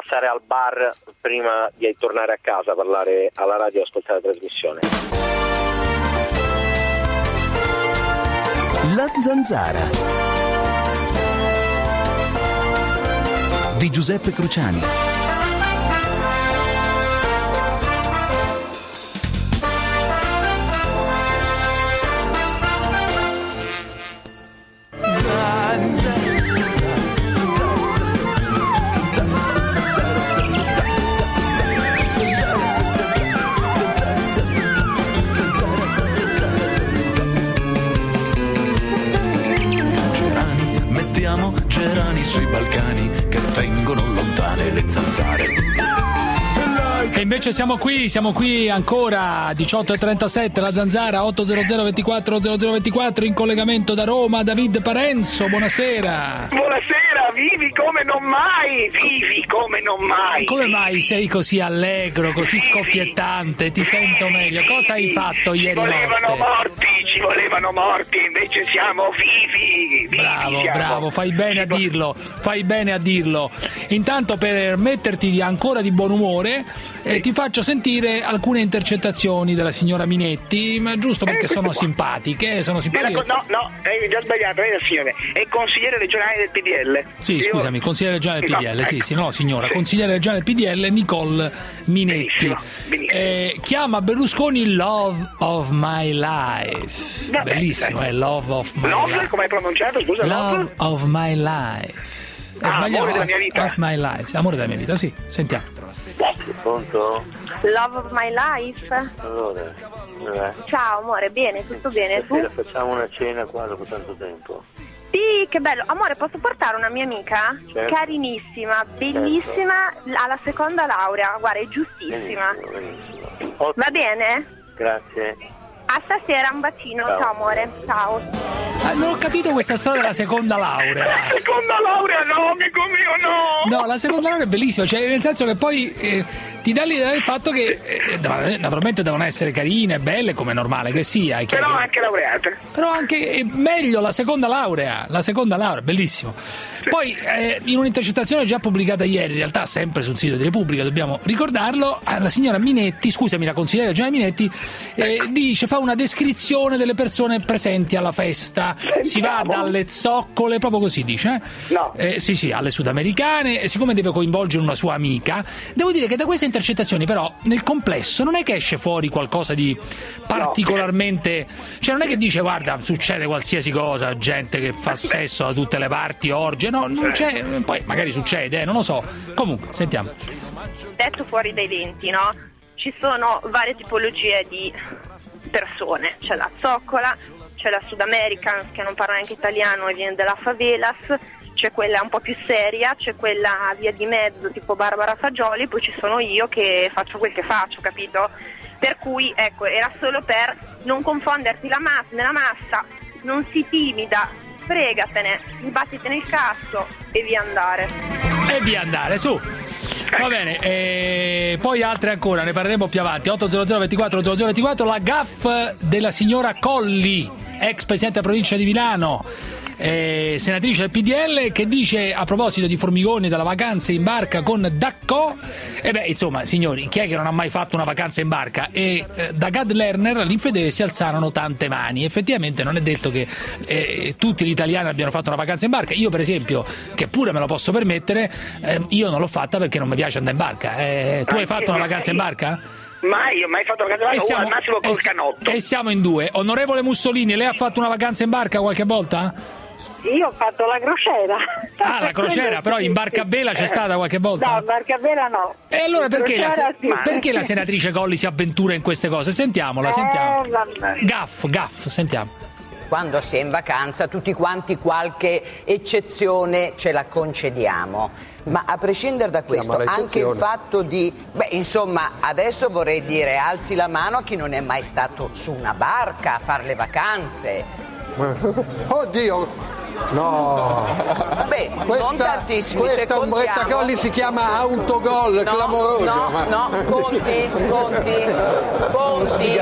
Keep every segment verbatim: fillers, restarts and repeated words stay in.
passare al bar prima di tornare a casa, parlare alla radio e ascoltare la trasmissione. La Zanzara di Giuseppe Cruciani. Gerani sui Balcani che tengono lontane le zanzare. E invece siamo qui, siamo qui ancora diciotto e trentasette, la Zanzara otto zero zero ventiquattro zero zero ventiquattro in collegamento da Roma. David Parenzo, buonasera. Buonasera, vivi come non mai, vivi come non mai. Come mai sei così allegro, così vivi. Scoppiettante? Ti sento meglio. Cosa hai fatto ci ieri volevano notte? morti, ci volevano morti, invece siamo vivi. vivi Bravo, siamo. bravo, fai bene a dirlo, fai bene a dirlo. Intanto, per metterti ancora di buon umore, eh, ti faccio sentire alcune intercettazioni della signora Minetti, ma giusto perché Eh, sono questo qua. simpatiche, sono simpatiche. No, no, hai già sbagliato, hai signore. È consigliere regionale del P D L. Sì, Io- scusami, consigliere regionale del P D L, No, sì, ecco. sì, no signora, Sì. consigliere regionale del P D L Nicole Minetti. Benissimo, benissimo. Eh, chiama Berlusconi Love of My Life. Vabbè, Bellissimo, dai. è Love of My Love, Life. come hai pronunciato? Scusa, Love Love? of My Life. È Ah, sbagliato. amore della mia vita. Of My Life, amore della mia vita, sì, sentiamo. Pronto? Love of my life. Allora, eh, Ciao amore, bene, tutto bene? Tu? stasera facciamo una cena qua dopo tanto tempo. Sì, che bello. Amore, posso portare una mia amica? Certo. Carinissima, bellissima, alla seconda laurea, guarda, è giustissima. Benissimo, benissimo. Ottimo. Va bene? Grazie. A stasera, un bacino. Ciao. Ciao amore, ciao. Ah, non ho capito questa storia della seconda laurea. Seconda laurea no, amico mio, no. No, la seconda laurea è bellissima, cioè nel senso che poi eh, ti dà l'idea del fatto che eh, naturalmente devono essere carine, belle, come è normale che sia. È chiaro Però che- anche laureata. Però anche è meglio la seconda laurea, la seconda laurea, bellissimo. Poi eh, in un'intercettazione già pubblicata ieri, in realtà sempre sul sito di Repubblica, dobbiamo ricordarlo, la signora Minetti, scusami, la consigliera Gianna Minetti, eh, dice, fa una descrizione delle persone presenti alla festa. Si va dalle zoccole, proprio così dice. eh? No. Eh, sì, sì, alle sudamericane, e siccome deve coinvolgere una sua amica, devo dire che da queste intercettazioni però nel complesso non è che esce fuori qualcosa di particolarmente, cioè non è che dice guarda succede qualsiasi cosa, gente che fa sesso da tutte le parti, orge, no, non c'è, poi magari succede, eh, non lo so. Comunque, sentiamo. Detto fuori dai denti, no? Ci sono varie tipologie di persone. C'è la zoccola, c'è la Sudamericans che non parla neanche italiano e viene dalla favelas, c'è quella un po' più seria, c'è quella via di mezzo tipo Barbara Fagioli, poi ci sono io che faccio quel che faccio, capito? Per cui ecco, era solo per non confonderti la massa, nella massa, non si timida, fregatene, sbattiti nel cazzo e via andare. E via andare, su. Va bene, e poi altre ancora, ne parleremo più avanti. otto zero zero ventiquattro zero zero ventiquattro, la gaffe della signora Colli, ex presidente della provincia di Milano, eh, senatrice del P D L, che dice a proposito di Formigoni della vacanza in barca con Dacco, e beh insomma signori, chi è che non ha mai fatto una vacanza in barca? E eh, da Gad Lerner all'infedele si alzarono tante mani. Effettivamente non è detto che eh, tutti gli italiani abbiano fatto una vacanza in barca. Io per esempio, che pure me lo posso permettere, eh, io non l'ho fatta perché non mi piace andare in barca. Eh, tu hai fatto una vacanza in barca? Mai, io mai fatto una vacanza in barca, o al massimo col e si- canotto. e siamo in due. Onorevole Mussolini, lei ha fatto una vacanza in barca qualche volta? Io ho fatto la crociera. Ah, la crociera, però in barca a vela c'è stata qualche volta? No, in barca a vela no. E allora perché la, Crociera sì. perché la senatrice Colli si avventura in queste cose? Sentiamola, sentiamo. Eh, vabbè. Gaff, gaff, sentiamo. Quando si è in vacanza tutti quanti qualche eccezione ce la concediamo, ma a prescindere da questo anche il fatto di, beh insomma adesso vorrei dire alzi la mano a chi non è mai stato su una barca a fare le vacanze. Oddio, no. Vabbè Beh, questa, non tantissimi, se questa ombretta contiamo... Colli si chiama autogol, no, clamoroso. No, ma... no, conti, conti, conti,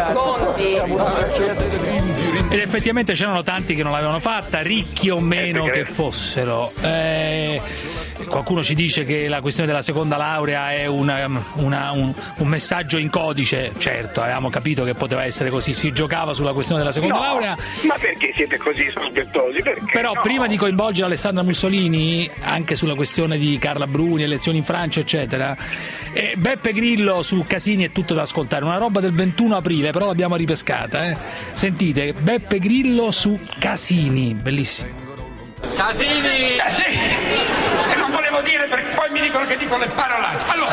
conti. Ed effettivamente c'erano tanti che non l'avevano fatta, ricchi o meno che fossero. Eh, qualcuno ci dice che la questione della seconda laurea è una, una, un, un messaggio in codice. Certo, avevamo capito che poteva essere così, si giocava sulla questione della seconda no, laurea. Ma perché siete così sospettosi? Perché Però no? prima di coinvolgere Alessandra Mussolini, anche sulla questione di Carla Bruni, elezioni in Francia, eccetera, eh, Beppe Grillo su Casini è tutto da ascoltare, una roba del ventuno aprile, però l'abbiamo ripescata. Eh. Sentite, Beppe Grillo su Casini, bellissimo. Casini! Casini! E non volevo dire perché poi mi dicono che dico le parolate. Allora,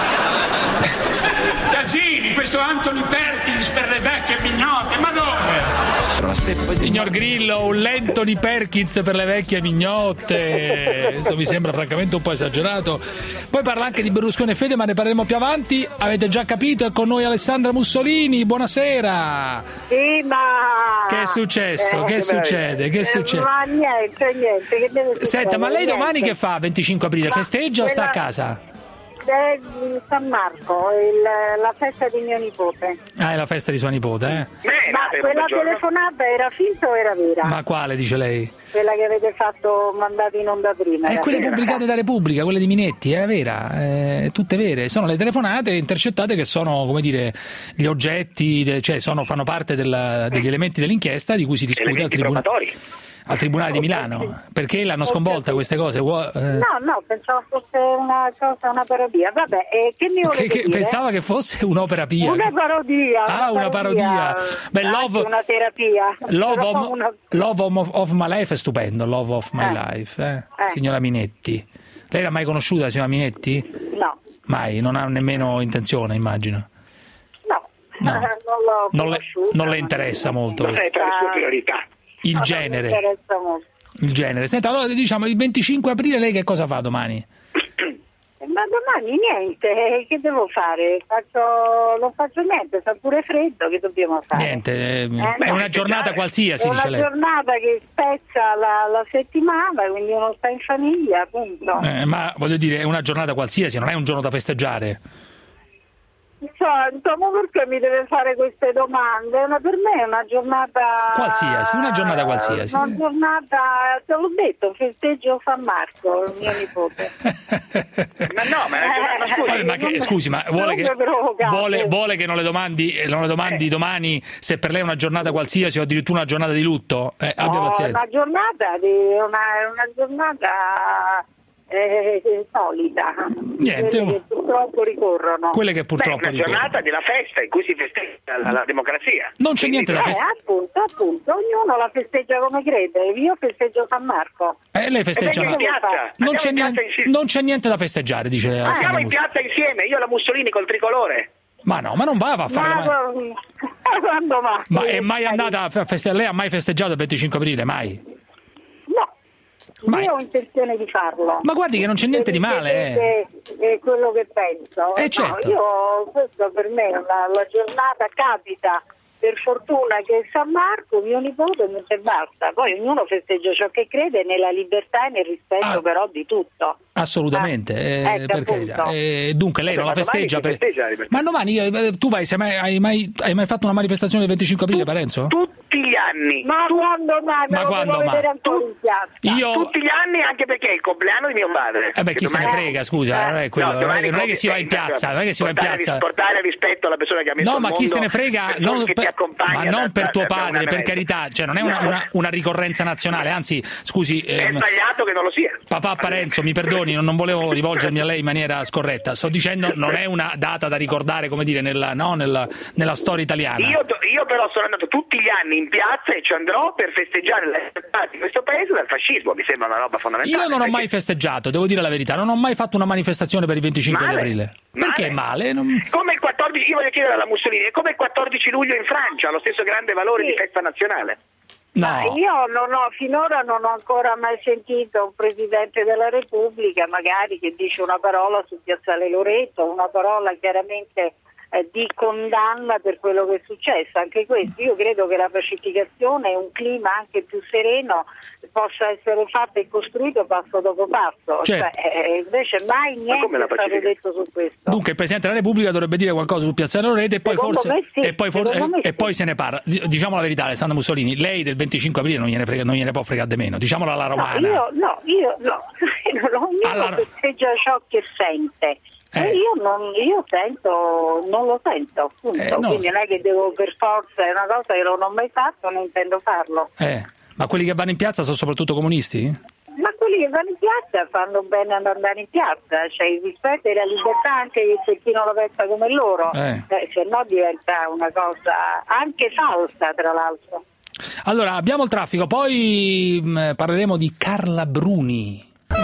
Casini, questo Anthony Perkins per le vecchie mignote, ma dove? Signor Grillo, un l'Anthony Perkins per le vecchie mignotte. Questo mi sembra francamente un po' esagerato. Poi parla anche di Berlusconi e Fede, ma ne parleremo più avanti. Avete già capito, è con noi Alessandra Mussolini. Buonasera. Sì, ma... Che è successo? Eh, che succede? Che eh, succede? Ma niente, niente. Che deve succedere? Senta, ma lei domani Niente. che fa? venticinque aprile? Ma Festeggia o sta a quella- casa? È San Marco, il- la festa di mio nipote. Ah, è la festa di sua nipote, eh? Ma quella telefonata era finta o era vera? Ma quale, dice lei? Quella che avete fatto mandato in onda prima. Eh, era quelle vera. pubblicate da Repubblica, quelle di Minetti, è vera, eh, tutte vere. Sono le telefonate intercettate che sono, come dire, gli oggetti, de- cioè sono, fanno parte del- degli elementi dell'inchiesta di cui si discute al, tribuna- al Tribunale di Milano. Perché l'hanno sconvolta queste cose? Vuo- eh, No, no, pensavo fosse una cosa, una parodia. Vabbè, eh, che mi volete che, che dire? pensava che fosse un'opera pia. Una parodia. Ah, una parodia. Beh, Anche Love- una terapia. Love, Però of, una- Love of, of My Life è stupendo, Love of My Eh. Life, eh? Eh. Signora Minetti. Lei l'ha mai conosciuta, la signora Minetti? No, Mai, non ha nemmeno intenzione, immagino. no, No. non l'ho Non le, conosciuta, non le ma- interessa molto Non questo. è tra le sue priorità. il non mi genere. interessa molto. Il genere. Senta, allora diciamo il venticinque aprile lei che cosa fa domani? Ma domani niente, eh, che devo fare? Faccio, non faccio niente, fa pure freddo, che dobbiamo fare? Niente, eh, Eh, è una giornata qualsiasi, È dice una lei. giornata che spezza la, la settimana, quindi uno sta in famiglia, appunto. Eh, ma voglio dire, è una giornata qualsiasi, non è un giorno da festeggiare. Senta, ma perché mi deve fare queste domande? Una- per me è una giornata... Qualsiasi, una giornata qualsiasi. Una giornata, te l'ho detto, festeggio San Marco, il mio nipote. Ma no, ma, ma scusi, Vabbè, ma che- scusi, ma vuole che, non mi provocate. vuole, vuole che non le domandi, eh, non le domandi domani se per lei è una giornata qualsiasi o addirittura una giornata di lutto? Eh, abbia No, pazienza. una giornata, di, una, una giornata eh, solita. Niente. Quelle che purtroppo ricorrono. Quelle che beh, purtroppo una dicono. giornata della festa in cui si festeggia la, la democrazia. Non c'è Quindi- niente da Eh, festeggiare. appunto, appunto, ognuno la festeggia come crede. Io festeggio San Marco. Eh, lei E festeggia venga in una- piazza. non Andiamo c'è, in piazza niente, insieme. non c'è niente da festeggiare, dice Alessandra Andiamo in Mussolini. piazza insieme, io e la Mussolini col tricolore. Ma no, ma non va a fare Ma, mai. quando mai? Ma è mai andata a festeggiare? Lei ha mai festeggiato il venticinque aprile? Mai? No, Mai. io ho intenzione di farlo. Ma guardi che non c'è niente di male, eh. È, è quello che penso. Eh, No, certo. io, questo per me, la, la giornata capita, per fortuna che è San Marco, mio nipote, e basta. Poi ognuno festeggia ciò che crede nella libertà e nel rispetto Ah. però di tutto. Assolutamente, eh, ecco, per appunto. carità. Eh, dunque lei non la Ma domani festeggia si per... festeggia la libertà. Ma domani eh, tu vai, sei mai- hai, mai, hai mai fatto una manifestazione del venticinque aprile, Parenzo? Tutti gli anni. Ma quando mai? Me Ma lo quando devo mai? vedere ancora in piazza. Io... Tutti gli anni, anche perché è il compleanno di mio padre. Eh beh, chi Che se ne domani- frega, scusa, non è, quello, No, non è- domani non è che si va in compie- piazza, non è che si va in portare- piazza. Portare rispetto alla persona che ha messo No, al ma chi mondo, se ne frega, persone non che per- ti accompagna ma da- non per da- tuo da un padre, anno e per mezzo. carità, cioè non è una, una- una ricorrenza nazionale, anzi, scusi, È ehm, sbagliato che non lo sia. papà Parenzo, mi perdoni, non, non volevo rivolgermi a lei in maniera scorretta, sto dicendo non è una data da ricordare, come dire, nella, no, nella, nella storia italiana. Io, io però sono andato tutti gli anni in piazza e ci andrò per festeggiare la libertà di questo paese dal fascismo, mi sembra una roba fondamentale. Io non ho perché- mai festeggiato, devo dire la verità, non ho mai fatto una manifestazione per il venticinque Male. di aprile. Perché male? Non- Come il quattordici, io voglio chiedere alla Mussolini, è come il quattordici luglio in Francia, ha lo stesso grande valore Sì. di festa nazionale. Ma No, io non ho, finora non ho ancora mai sentito un Presidente della Repubblica magari che dice una parola su Piazzale Loreto, una parola chiaramente eh, di condanna per quello che è successo. Anche questo, io credo che la pacificazione e un clima anche più sereno possa essere fatto e costruito passo dopo passo. Certo. Cioè, eh, invece mai niente è stato detto su questo. Dunque il Presidente della Repubblica dovrebbe dire qualcosa sul Piazzale Loreto e poi Secondo forse me sì, e poi, for- secondo me e sì. poi se ne parla. Diciamo la verità, Alessandra Mussolini, lei del venticinque aprile non gliene, frega, non gliene può fregare di meno, diciamola alla romana. No, io no, io no, ognuno Alla- festeggia ciò che sente. Eh. E io non io sento, non lo sento, appunto. Eh, no. Quindi non è che devo per forza, è una cosa che non ho mai fatto, non intendo farlo. Eh, ma quelli che vanno in piazza sono soprattutto comunisti? Ma quelli che vanno in piazza fanno bene ad andare in piazza, cioè il rispetto e la libertà anche per chi non lo pensa come loro, Eh. eh, se no diventa una cosa anche falsa, tra l'altro. Allora, abbiamo il traffico, poi mh, parleremo di Carla Bruni.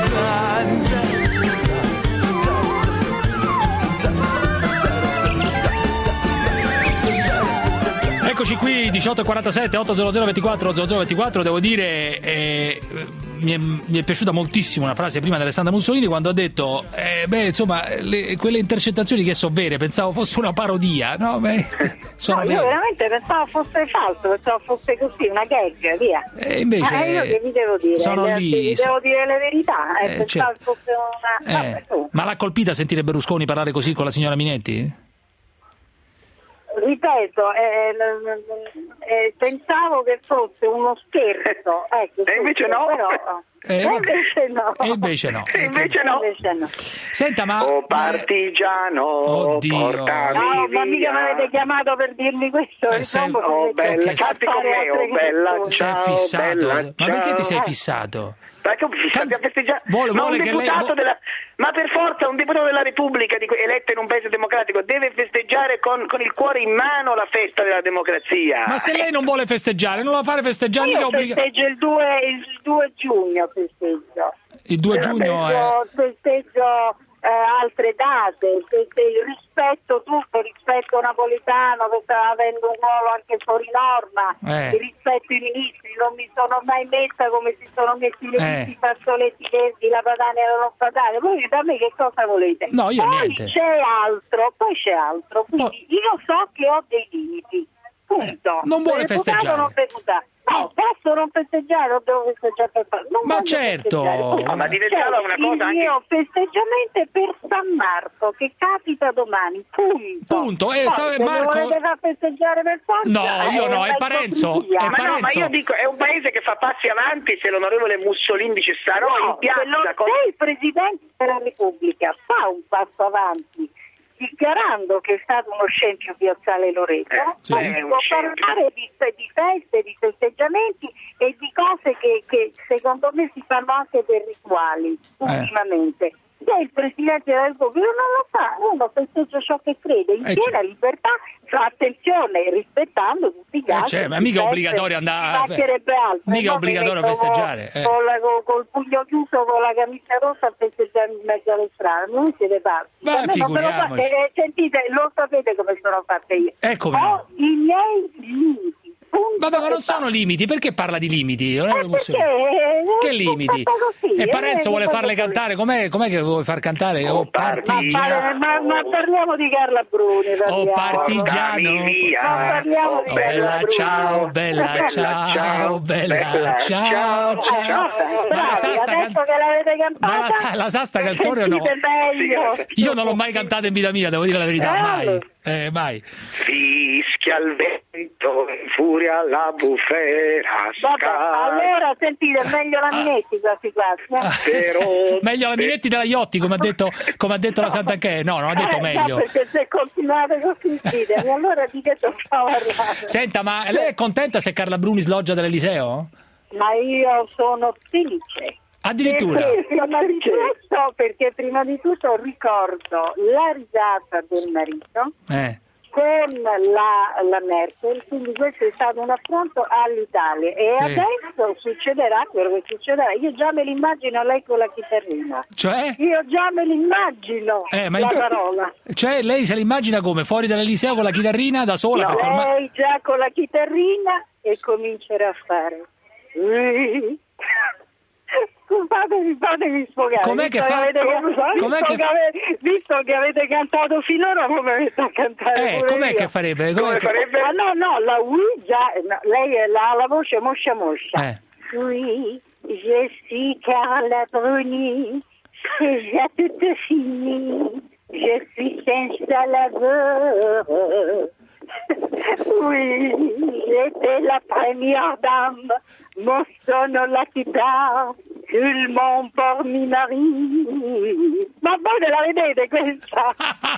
Eccoci qui, diciotto e quarantasette, ottocento ventiquattro zero zero ventiquattro. Devo dire, eh, mi, è, mi è piaciuta moltissimo una frase prima di Alessandra Mussolini quando ha detto eh, beh, insomma, le, quelle intercettazioni che so vere, pensavo fosse una parodia. No, beh, sono No, io vere. veramente pensavo fosse falso, pensavo fosse così, una gag, via. E invece Ma io che vi devo dire? sono Le- lì, vi so- devo dire le verità, eh, Eh, pensavo certo. fosse una... Eh, Vabbè, tu. ma l'ha colpita sentire Berlusconi parlare così con la signora Minetti? Ripeto, eh, eh, pensavo che fosse uno scherzo, ecco, E invece no. però, Eh, e invece no. E invece no. E invece no. Invece no. Senta, ma Oh partigiano, Oddio. portami No, ma via. mica mi avete chiamato per dirmi questo, Eh, insomma, sei- Oh come- bella, che- canti con me, oh bella, Sei sei ciao, fissato? bella, Ma perché ti sei ciao. fissato? Perché fissati a festeggiare? Vuole- Ma vuole un che lei- deputato vo- della... Ma per forza un deputato della Repubblica di... eletto in un paese democratico deve festeggiare con, con il cuore in mano la festa della democrazia. Ma se lei non vuole festeggiare, non la fare festeggiare, mica Io obbliga... festeggio il due, il due giugno, festeggio. Il due giugno è... Festeggio, festeggio eh, altre date, festeggio, rispetto tutto, rispetto napolitano che sta avendo un ruolo anche fuori norma, Eh. rispetto i ministri, non mi sono mai messa come si sono messi le Eh. visi, i fazzoletti verdi, la padana e la non padana. Voi da me che cosa volete? No, io poi niente. c'è altro, poi c'è altro, quindi io so che ho dei limiti. Punto. non vuole Deputato festeggiare. non deputato. No, posso non festeggiare o devo festeggiare per fare? Non Ma voglio certo. festeggiare, punto. No, ma diventava una cosa il anche- mio festeggiamento è per San Marco che capita domani, punto. Punto. Eh, Poi, sa- se Marco- mi volete far festeggiare per forza, No, io eh, no, è una Parenzo, ipocrisia. è Ma no, ma Parenzo. io dico, è un paese che fa passi avanti se l'onorevole Mussolini dice starò No, in piazza se, lo- con... se il Presidente della Repubblica fa un passo avanti dichiarando che è stato uno scempio Piazzale Loreto, Eh, sì. poi è si un può scempio. parlare di, di feste, di festeggiamenti e di cose che, che secondo me si fanno anche per rituali ultimamente. Se il Presidente della Repubblica non lo fa, uno festeggia ciò che crede, in Eh, piena cioè- libertà, fa attenzione, rispettando tutti gli Eh, altri. cioè, ma mica è Feste, obbligatorio andare- ci mancherebbe altro. mica è No, mi obbligatorio metto festeggiare, Con, eh. con la- con- col pugno chiuso, con la camicia rossa a festeggiare in mezzo alle strade. Non siete pazzi. Ma A me non me lo figuriamoci. fate, eh, sentite, lo sapete come sono fatta io. Eh, come Ho no? i miei limiti. Punto Vabbè, ma e non sono basta. limiti, perché parla di limiti? onorevole Eh, Mussolini? perché, Che eh, limiti? è fatta così, E eh, Parenzo vuole che farle cosa cantare? Com'è, com'è che vuoi far cantare? Oh, Oh, partigiano. Ma, ma, ma parliamo di Carla Bruni. Oh, parliamo. partigiano. Portami via. Ma parliamo di Oh, Carla bella Bruni. ciao, bella ciao, bella ciao, ciao. Eh, vabbè, Ma la bravi, sasta adesso can- che l'avete cantata, Ma la sa- la sasta canzone o no? sentite meglio. Io non l'ho mai cantata in vita mia, devo dire la verità, Eh, mai. Eh, mai. Fischia il vento, in furia la bufera Vabbè, scala. allora sentite, è meglio la Minetti quasi quasi. eh. Però- Meglio la Minetti della Iotti, come ha detto, come ha detto la Sant'Anché. No, non ha detto Eh, meglio. No, perché se continuate così ditemi, allora di che dobbiamo parlare? Senta, ma lei è contenta se Carla Bruni sloggia dall'Eliseo? Ma io sono felice. Addirittura. Perché prima di tutto, perché prima di tutto ricordo la risata del marito Eh. con la, la Merkel, quindi questo è stato un affronto all'Italia e Sì. adesso succederà quello che succederà. Io già me l'immagino lei con la chitarrina. Cioè? Io già me l'immagino Eh, ma la infa- parola. Cioè, lei se l'immagina come? Fuori dall'Eliseo con la chitarrina da sola? No, perché ormai... lei già con la chitarrina e comincerà a fare. fatemi, fatemi sfogare. Com'è che visto fa? avete, Com'è visto, che che avete, visto che avete cantato finora, come avete a cantare Eh, pure com'è io? che farebbe? Com'è Come che... farebbe? Ah, no, no, la oui, già, no, lei è la, la voce moscia moscia. Eh. Oui, je suis Carla Bruni, c'est déjà tout fini, je suis un laveur. Oui, j'étais la première dame, mon sono la chitarra, tout le monde por mi mari. Ma voi ve la vedete questa?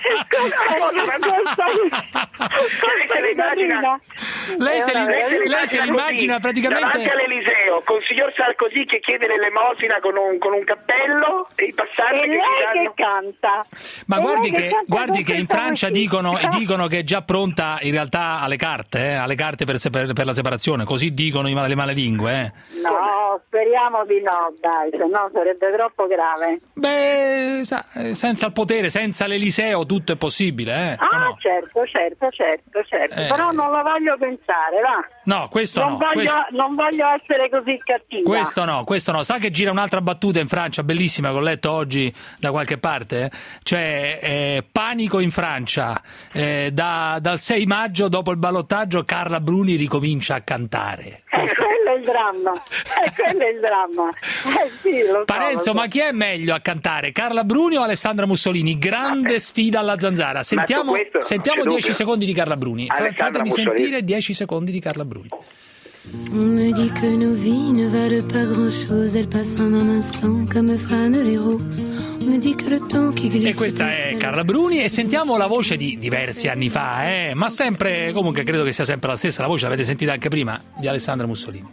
Lei se l'immagina, Lei se, li- lei se l'immagina così, praticamente... davanti all'Eliseo, con il signor Sarkozy che chiede l'elemosina con un, con un cappello e i passanti E che lei gli danno... che canta. Ma E guardi lei che, canta guardi con che in questa Francia voce. dicono, dicono che è già pronta in realtà alle carte, eh, alle carte per, se- per- per la separazione, così dicono i male- le malelingue. Eh. No, speriamo di no, dai, se no sarebbe troppo grave. Beh, sa, eh, senza il potere, senza l'Eliseo tutto è possibile. Eh. Ah, o no? certo, certo, certo, certo. Eh. Però non la voglio pensare, va. No, questo Non, no. voglio, questo- non voglio essere così cattiva. Questo no, questo no. Sa che gira un'altra battuta in Francia, bellissima, che ho letto oggi da qualche parte? Cioè, eh, panico in Francia. Eh, da- dal sei maggio, dopo il ballottaggio, Carla Bruni ricomincia a cantare. Eh, quello è il dramma. Eh, quello è il dramma. Eh, sì, lo so, Parenzo, lo so. ma chi è meglio a cantare? Carla Bruni o Alessandra Mussolini? Grande sfida alla zanzara. Sentiamo, su questo sentiamo non c'è dieci dubbio. secondi di Carla Bruni. Fa- Alessandra Fatemi Mussolini. sentire dieci secondi di Carla Bruni. On me dit que nos vies ne valent pas grand-chose, elles passent en un instant comme fanent les roses. On me dit que le temps qui glisse... E questa è Carla Bruni e sentiamo la voce di diversi anni fa, eh? Ma sempre, comunque credo che sia sempre la stessa, la voce l'avete sentita anche prima, di Alessandra Mussolini.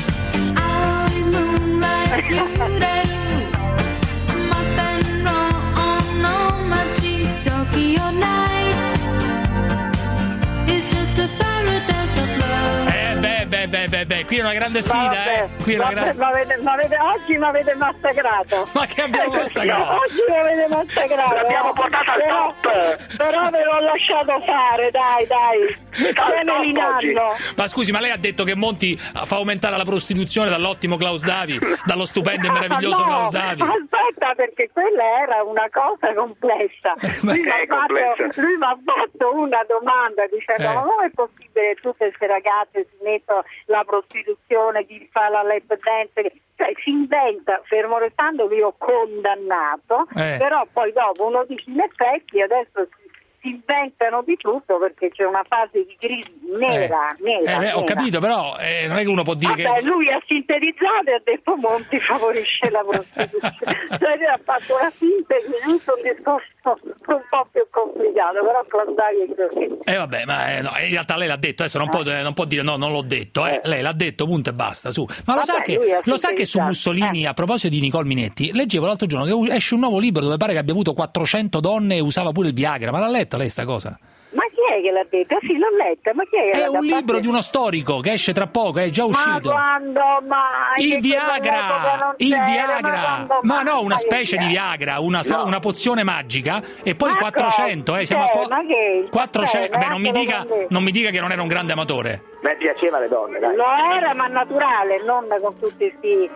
Eh beh, beh, beh, beh, beh, qui è una grande sfida, Vabbè, eh? Qui è una vabbè, grande... m'avete- m'avete- oggi mi avete massacrato. Ma che abbiamo massacrato? Oggi mi avete massacrato. L'abbiamo portata al Però- top. Però ve l'ho lasciato fare, dai, dai. Sta al Bene top Linallo. Ma scusi, ma lei ha detto che Monti fa aumentare la prostituzione dall'ottimo Klaus Davi, dallo stupendo e meraviglioso No, Klaus Davi? aspetta, perché quella era una cosa complessa. Ma Lui che mi ha è complessa? fatto, lui mi ha fatto una domanda dicendo: Eh. ma come è possibile che tutte queste ragazze si mettono la prostituzione, chi fa la lap dance? Cioè si inventa, fermo restando che io ho condannato, Eh. però poi dopo uno dice in effetti adesso si, si inventano di tutto perché c'è una fase di crisi nera, Eh, nera, eh, beh, ho nera. capito, però eh, non è che uno può dire Vabbè, che... lui ha sintetizzato e ha detto Monti favorisce la prostituzione. Cioè lui ha fatto una sintesi, giusto un discorso un po' più complicato, però Clondari è così. Eh vabbè, ma eh, no, in realtà lei l'ha detto, adesso non, può, eh, non può dire no, non l'ho detto, eh. Lei l'ha detto, punto e basta, su. Ma lo, Vabbè, sa che, lui ha lo sa che su sintetizzato, Mussolini, eh. a proposito di Nicole Minetti, leggevo l'altro giorno che esce un nuovo libro dove pare che abbia avuto quattrocento donne e usava pure il Viagra, ma l'ha letto lei sta cosa? Ma chi è che l'ha detto? Sì, l'ho letta, ma chi è che È l'ha un detta? libro di uno storico che esce tra poco, è già Ma uscito. quando mai? Il Che quell'epoca Viagra, non il c'era, Viagra, ma, quando ma mai? no, una Che specie di Viagra, una, No. una pozione magica e poi Ma quattrocento, cosa? eh, siamo a qua- Ma che? quattrocento, Vabbè, beh, non mi, neanche dica, lo prendete. non mi dica che non era un grande amatore. Beh, piaceva alle donne, dai. Lo era, ma naturale, non con tutti questi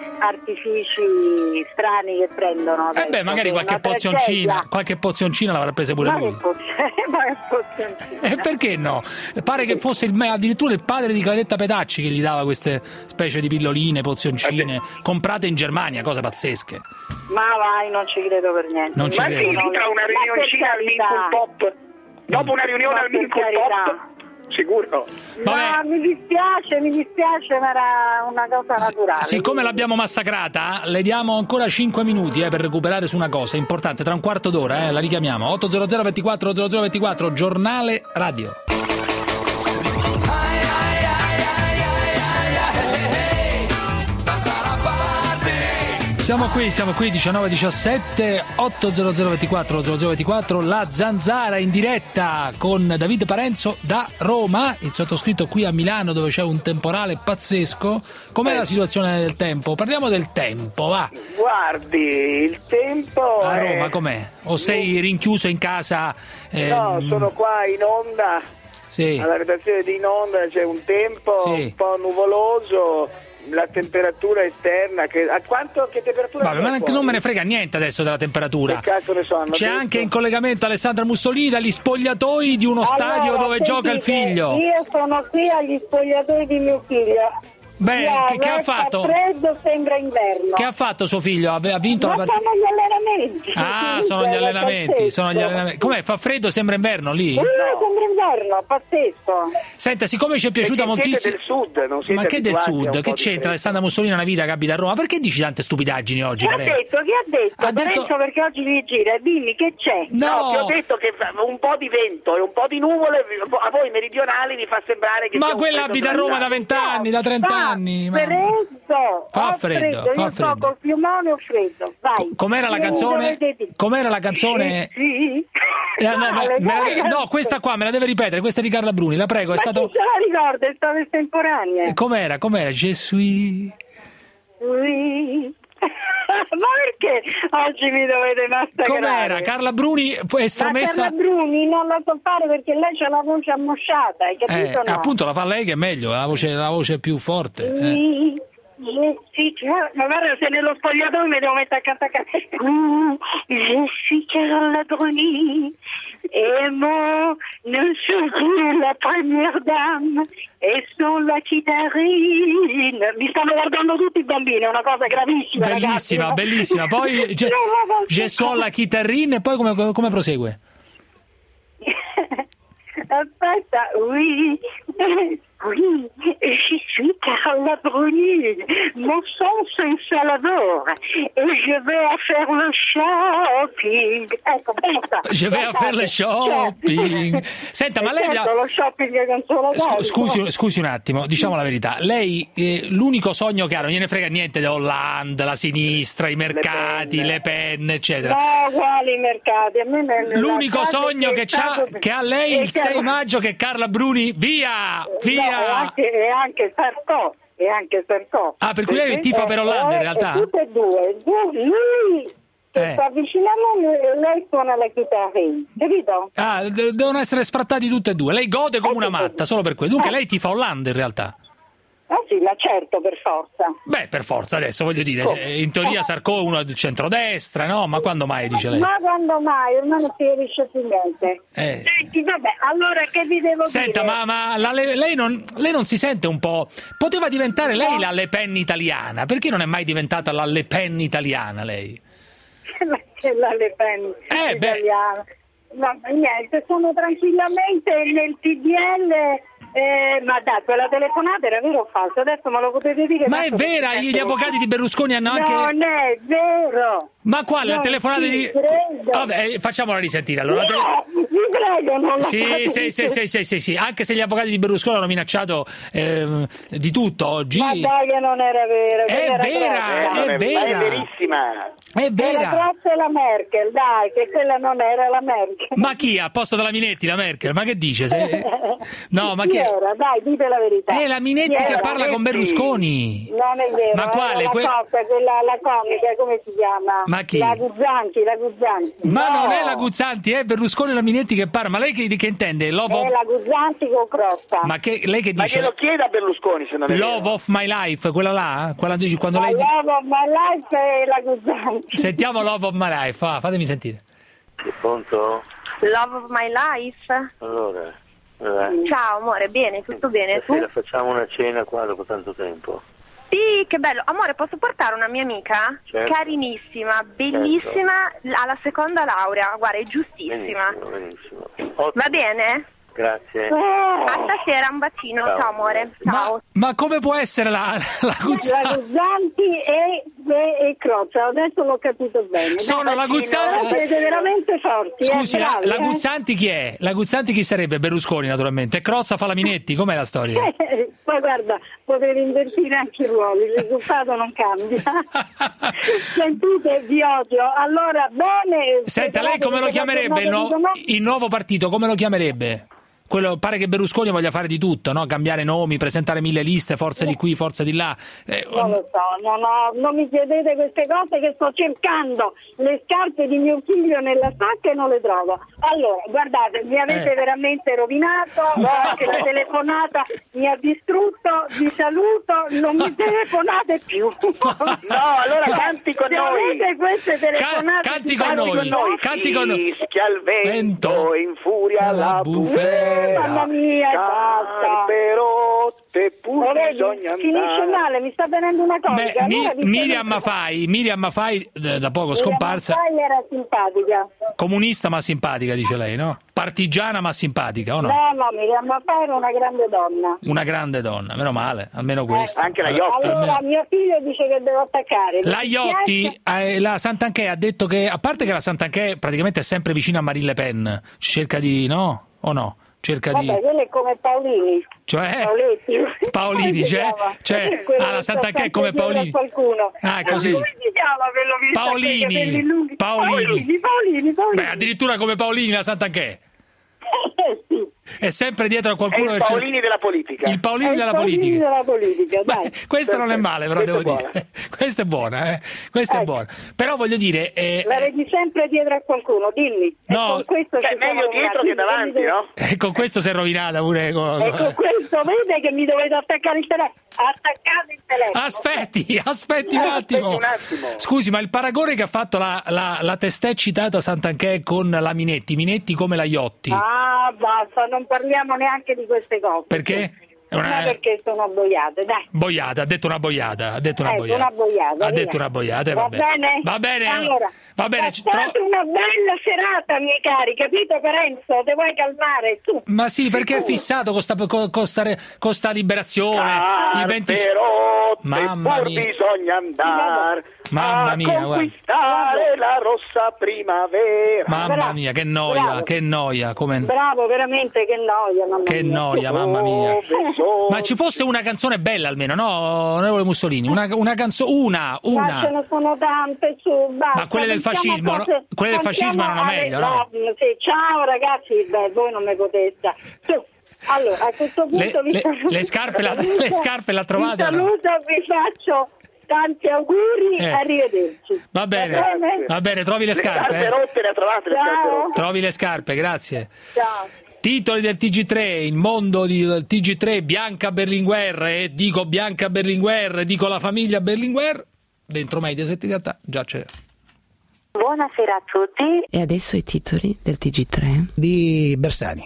artifici strani che prendono. Eh beh, adesso, magari che è qualche una pozioncina, tragedia. qualche pozioncina l'avrà presa pure Ma lui. che pozioncina? Ma che pozioncina? E perché no? Pare che fosse il, addirittura il padre di Claretta Petacci che gli dava queste specie di pilloline, pozioncine, comprate in Germania, cose pazzesche. Ma vai, non ci credo per niente. Non ci Ma credo. sì, tu tra una riunioncina al Mincul Pop, dopo una riunione Ma al per Mincul carità. Pop, sicuro. Vabbè. No, mi dispiace, mi dispiace, ma era una cosa naturale. Siccome l'abbiamo massacrata, le diamo ancora cinque minuti eh, per recuperare su una cosa importante, tra un quarto d'ora, eh, la richiamiamo. otto zero zero ventiquattro zero zero ventiquattro, giornale radio. Siamo qui, siamo qui, diciannove diciassette, otto zero zero ventiquattro zero zero ventiquattro, la zanzara in diretta con Davide Parenzo da Roma, il sottoscritto qui a Milano dove c'è un temporale pazzesco. Com'è la situazione del tempo? Parliamo del tempo, va. Guardi, il tempo A è- Roma com'è? O sei rinchiuso in casa? No, ehm, sono qua in onda, Sì. alla redazione di In Onda c'è un tempo Sì. un po' nuvoloso, la temperatura esterna, che, a quanto, che temperatura Vabbè, ma non me ne frega niente adesso della temperatura. Che cazzo ne so, hanno C'è detto? anche in collegamento Alessandra Mussolini dagli spogliatoi di uno stadio Allora, dove gioca il sentite, figlio. Io sono qui agli spogliatoi di mio figlio. Beh, Piove, che, che ha fa fatto? freddo, sembra inverno. Che ha fatto suo figlio? Ha, ha vinto Ma la partita? sono gli allenamenti. Ah, Sì, sono gli è la allenamenti, calcetto. sono gli allenamenti. Com'è? Fa freddo, sembra inverno lì? Sì, sembra inverno, pazzesco. Senta, siccome ci è piaciuta Perché siete moltissimo. del sud, non siete Ma che del abituati a un sud? po' Che di c'entra freddo. Alessandra Mussolini una vita che abita a Roma? Perché dici tante stupidaggini oggi, Chi ha Parenzo? detto? Chi ha detto? Ha detto- Parenzo, perché oggi mi gira, dimmi che c'è. No, No, ti ho detto che fa un po' di vento e un po' di nuvole a voi meridionali vi fa sembrare che ma sia un quella freddo abita a Roma da glaciale. vent'anni, da trent'anni. Fa ma- freddo. Fa ho freddo, fa Io freddo. sto col piumone ho freddo. Vai. Co- com'era la Sì, canzone? dovete dire. Com'era la canzone? Sì. Eh, no, me- Dale, me la dai, de- no, questa qua me la deve ripetere, questa è di Carla Bruni, la prego, è Ma stato... chi se la ricorda? È stata estemporanea. Com'era? Com'era? Je suis... Sì. Ma perché oggi mi dovete massacrare? Com'era? Carla Bruni è Ma estromessa... Carla Bruni non la so fare perché lei c'ha la voce ammosciata, hai Eh, capito? no? appunto la fa lei che è meglio, la voce, la voce più forte. eh. Sì, sì, sì, cioè, ma guarda, se nello spogliatoio mi devo mettere a cantare. Mm, je suis Carla Bruni et moi non sono più la première dame e sono la chitarrina. Mi stanno guardando tutti i bambini, è una cosa gravissima. Bellissima, ragazzi. bellissima. Poi je, je suon la chitarrina e poi come, come prosegue? Aspetta, oui, oui, je suis Carla Bruni, mon son c'est Salvador et je vais à faire le shopping. Ecco, basta. Je vais a faire le shopping. Senta, ma lei... Certo, lo shopping con solo Scu- Scusi, scusi un attimo, diciamo la verità. Lei, eh, l'unico sogno che ha, non gliene frega niente di Hollande, la sinistra, i mercati, le penne, eccetera. No, quali mercati? A me me- L'unico la sogno frase che, è c'ha, stato- che ha lei è il sei che- maggio che Carla Bruni, via, No, via. e anche, e anche Sarko, e anche Sarko. Ah, per cui lei tifa per Hollande, in realtà? Eh, tutte e due. Due- Lui che Eh. sta vicino a me e lei suona la chitarra, capito? Ah, de- devono essere sfrattati tutte e due. Lei gode come una matta, solo per quello. Dunque lei tifa Hollande in realtà. Ah sì, ma certo, per forza. Beh, per forza adesso, voglio dire, cioè, in teoria Sarko è uno del centrodestra, no? Ma quando mai, dice lei? Ma quando mai? Ormai non si capisce più niente. Eh. Senti, vabbè, allora che vi devo Senta, dire? ma, ma la Le- lei, non, lei non si sente un po'... Poteva diventare lei la Le Pen italiana, perché non è mai diventata la Le Pen italiana lei? Che la Le Pen Eh, beh. italiana. Ma niente, sono tranquillamente nel P D L. Eh, ma dai, quella telefonata era vero o falso? Adesso me lo potete dire? Ma è tanto vera, mi gli sento- avvocati di Berlusconi hanno anche... Non è vero! Ma quale? La Non telefonata ci di... credo. Vabbè, eh, facciamola risentire allora. La tele- No, vi prego, non la Sì, fate sì, sì, sì, sì, sì, sì, anche se gli avvocati di Berlusconi hanno minacciato ehm, di tutto oggi. Ma dai che non era vero. È quella era vera, troppo. è vera. Ma è verissima. È Era vera. troppo la Merkel, dai, che quella non era la Merkel. Ma chi? Al posto della Minetti, la Merkel? Ma che dice? Se- No, ma chi chi è? era? Dai, dite la verità. È la Minetti Chi che era? parla con Berlusconi. Non è vero. Ma quale? Era la Que- coppia, quella, la comica, come si chiama? Ma chi? La Guzzanti, la Guzzanti. Ma No, non è la Guzzanti, è Berlusconi e la Minetti che parla. Ma lei che, che intende? Love È of... la Guzzanti con Crozza. Ma che, lei che Ma dice? glielo chieda a Berlusconi se non è Love vero. of my life, quella là? Quella dice quando La lei... Love of My Life è la Guzzanti. Sentiamo Love of my life, ah, fatemi sentire. Pronto? Love of my life. Allora, eh, Ciao amore, bene, tutto bene, tu? stasera facciamo una cena qua dopo tanto tempo. Sì, che bello. Amore, posso portare una mia amica? Certo. Carinissima, bellissima, alla seconda laurea, guarda, è giustissima. Benissimo, benissimo. Ottimo. Va bene? Grazie. Oh, A stasera, un bacino, Ciao. ciao amore. Ma, Ciao. ma come può essere la, la la Guzzanti? Guzzanti e, e, e Crozza, adesso l'ho capito bene. Sono Dai, la bacino, Guzzanti- però siete veramente forti. Scusi, eh, la, bravi, la eh. Guzzanti chi è? La Guzzanti chi sarebbe? Berlusconi naturalmente. E Crozza fa la Minetti, com'è la storia? Eh, Poi guarda, potete invertire anche i ruoli, il risultato non cambia. Sentite, vi odio. Allora, bene. Senta, lei come lo chiamerebbe il, nu- il nuovo partito? Come lo chiamerebbe? quello, pare che Berlusconi voglia fare di tutto, no? Cambiare nomi, presentare mille liste, forze di qui, forze di là. Eh, non lo so, no, no, non mi chiedete queste cose che sto cercando le scarpe di mio figlio nella sacca e non le trovo. Allora, guardate, mi avete eh. veramente rovinato, no. Anche la telefonata mi ha distrutto, vi saluto, non mi telefonate più. No, allora canti con se noi. Se avete queste telefonate, Ca- canti con noi, noi. Canti con noi. Fischia il vento, infuria la bufera. Mamma mia, basta. Rotte, pur bisogna finisce male, mi sta venendo una cosa. Beh, allora mi, Miriam Maffai, Miriam Maffai da poco scomparsa. Miriam Maffai era simpatica. Comunista ma simpatica, dice lei, no? Partigiana ma simpatica, o no? No, no, Miriam Maffai era una grande donna. Una grande donna, meno male, almeno questo. Eh, anche la Iotti. Allora, almeno... mio figlio dice che devo attaccare. La Iotti, eh, la Santanchè ha detto che, a parte che la Santanchè praticamente è sempre vicina a Marine Le Pen, cerca di, no? O no? Cerca Vabbè, di... quello è come Paolini. Cioè? Paoletti. Paolini, cioè? Cioè, ah, la Santanchè è come Paolini. Ah, è così. Come si chiama quello che Paolini. Paolini. Paolini. Paolini, Paolini. Beh, addirittura come Paolini la Santanchè. Eh, sì. È sempre dietro a qualcuno è il che Paolini cerca... della politica. Il Paolini è della il Paolini politica. Della politica dai. Beh, questo non è male, però Questa devo dire. Questa è buona, eh. Questa ecco. è buona. Però voglio dire... Eh, la vedi sempre dietro a qualcuno, dimmi. No, e con questo cioè, meglio dietro che davanti, no? E con questo si è rovinata pure. Con... E con questo vede che mi dovete attaccare il telefono. Attaccate il telefono. Aspetti, aspetti un attimo. Aspetti un attimo. Scusi, ma il paragone che ha fatto la, la, la testè citata Santanchè con la Minetti, Minetti come la Iotti. Ah, basta, non parliamo neanche di queste cose. Perché? Una... Ma perché sono boiate, dai. Boiata, ha detto una boiata, ha detto una eh, boiata. Una boiata ha via. detto una boiata, eh, va, va bene. bene? Va bene. Allora, va bene. Passate tro... una bella serata, miei cari, capito Parenzo? Te vuoi calmare tu? Ma sì, perché è fissato con sta, con, con sta, con sta liberazione. Ah, il venti... però Mamma mia. bisogna andare Mamma mia, a conquistare guarda. la rossa primavera. Mamma bravo, mia, che noia, bravo. che noia. Come... Bravo, veramente, che noia. Mamma che mia. noia, mamma mia. Oh, ma ci fosse una canzone bella almeno, no, onorevole Mussolini? Una, una canzone, una, una. Ma ce ne sono tante, su, basta. Ma quelle del fascismo, cose, no? Quelle del fascismo erano meglio, no? no? Sì, ciao ragazzi, beh, voi non mi potete. Allora, a questo punto le, vi le, saluto. Le scarpe, la, le scarpe l'ha trovate? Vi saluto, no? Vi faccio tanti auguri, eh. arrivederci. Va bene, va bene, va bene, trovi le, le scarpe. scarpe eh? rotte le ha trovate, le scarpe rotte. Trovi le scarpe, grazie. Ciao. Titoli del T G tre, il mondo del T G tre, Bianca Berlinguer, e dico Bianca Berlinguer, dico la famiglia Berlinguer, dentro Mediaset in realtà già c'è. Buonasera a tutti. E adesso i titoli del T G tre di Bersani.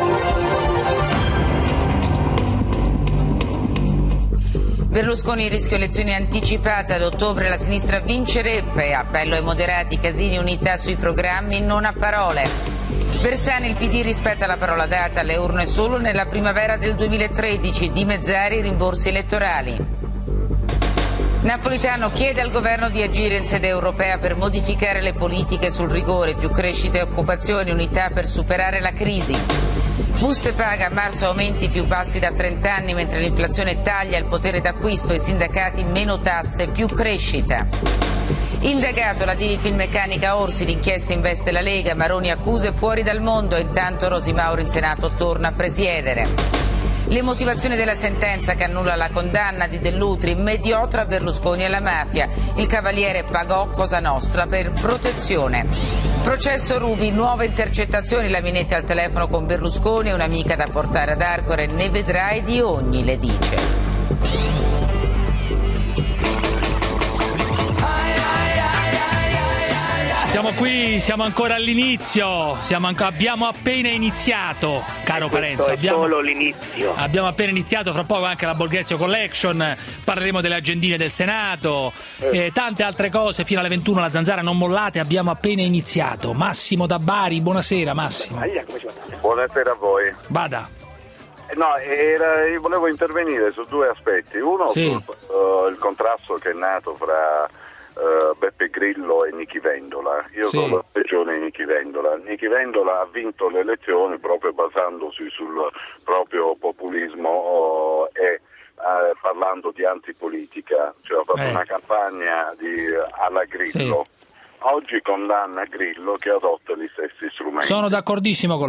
Berlusconi, rischio elezioni anticipate ad ottobre, la sinistra vincerebbe, appello ai moderati, Casini, unità sui programmi, non a parole. Bersani, il P D rispetta la parola data alle urne solo nella primavera del duemilatredici, dimezzare i rimborsi elettorali. Napolitano chiede al governo di agire in sede europea per modificare le politiche sul rigore, più crescita e occupazione, unità per superare la crisi. Buste paga, a marzo aumenti più bassi da trenta anni mentre l'inflazione taglia il potere d'acquisto, i sindacati meno tasse, più crescita. Indagato la D I Finmeccanica Orsi, l'inchiesta investe la Lega, Maroni accuse fuori dal mondo, intanto Rosi Mauro in Senato torna a presiedere. Le motivazioni della sentenza che annulla la condanna di Dell'Utri, mediò tra Berlusconi e la mafia. Il Cavaliere pagò Cosa Nostra per protezione. Processo Ruby, nuove intercettazioni, la Minetti al telefono con Berlusconi, un'amica da portare ad Arcore, ne vedrai di ogni, le dice. Siamo qui, siamo ancora all'inizio, siamo anco, abbiamo appena iniziato, caro Parenzo. È abbiamo, solo l'inizio. Abbiamo appena iniziato, fra poco anche la Borghezio Collection, parleremo delle agendine del Senato, eh. e tante altre cose, fino alle ventuno la Zanzara, non mollate, abbiamo appena iniziato. Massimo da Bari, buonasera Massimo. Buonasera a voi. Vada. No, era, io volevo intervenire su due aspetti. Uno, sì. sul uh, il contrasto che è nato fra uh, Beppe Grillo e Nichi Vendola. Io sì. do la ragione a Nichi Vendola. Nichi Vendola ha vinto le elezioni proprio basandosi sul proprio populismo oh, e uh, parlando di antipolitica. Cioè ha fatto eh. una campagna di, alla Grillo. Sì. Oggi condanna Grillo che adotta gli stessi strumenti. Sono d'accordissimo con lei.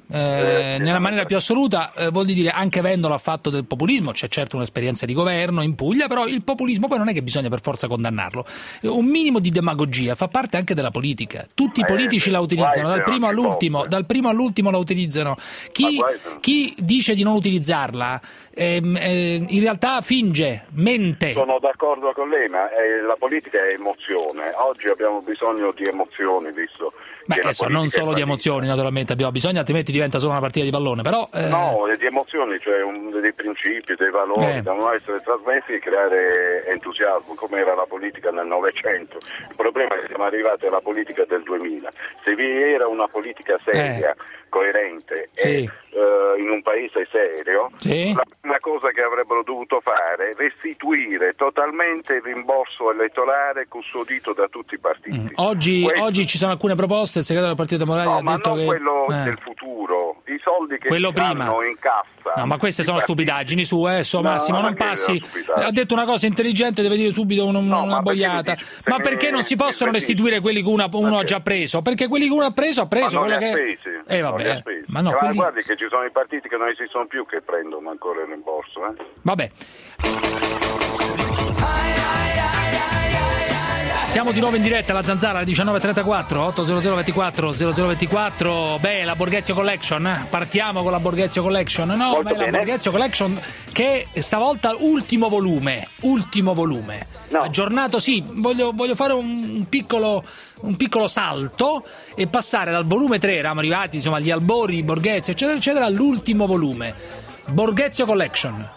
eh, nella maniera più assoluta, eh, vuol dire anche Vendola ha fatto del populismo, c'è certo un'esperienza di governo in Puglia, però il populismo poi non è che bisogna per forza condannarlo, un minimo di demagogia fa parte anche della politica, tutti i politici la utilizzano, dal primo all'ultimo, dal primo all'ultimo la utilizzano, chi, chi dice di non utilizzarla ehm, eh, in realtà finge, mente. Sono d'accordo con lei, ma eh, la politica è emozione, oggi abbiamo bisogno di emozioni, visto. Beh, adesso non solo di emozioni, naturalmente abbiamo bisogno, altrimenti diventa solo una partita di pallone, però... Eh... No, di emozioni, cioè un, dei principi, dei valori, eh. devono essere trasmessi e creare entusiasmo, come era la politica nel Novecento. Il problema è che siamo arrivati alla politica del duemila. Se vi era una politica seria, eh. coerente, sì. e uh, in un paese serio, sì. la prima cosa che avrebbero dovuto fare è restituire totalmente il rimborso elettorale custodito da tutti i partiti. Mm. Oggi, Questo... oggi ci sono alcune proposte, il segretario del Partito Democratico no, ha detto ma non che... quello eh. del futuro, i soldi che quello si prima. hanno in cassa. No, ma queste sono partiti. stupidaggini su, eh, so, no, Massimo, non passi. Ha detto una cosa intelligente, deve dire subito un, no, una boiata. Perché ma perché non si possono restituire quelli che una, uno ha già preso? Perché quelli che uno ha preso ha preso ma non quello che... Spesi. Eh vabbè, ma no, eh, quelli... guardi che ci sono i partiti che non esistono più che prendono ancora il rimborso, eh? Vabbè. Siamo di nuovo in diretta alla Zanzara alle diciannove e trentaquattro, ottocento ventiquattro zero zero ventiquattro. Beh, la Borghezio Collection, partiamo con la Borghezio Collection. No, beh, la Borghezio Collection che stavolta ultimo volume, ultimo volume. No. Aggiornato, sì, voglio, voglio fare un piccolo un piccolo salto e passare dal volume tre, eravamo arrivati insomma agli albori, Borghezio, eccetera, eccetera, all'ultimo volume. Borghezio Collection.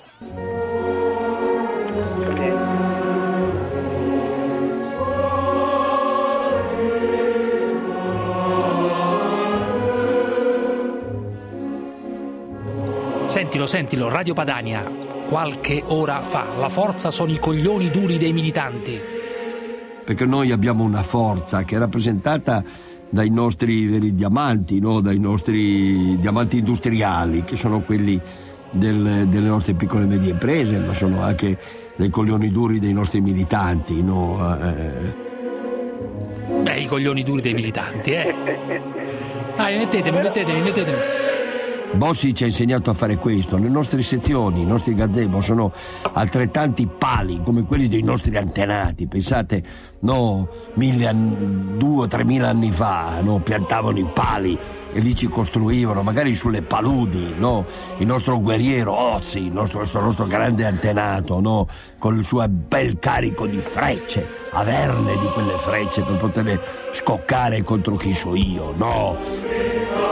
Sentilo, sentilo, Radio Padania, qualche ora fa. La forza sono i coglioni duri dei militanti. Perché noi abbiamo una forza che è rappresentata dai nostri veri diamanti, no? Dai nostri diamanti industriali, che sono quelli del, delle nostre piccole e medie imprese, ma sono anche dei coglioni duri dei nostri militanti, no? Eh... Beh, i coglioni duri dei militanti, eh. Ah, mettetemi, mettetemi, mettetemi. Bossi ci ha insegnato a fare questo. Le nostre sezioni, i nostri gazebo sono altrettanti pali come quelli dei nostri antenati. Pensate, no, mille anni, due o tremila anni fa, no, piantavano i pali e lì ci costruivano, magari sulle paludi, no, il nostro guerriero Ozzi, il nostro, il nostro grande antenato, no, con il suo bel carico di frecce, averne di quelle frecce per poterle scoccare contro chi so io, no.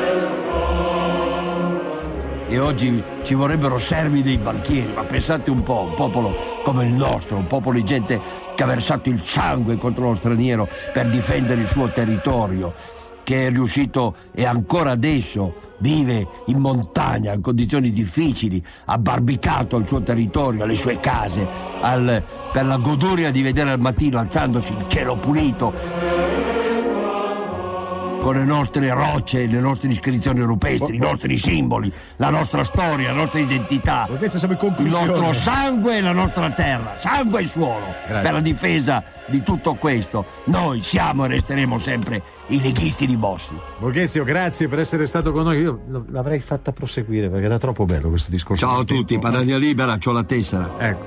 E oggi ci vorrebbero servi dei banchieri, ma pensate un po', un popolo come il nostro, un popolo di gente che ha versato il sangue contro lo straniero per difendere il suo territorio, che è riuscito e ancora adesso vive in montagna, in condizioni difficili, ha barbicato il suo territorio, le sue case, al, per la goduria di vedere al mattino alzandosi il cielo pulito, con le nostre rocce, le nostre iscrizioni rupestri, i nostri simboli, la nostra storia, la nostra identità, il nostro sangue e la nostra terra, sangue e suolo. Grazie. Per la difesa di tutto questo noi siamo e resteremo sempre i leghisti di Bossi. Borghezio, grazie per essere stato con noi. Io l'avrei fatta proseguire perché era troppo bello questo discorso. Ciao a tutti, Padania Libera, c'ho la tessera. Ecco.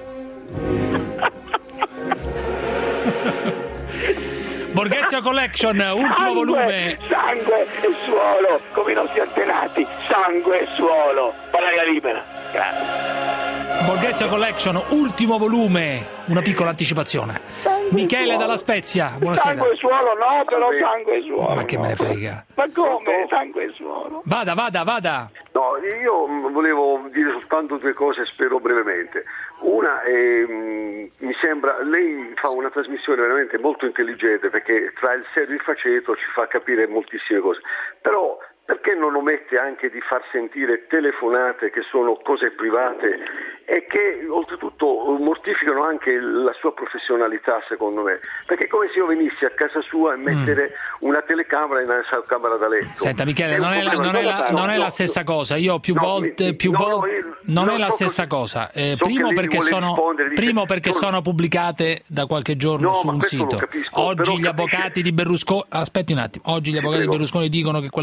Borghezio Collection, ultimo sangue, volume. Sangue e suolo, come i nostri antenati, sangue e suolo. Padania Libera. Grazie. Borghezio Collection, ultimo volume, una piccola anticipazione. Sangue Michele dalla Spezia, buonasera. Sangue e suolo, no, però sangue e suolo. Ma che me ne frega. Ma come? Sangue e suolo. Vada, vada, vada. No, io volevo dire soltanto due cose, spero brevemente. Una è, mh, mi sembra, lei fa una trasmissione veramente molto intelligente perché tra il serio e il faceto ci fa capire moltissime cose, però perché non omette anche di far sentire telefonate che sono cose private e che oltretutto mortificano anche la sua professionalità, secondo me, perché è come se io venissi a casa sua e mettere mm. una telecamera in una camera da letto. Senta Michele, non è, la, non, è la, non è la stessa cosa, io più no, volte mi, più no, volte no, non è la so stessa cosa, eh, so primo perché, sono, primo perché sono, sono pubblicate da qualche giorno no, su un sito, capisco, oggi gli capisce. avvocati di Berlusconi, aspetti un attimo, oggi gli avvocati di Berlusconi dicono che quella pubblicazione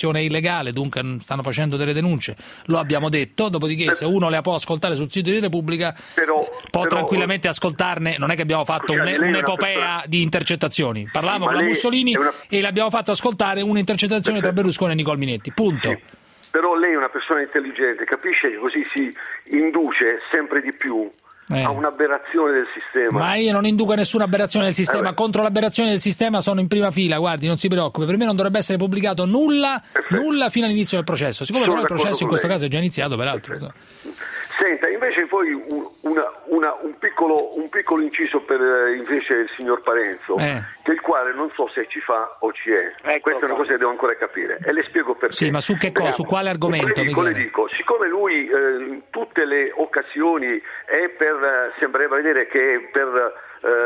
l'applicazione è illegale, dunque stanno facendo delle denunce, lo abbiamo detto, dopodiché se uno le può ascoltare sul sito di Repubblica però, può però, tranquillamente ascoltarne, non è che abbiamo fatto un, un'epopea persona... di intercettazioni, parlavamo con la Mussolini una... e le abbiamo fatto ascoltare un'intercettazione tra Berlusconi e Nicole Minetti, punto. Sì. Però lei è una persona intelligente, capisce che così si induce sempre di più Eh. a un'aberrazione del sistema. Ma io non induco a nessuna aberrazione del sistema, eh contro l'aberrazione del sistema sono in prima fila, guardi, non si preoccupi, per me non dovrebbe essere pubblicato nulla, nulla fino all'inizio del processo, siccome sono però il processo in questo lei. caso è già iniziato peraltro. Senta, invece poi un, una, una, un, piccolo, un piccolo inciso per eh, invece il signor Parenzo, eh. che il quale non so se ci fa o ci è, ecco, questa è una cosa che devo ancora capire e le spiego perché. Sì, ma su che cosa, su quale argomento? Le dico, le dico, siccome lui eh, in tutte le occasioni è per, eh, sembrerebbe vedere che è per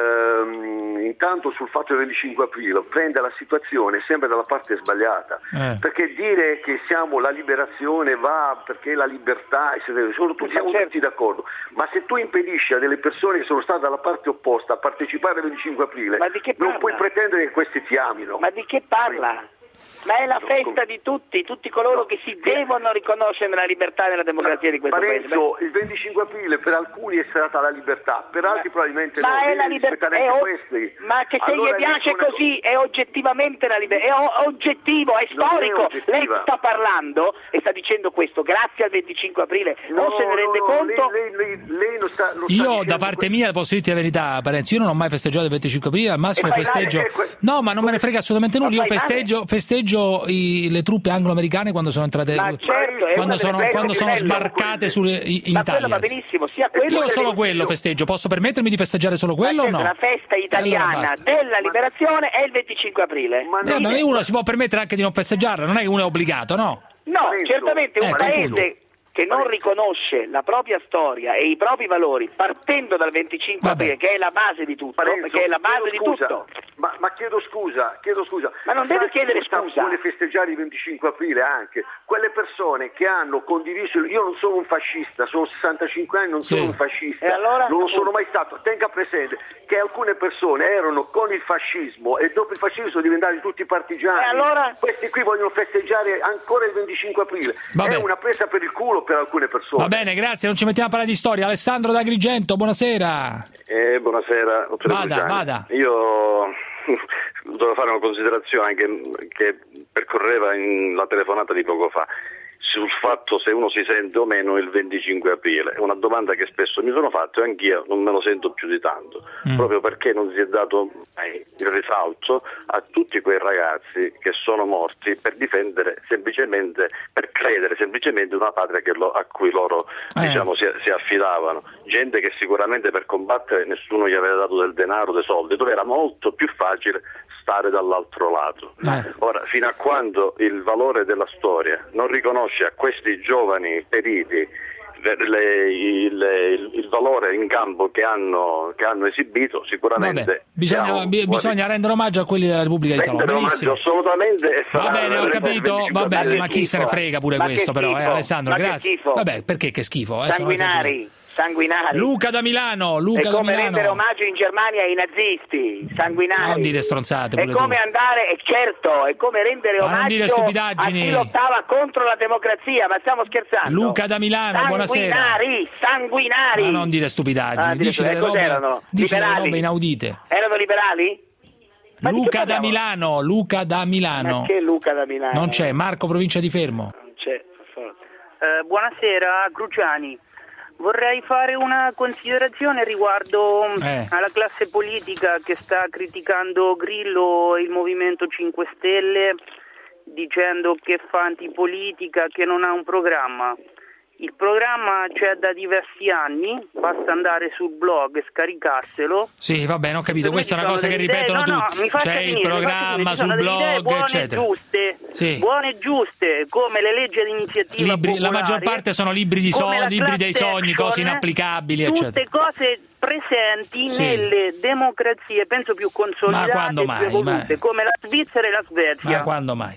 Uh, intanto sul fatto del venticinque aprile prende la situazione sempre dalla parte sbagliata, eh. perché dire che siamo la liberazione va perché la libertà sono tutti, siamo tutti d'accordo, ma se tu impedisci a delle persone che sono state dalla parte opposta a partecipare al venticinque aprile non puoi pretendere che questi ti amino. Ma di che parla? Ma è la festa di tutti, tutti coloro che si devono riconoscere nella libertà e nella democrazia di questo Parenzo, paese. Il venticinque aprile per alcuni è stata la libertà, per altri probabilmente ma no. È la libertà, è o... ma che se allora gli piace una... così è oggettivamente la libertà, è o- oggettivo, è storico. È lei sta parlando e sta dicendo questo grazie al venticinque aprile, no, non se ne rende no, conto? Lei, lei, lei, lei non sta, non io sta da parte questo. mia posso dirti la verità, Parenzo, io non ho mai festeggiato il venticinque aprile, al massimo festeggio que... no ma non me ne frega assolutamente nulla, io festeggio, festeggio i le truppe anglo-americane quando sono entrate, certo, quando sono, quando sono sbarcate sulle, in ma Italia. Va benissimo, sia quello io solo quello festeggio, posso permettermi di festeggiare solo quello o no? La festa italiana allora della liberazione è il venticinque aprile. Ma, eh, ma uno si può permettere anche di non festeggiarla, non è che uno è obbligato, no? No, certamente un eh, paese che non riconosce la propria storia e i propri valori partendo dal venticinque aprile, che è la base di tutto, Parenzo, che è la base di scusa, tutto. Ma, ma chiedo scusa, chiedo scusa. Ma non deve chiedere scusa. Vuole festeggiare il venticinque aprile anche. Quelle persone che hanno condiviso, io non sono un fascista, sono sessantacinque anni, non sì. sono un fascista, e allora? non lo sono mai stato. Tenga presente che alcune persone erano con il fascismo e dopo il fascismo sono diventati tutti partigiani. E allora? Questi qui vogliono festeggiare ancora il venticinque aprile. Vabbè. È una presa per il culo per alcune persone. Va bene, grazie, non ci mettiamo a parlare di storia. Alessandro da Agrigento, buonasera. Eh, buonasera. Vada, vada. Io devo fare una considerazione anche che percorreva in la telefonata di poco fa sul fatto se uno si sente o meno il venticinque aprile. È una domanda che spesso mi sono fatto e anch'io non me lo sento più di tanto, mm. proprio perché non si è dato mai il risalto a tutti quei ragazzi che sono morti per difendere semplicemente, per credere semplicemente una patria che lo, a cui loro eh. diciamo si, si affidavano. Gente che sicuramente per combattere nessuno gli aveva dato del denaro, dei soldi, dove era molto più facile stare dall'altro lato. Eh. Ora, fino a quando il valore della storia non riconosce a questi giovani feriti le, le, il, il valore in campo che hanno, che hanno esibito, sicuramente Vabbè, bisogna, b- bisogna rendere omaggio a quelli della Repubblica di Salò. Benissimo, assolutamente. Va bene, ho capito, va bene, ma chi se ne frega pure ma questo però, eh, Alessandro, ma grazie. Vabbè, perché che schifo? Eh, sanguinari. Sanguinari. Luca da Milano, Luca è come da Milano. rendere omaggio in Germania ai nazisti, sanguinari. Non dire stronzate. È come tu. andare, è certo, è come rendere ma omaggio a chi lottava contro la democrazia, ma stiamo scherzando. Luca da Milano, buonasera. Sanguinari, sanguinari. Ma non dire stupidaggini, ah, dici delle robe, dici delle robe inaudite. Erano liberali? Ma Luca da Milano, Luca da Milano. Ma che Luca da Milano? Non c'è, Marco, provincia di Fermo. Non c'è, eh, buonasera, Cruciani. Vorrei fare una considerazione riguardo eh. alla classe politica che sta criticando Grillo e il Movimento cinque Stelle dicendo che fa antipolitica, che non ha un programma. Il programma c'è da diversi anni, basta andare sul blog e scaricarselo. Sì, va bene, ho capito, questa è una cosa che ripetono idee, no, tutti. No, c'è finire, il programma sul blog, buone eccetera. Giuste, sì. Buone e giuste, come le leggi di iniziativa libri, popolare. La maggior parte sono libri di sogni, libri dei sogni, action, cose inapplicabili, tutte eccetera. Cose presenti sì. nelle democrazie, penso più consolidate e più evolute, come la Svizzera e la Svezia. Ma quando mai?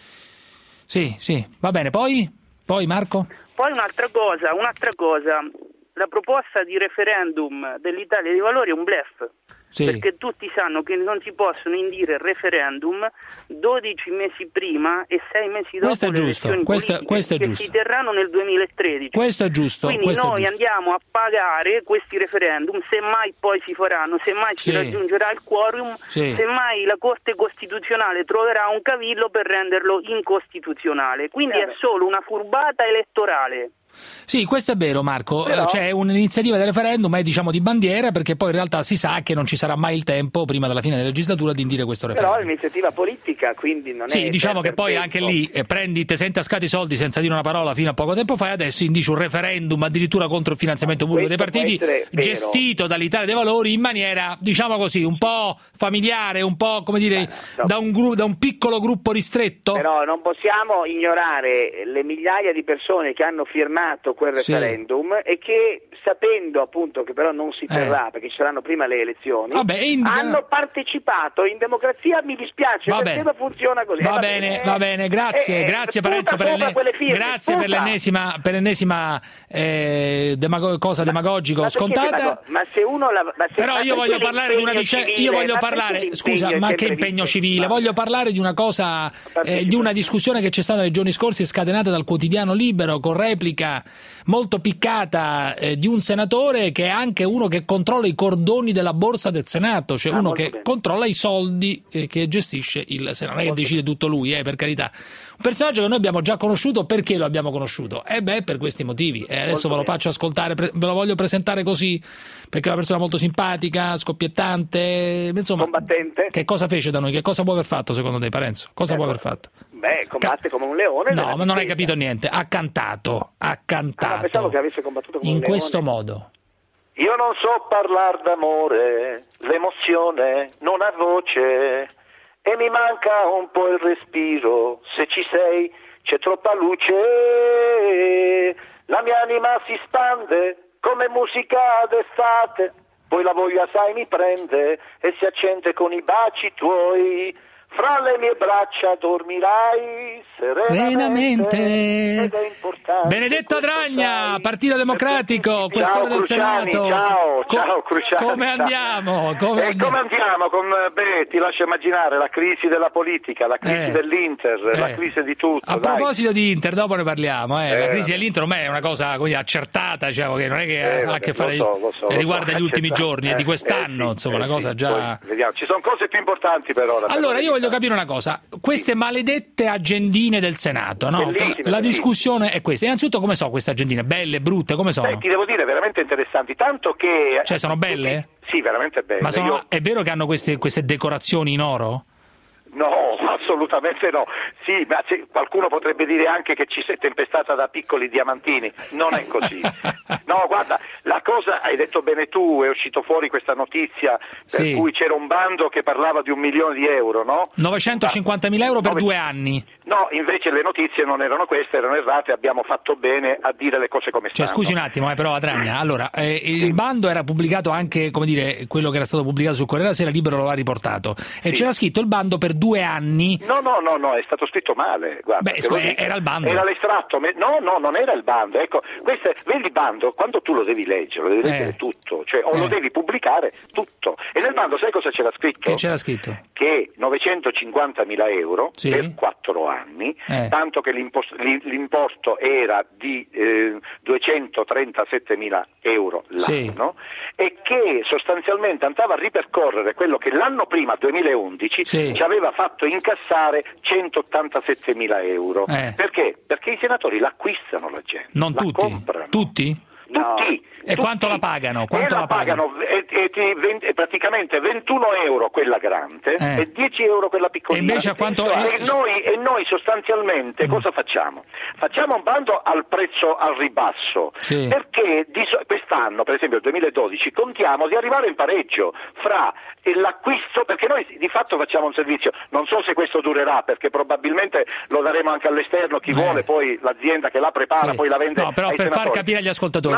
Sì, sì, va bene, poi? Poi Marco? Poi un'altra cosa, un'altra cosa, la proposta di referendum dell'Italia dei Valori è un bluff, Sì. Perché tutti sanno che non si possono indire referendum dodici mesi prima e sei mesi dopo questo è le giusto, elezioni questo, politiche questo è che giusto. si terranno nel duemilatredici. Questo è giusto. Quindi questo noi è giusto. andiamo a pagare questi referendum, semmai poi si faranno, semmai Sì. si raggiungerà il quorum, Sì. semmai la Corte Costituzionale troverà un cavillo per renderlo incostituzionale. Quindi Eh è beh. solo una furbata elettorale. Sì, questo è vero, Marco. Però- Eh, C'è un'iniziativa del referendum, è diciamo di bandiera, perché poi in realtà si sa che non ci sarà mai il tempo, prima della fine della legislatura, di indire questo Però referendum. è un'iniziativa politica, quindi non è... Sì, diciamo che poi tempo. anche lì eh, prendi, te senti a scatti i soldi senza dire una parola fino a poco tempo fa, e adesso indici un referendum addirittura contro il finanziamento pubblico dei Questo può partiti, essere vero. gestito dall'Italia dei Valori in maniera, diciamo così, un po' familiare, un po', come dire, no. da, un gru- da un piccolo gruppo ristretto. Però non possiamo ignorare le migliaia di persone che hanno firmato quel Sì. referendum e che, sapendo appunto che però non si terrà perché ci saranno prima le elezioni, Vabbè, indica- hanno partecipato in democrazia. Mi dispiace, Va il bene. sistema funziona così. Va Eh, bene, eh, va bene, grazie, eh, grazie sputa Parenzo per, sopra l'enne- quelle firme, grazie per sputa. l'ennesima, per l'ennesima eh, demago- cosa demagogico Ma perché scontata. demago- Ma se uno la, ma se, Però ma io perché voglio parlare di una l'impegno dice- civile? io voglio Ma perché parlare, l'impegno scusa, è ma che sempre impegno visto? civile? Ma- Voglio parlare di una cosa, eh, di una discussione che c'è stata nei giorni scorsi, scatenata dal quotidiano Libero, con replica molto piccata eh, di un senatore che è anche uno che controlla i cordoni della borsa del Senato, cioè Ah, uno molto che bene. controlla i soldi eh, che gestisce il Senato, non è che decide tutto lui, eh, per carità. Un personaggio che noi abbiamo già conosciuto. Perché lo abbiamo conosciuto? Eh beh, per questi motivi. E adesso ve lo faccio ascoltare, pre- ve lo voglio presentare così, perché è una persona molto simpatica, scoppiettante, insomma. Combattente. Che cosa fece da noi? Che cosa può aver fatto secondo te, Parenzo? Cosa Eh, può aver fatto? Beh, combatte come un leone. No, nella ma non hai difesa. capito niente. Ha cantato, ha Ah, cantato pensavo che avesse combattuto come in un leone. questo modo. Io non so parlare d'amore, l'emozione non ha voce e mi manca un po' il respiro. Se ci sei c'è troppa luce, la mia anima si spande come musica d'estate, poi la voglia sai mi prende e si accende con i baci tuoi. Fra le mie braccia dormirai serenamente. Serenamente. Ed è importante. Benedetto Adragna, Partito Democratico, Ciao questore del Cruciani, Senato. ciao, Co- ciao Cruciani. Come ciao. andiamo? Come E andiamo? come andiamo? Con, beh, ti lascio immaginare la crisi della politica, la crisi Eh. dell'Inter, la Eh. crisi di tutto. A dai. proposito di Inter, dopo ne parliamo. Eh. La Eh, crisi vabbè. dell'Inter ormai è una cosa così accertata, diciamo, che non è che Eh, ha a vabbè, che fare, lo so, lo so, eh, lo riguarda so, gli ultimi accettato. giorni, è di Eh, quest'anno, eh, sì, insomma, eh, una cosa sì, già. poi vediamo. Ci sono cose più importanti però. da Allora, io dire. voglio capire una cosa. Queste maledette agendine del Senato, no? Bellissime, La bellissime. discussione è questa. Innanzitutto, come so queste agendine? Belle, brutte, come sono? Beh, ti devo dire, veramente interessanti, tanto che... Cioè, sono belle? Sì, veramente belle. Ma sono, Io- è vero che hanno queste, queste decorazioni in oro? No, assolutamente no. Sì, ma se- qualcuno potrebbe dire anche che ci sei tempestata da piccoli diamantini. Non è così. No, guarda, la cosa, hai detto bene tu, è uscito fuori questa notizia per Sì. cui c'era un bando che parlava di un milione di euro, no? novecentocinquantamila euro per Nove- due anni. No, invece le notizie non erano queste, erano errate, abbiamo fatto bene a dire le cose come Cioè, stanno. scusi un attimo, eh, però Adragna, allora, eh, il bando era pubblicato anche, come dire, quello che era stato pubblicato sul Corriere della Sera, Libero lo ha riportato, e Sì. c'era scritto il bando per due anni. No, no, no, no, è stato scritto male. Guarda, Beh, te lo scusa, dico. era il bando. Era l'estratto. me- No, no, non era il bando. Ecco, questo è- vedi il bando, quando tu lo devi leggere, lo devi Eh. leggere tutto, cioè o Eh. lo devi pubblicare tutto. E nel bando sai cosa c'era scritto? Che c'era scritto? Che novecentocinquantamila euro Sì. per quattro anni, Eh. tanto che l'imposto, l'im- l'imposto era di eh, duecentotrentassettemila euro l'anno, Sì. e che sostanzialmente andava a ripercorrere quello che l'anno prima, duemilaundici, Sì. ci aveva fatto incassare centottantasettemila euro. Eh. Perché? Perché i senatori l'acquistano la gente, Non la tutti? comprano. Tutti? Tutti. E quanto la pagano? Quanto e la pagano? e, e ti ven- e praticamente ventuno euro quella grande Eh. e dieci euro quella piccolina. E invece a quanto- e, noi, e noi sostanzialmente Mm. cosa facciamo? Facciamo un bando al prezzo al ribasso, Sì. perché di so- quest'anno, per esempio il duemiladodici, contiamo di arrivare in pareggio fra l'acquisto, perché noi di fatto facciamo un servizio, non so se questo durerà, perché probabilmente lo daremo anche all'esterno, chi Eh. vuole, poi l'azienda che la prepara, Sì. poi la vende No, però ai per far senatori. capire agli ascoltatori, No,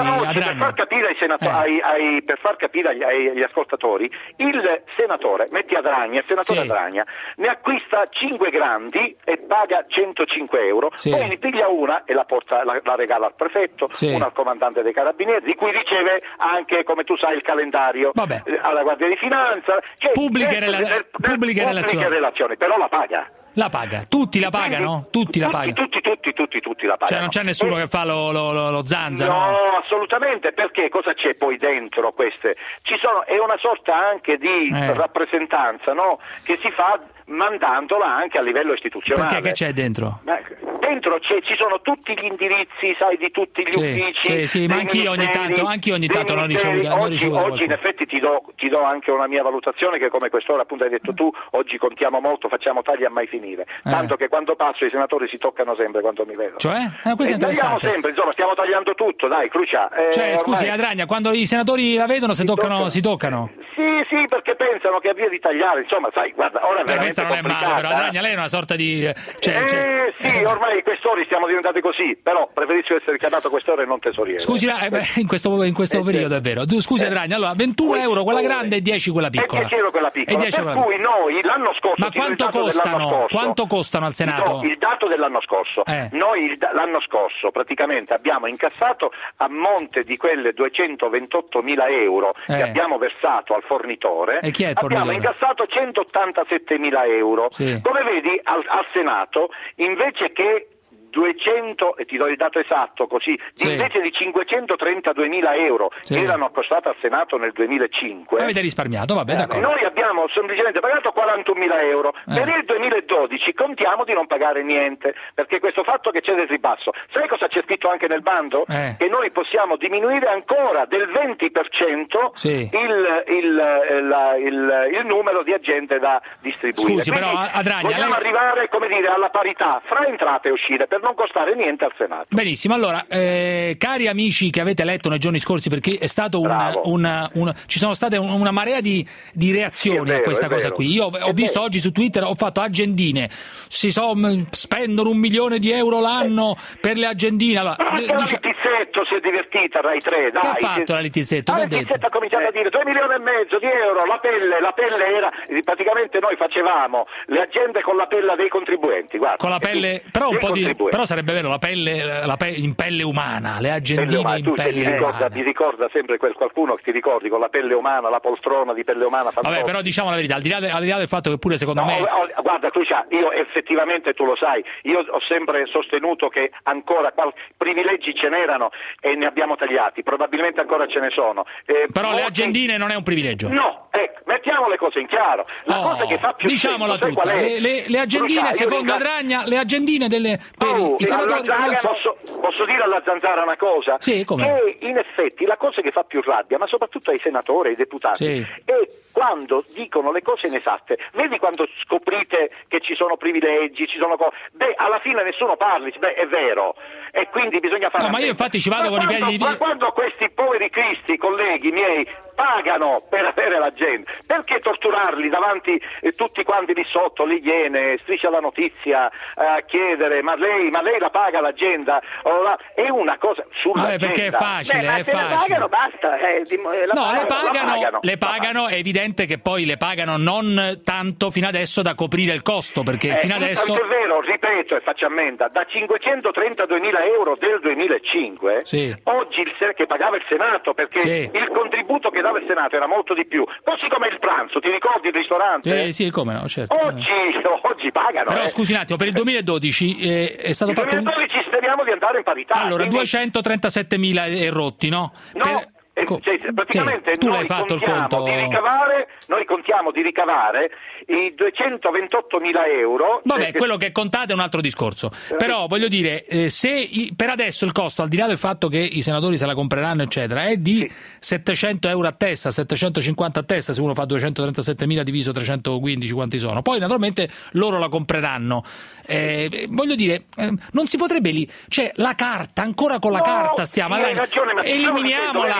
Ma oggi, per Adragna. far capire ai senatori, Eh. ai, ai, per far capire agli, ai- agli ascoltatori, il senatore, metti Adragna, il senatore Sì. Adragna, ne acquista cinque grandi e paga centocinque euro, Sì. poi ne piglia una e la, porta, la, la regala al prefetto, Sì. una al comandante dei carabinieri, di cui riceve anche, come tu sai, il calendario Vabbè. eh, alla Guardia di Finanza. Cioè, Pubbliche nel- rela- nel- pubbliche relazioni. relazioni, però la paga. La paga, tutti la pagano? Tutti la pagano. Tutti, tutti, tutti, tutti la pagano. Cioè non c'è nessuno E- che fa lo, lo, lo, lo zanza, No, no? assolutamente, perché cosa c'è poi dentro queste? Ci sono, è una sorta anche di Eh. rappresentanza, no? Che si fa mandandola anche a livello istituzionale. Perché che c'è dentro? Ma dentro c'è- ci sono tutti gli indirizzi, sai, di tutti gli Sì, uffici. sì, sì, ma dei anch'io ogni ministeri, tanto- anch'io ogni dei tanto l'ho ministeri. ricevuta- l'ho Oggi, ricevuta da oggi in qualcuno. effetti ti do, ti do anche una mia valutazione, che come quest'ora appunto hai detto tu, oggi contiamo molto, facciamo tagli a mai finire. Tanto che quando passo i senatori si toccano sempre quando mi vedono. Cioè? Eh, questo è E tagliamo interessante. sempre, insomma, stiamo tagliando tutto, dai, Crucia. eh, Cioè, scusi, ormai- Adragna, quando i senatori la vedono si toccano, si toccano. Sì, sì, perché pensano che abbia di tagliare, insomma, sai, guarda, ora è Beh, veramente questa non è male, complicata, però eh. Adragna, lei è una sorta di... Cioè, eh, cioè- sì, ormai in quest'ore siamo diventati così, però preferisco essere chiamato quest'ore e non tesoriere. Scusi, eh, beh, in questo, in questo periodo è vero. Tu, scusi, Adragna, allora ventuno euro quella grande e dieci quella piccola. E dieci euro quella piccola, E dieci per quella cui noi l'anno scorso... Ma ti do il quanto dato dell'anno costano? scorso. Quanto costano al Senato? Ti do il dato dell'anno scorso. Eh. Noi il- l'anno scorso praticamente abbiamo incassato a monte di quelle duecentoventottomila euro Eh. che abbiamo versato al fornitore, E chi è il abbiamo fornitore? incassato centottantasettemila euro. Sì. Come vedi al, al Senato, invece che duecento, e ti do il dato esatto così, Sì. invece di cinquecentotrentaduemila euro Sì. che erano costati al Senato nel duemilacinque, Avete risparmiato, vabbè, d'accordo. noi abbiamo semplicemente pagato quarantunomila euro. Eh. Per il duemiladodici contiamo di non pagare niente, perché questo fatto che c'è del ribasso, sai cosa c'è scritto anche nel bando? Eh. Che noi possiamo diminuire ancora del venti per cento Sì. il, il, eh, la- il- il numero di agente da distribuire. Scusi, però, Quindi Adragna, vogliamo lei- arrivare, come dire, alla parità fra entrate e uscite per non costare niente al Senato. Benissimo, allora, eh, cari amici che avete letto nei giorni scorsi, perché è stato un, Bravo. un- un- ci sono state un- una marea di, di reazioni Sì, è vero, a questa è cosa vero. qui. Io ho È visto vero. oggi su Twitter, ho fatto agendine, si so, m- spendono un milione di euro l'anno per le agendine. Allora, Ma anche d- la dice- Littizzetto si è divertita, Rai tre, dai. che ha fatto la Littizzetto? Ah, Che ha la detto? Littizzetto ha cominciato a dire due milioni e mezzo di euro, la pelle, la pelle era, praticamente noi facevamo le agende con la pelle dei contribuenti, guarda. Con la pelle, però un dei po' di, contribuenti. però sarebbe vero, la pelle, la pe- in pelle umana, le Pelle agendine umana. in Tu ti pelle ricorda, umana. ti ricorda sempre quel qualcuno che ti ricordi con la pelle umana, la poltrona di pelle umana. Vabbè, fantastica. però diciamo la verità, al di là, de- al di là del fatto che pure secondo No, me... oh, oh, guarda Crucia, io effettivamente tu lo sai, io ho sempre sostenuto che ancora qual- privilegi ce n'erano e ne abbiamo tagliati, probabilmente ancora ce ne sono. Eh, Però le molti- agendine non è un privilegio. No, ecco, mettiamo le cose in chiaro. La Oh, cosa che fa più diciamola senso, sai tutta, qual è? le, le- le agendine, Crucia, io secondo ringrazio- Adragna, le agendine delle, per Oh, i senatori... alla non Zanzara so- posso, posso dire alla Zanzara una cosa? Sì, come? Che in effetti la cosa che fa più rabbia, ma soprattutto ai senatori, ai deputati, Sì. è quando dicono le cose inesatte. Vedi quando scoprite che ci sono privilegi, ci sono cose... Beh, alla fine nessuno parli, dice, beh, è vero. E quindi bisogna fare... No, ma io infatti ci vado Ma con i quando- piedi di... Ma quando questi poveri cristi, colleghi miei, pagano per avere la gente, perché torturarli davanti eh, tutti quanti lì sotto, le Iene, Striscia la Notizia, eh, a chiedere ma lei, ma lei la paga l'agenda? O la- È una cosa sulla Vabbè, perché è facile, Beh, ma è se la facile. pagano basta. eh, di- la No, le pagano. pagano, pagano, le la pagano, è evidente che poi le pagano non tanto fino adesso da coprire il costo, perché Eh, fino sì, adesso... tanto è vero, ripeto e faccio ammenda, da cinquecentotrentaduemila euro del duemilacinque, Sì. oggi il Se- che pagava il Senato, perché Sì. il contributo che dava il Senato era molto di più, così come il pranzo, ti ricordi il ristorante? Sì, sì, come no, certo. Oggi, oggi pagano. Però eh. scusi un attimo, per il duemiladodici eh, è stato Nel fatto un... duemiladodici speriamo di andare in parità. Allora, quindi- duecentotrentassettemila e rotti, no? No, Per- eh, co- cioè, praticamente sì, tu noi l'hai fatto il contiamo conto... di ricavare, noi contiamo di ricavare i duecentoventottomila euro. Vabbè, eh, quello che contate è un altro discorso. Però voglio dire, eh, se i- per adesso il costo, al di là del fatto che i senatori se la compreranno, eccetera, è di settecento euro a testa, settecentocinquanta a testa, se uno fa duecentotrentassettemila diviso trecentoquindici, quanti sono? Poi naturalmente loro la compreranno. Eh, voglio dire, eh, non si potrebbe lì, cioè la carta, ancora con la No, carta stiamo, sì, hai Adragna. ragione, ma eliminiamola, stavo dicendo, le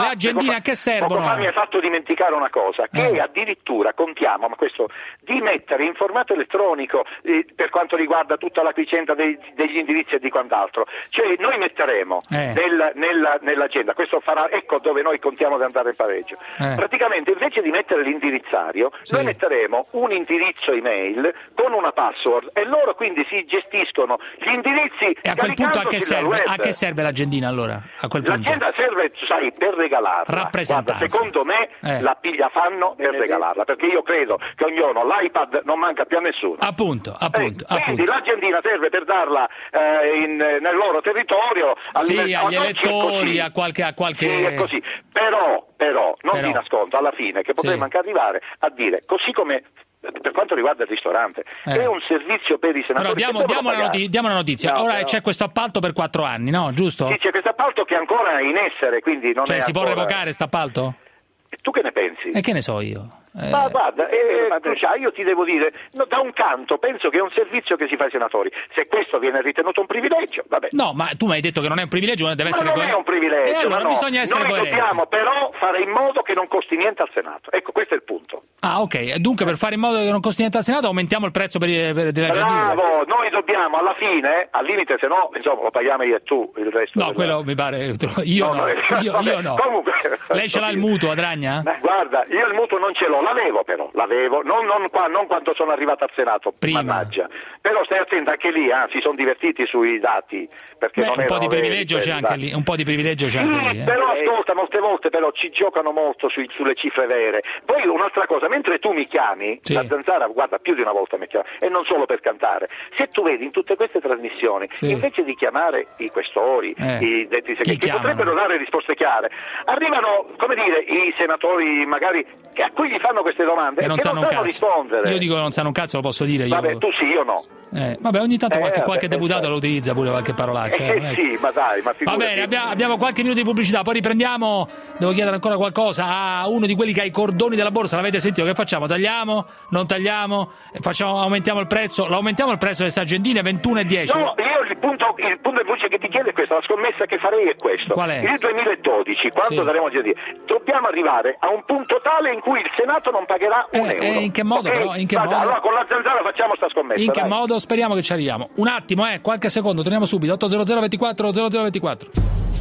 agendine a che servono? Poco fa mi hai fatto dimenticare una cosa, che eh. addirittura contiamo, ma questo, di mettere in formato elettronico eh, per quanto riguarda tutta la vicenda dei, degli indirizzi e di quant'altro. Cioè noi metteremo eh. nel, nella, nell'agenda, questo farà, ecco dove noi contiamo di andare in pareggio. Eh. Praticamente invece di mettere l'indirizzario, sì. noi metteremo un indirizzo email con una password e loro quindi si gestiscono gli indirizzi. E a quel punto a che serve? A che serve l'agendina allora? A quel punto? L'agenda serve, sai, per regalarla. Rappresentanza. Guarda, secondo me eh. la piglia fanno per regalarla, perché io credo che ognuno l'iPad non manca più a nessuno. Appunto, appunto. Eh, quindi appunto. l'agendina serve per darla eh, in, nel loro territorio. Sì, livello, agli elettori, a qualche, a qualche... Sì, è così. Però, però, non però. ti nascondo, alla fine, che potremmo sì. anche arrivare a dire, così come per quanto riguarda il ristorante, eh. è un servizio per i senatori. Però diamo, diamo, una, notizia, diamo una notizia. No, Ora però... c'è questo appalto per quattro anni, no? Giusto? Sì, c'è questo appalto che è ancora in essere, quindi non cioè, è si ancora... può revocare questo appalto? Tu che ne pensi? E che ne so io? Eh... Ma guarda, eh, Crucià, io ti devo dire, no, da un canto penso che è un servizio che si fa ai senatori. Se questo viene ritenuto un privilegio, vabbè. No, ma tu mi hai detto che non è un privilegio, non deve ma essere non coerente. è un privilegio, e allora ma no. bisogna essere Noi coerenti. dobbiamo però fare in modo che non costi niente al Senato. Ecco, questo è il punto. Ah, ok. Dunque, per fare in modo che non costi niente al Senato, aumentiamo il prezzo per, per della agendina. Bravo, noi dobbiamo alla fine, al limite, se no, insomma, lo paghiamo io e tu il resto. No, del... quello mi pare. Io no, no, no. Io, vabbè, io no. Comunque, lei ce l'ha il mutuo, Adragna? Beh, guarda, io il mutuo non ce l'ho, l'avevo però, l'avevo, non, non, qua, non quando sono arrivato al Senato, prima. Mannaggia. Però stai attento anche lì, eh, si sono divertiti sui dati. Perché Beh, non un po' di veri, privilegio c'è anche lì, un po' di privilegio c'è sì, anche lì. Eh. Però ascolta, molte volte però ci giocano molto sui, sulle cifre vere. Poi un'altra cosa, mentre tu mi chiami, sì. la Zanzara, guarda, più di una volta mi chiama, e non solo per cantare, se tu vedi in tutte queste trasmissioni, sì. invece di chiamare i questori, eh. i detti segreti, che potrebbero dare risposte chiare, arrivano, come dire, i senatori magari che a cui gli fanno queste domande e non che sanno non un sanno cazzo. rispondere. Io dico che non sanno un cazzo, lo posso dire io. Vabbè, tu sì, io no. Eh, vabbè, ogni tanto qualche, eh, qualche vabbè, deputato vabbè. lo utilizza pure qualche parolaccia. Eh, eh, sì, ma dai, ma va bene, abbiamo, abbiamo qualche minuto di pubblicità, poi riprendiamo. Devo chiedere ancora qualcosa a uno di quelli che ha i cordoni della borsa. L'avete sentito? Che facciamo? Tagliamo? Non tagliamo? Facciamo, aumentiamo il prezzo? L'aumentiamo il prezzo di queste agendine ventuno e dieci? No, io il punto, il punto di luce che ti chiedo è questo, la scommessa che farei è questo. Qual è? Il duemiladodici, quando sì. daremo a dire, dobbiamo arrivare a un punto tale in cui il Senato non pagherà un eh, euro. Eh, in che modo? Okay? Però, in che Vada, modo? Allora con la Zanzara facciamo sta scommessa. In che dai. modo? Speriamo che ci arriviamo. Un attimo, eh, qualche secondo, torniamo subito. otto zero zero ventiquattro zero zero ventiquattro.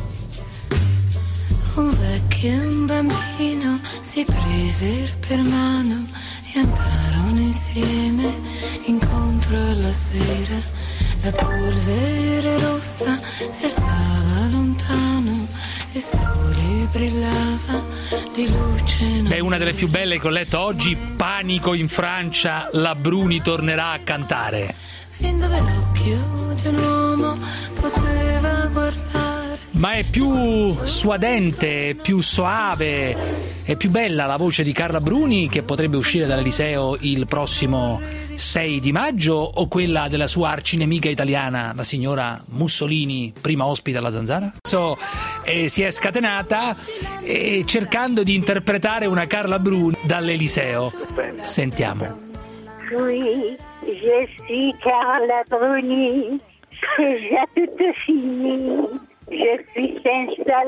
Un vecchio e un bambino si presero per mano e andarono insieme incontro alla sera. La polvere rossa si alzava lontano e il sole brillava di luce. Beh, una delle più belle che ho letto oggi, Panico in Francia, la Bruni tornerà a cantare. Fin dove l'occhio di un uomo poteva guardare. Ma è più suadente, più soave, è più bella la voce di Carla Bruni, che potrebbe uscire dall'Eliseo il prossimo sei di maggio, o quella della sua arcinemica italiana, la signora Mussolini, prima ospite alla Zanzara? Adesso eh, si è scatenata eh, cercando di interpretare una Carla Bruni dall'Eliseo. Sentiamo. Oui, je suis Carla Bruni, c'est déjà tout fini. Je suis senza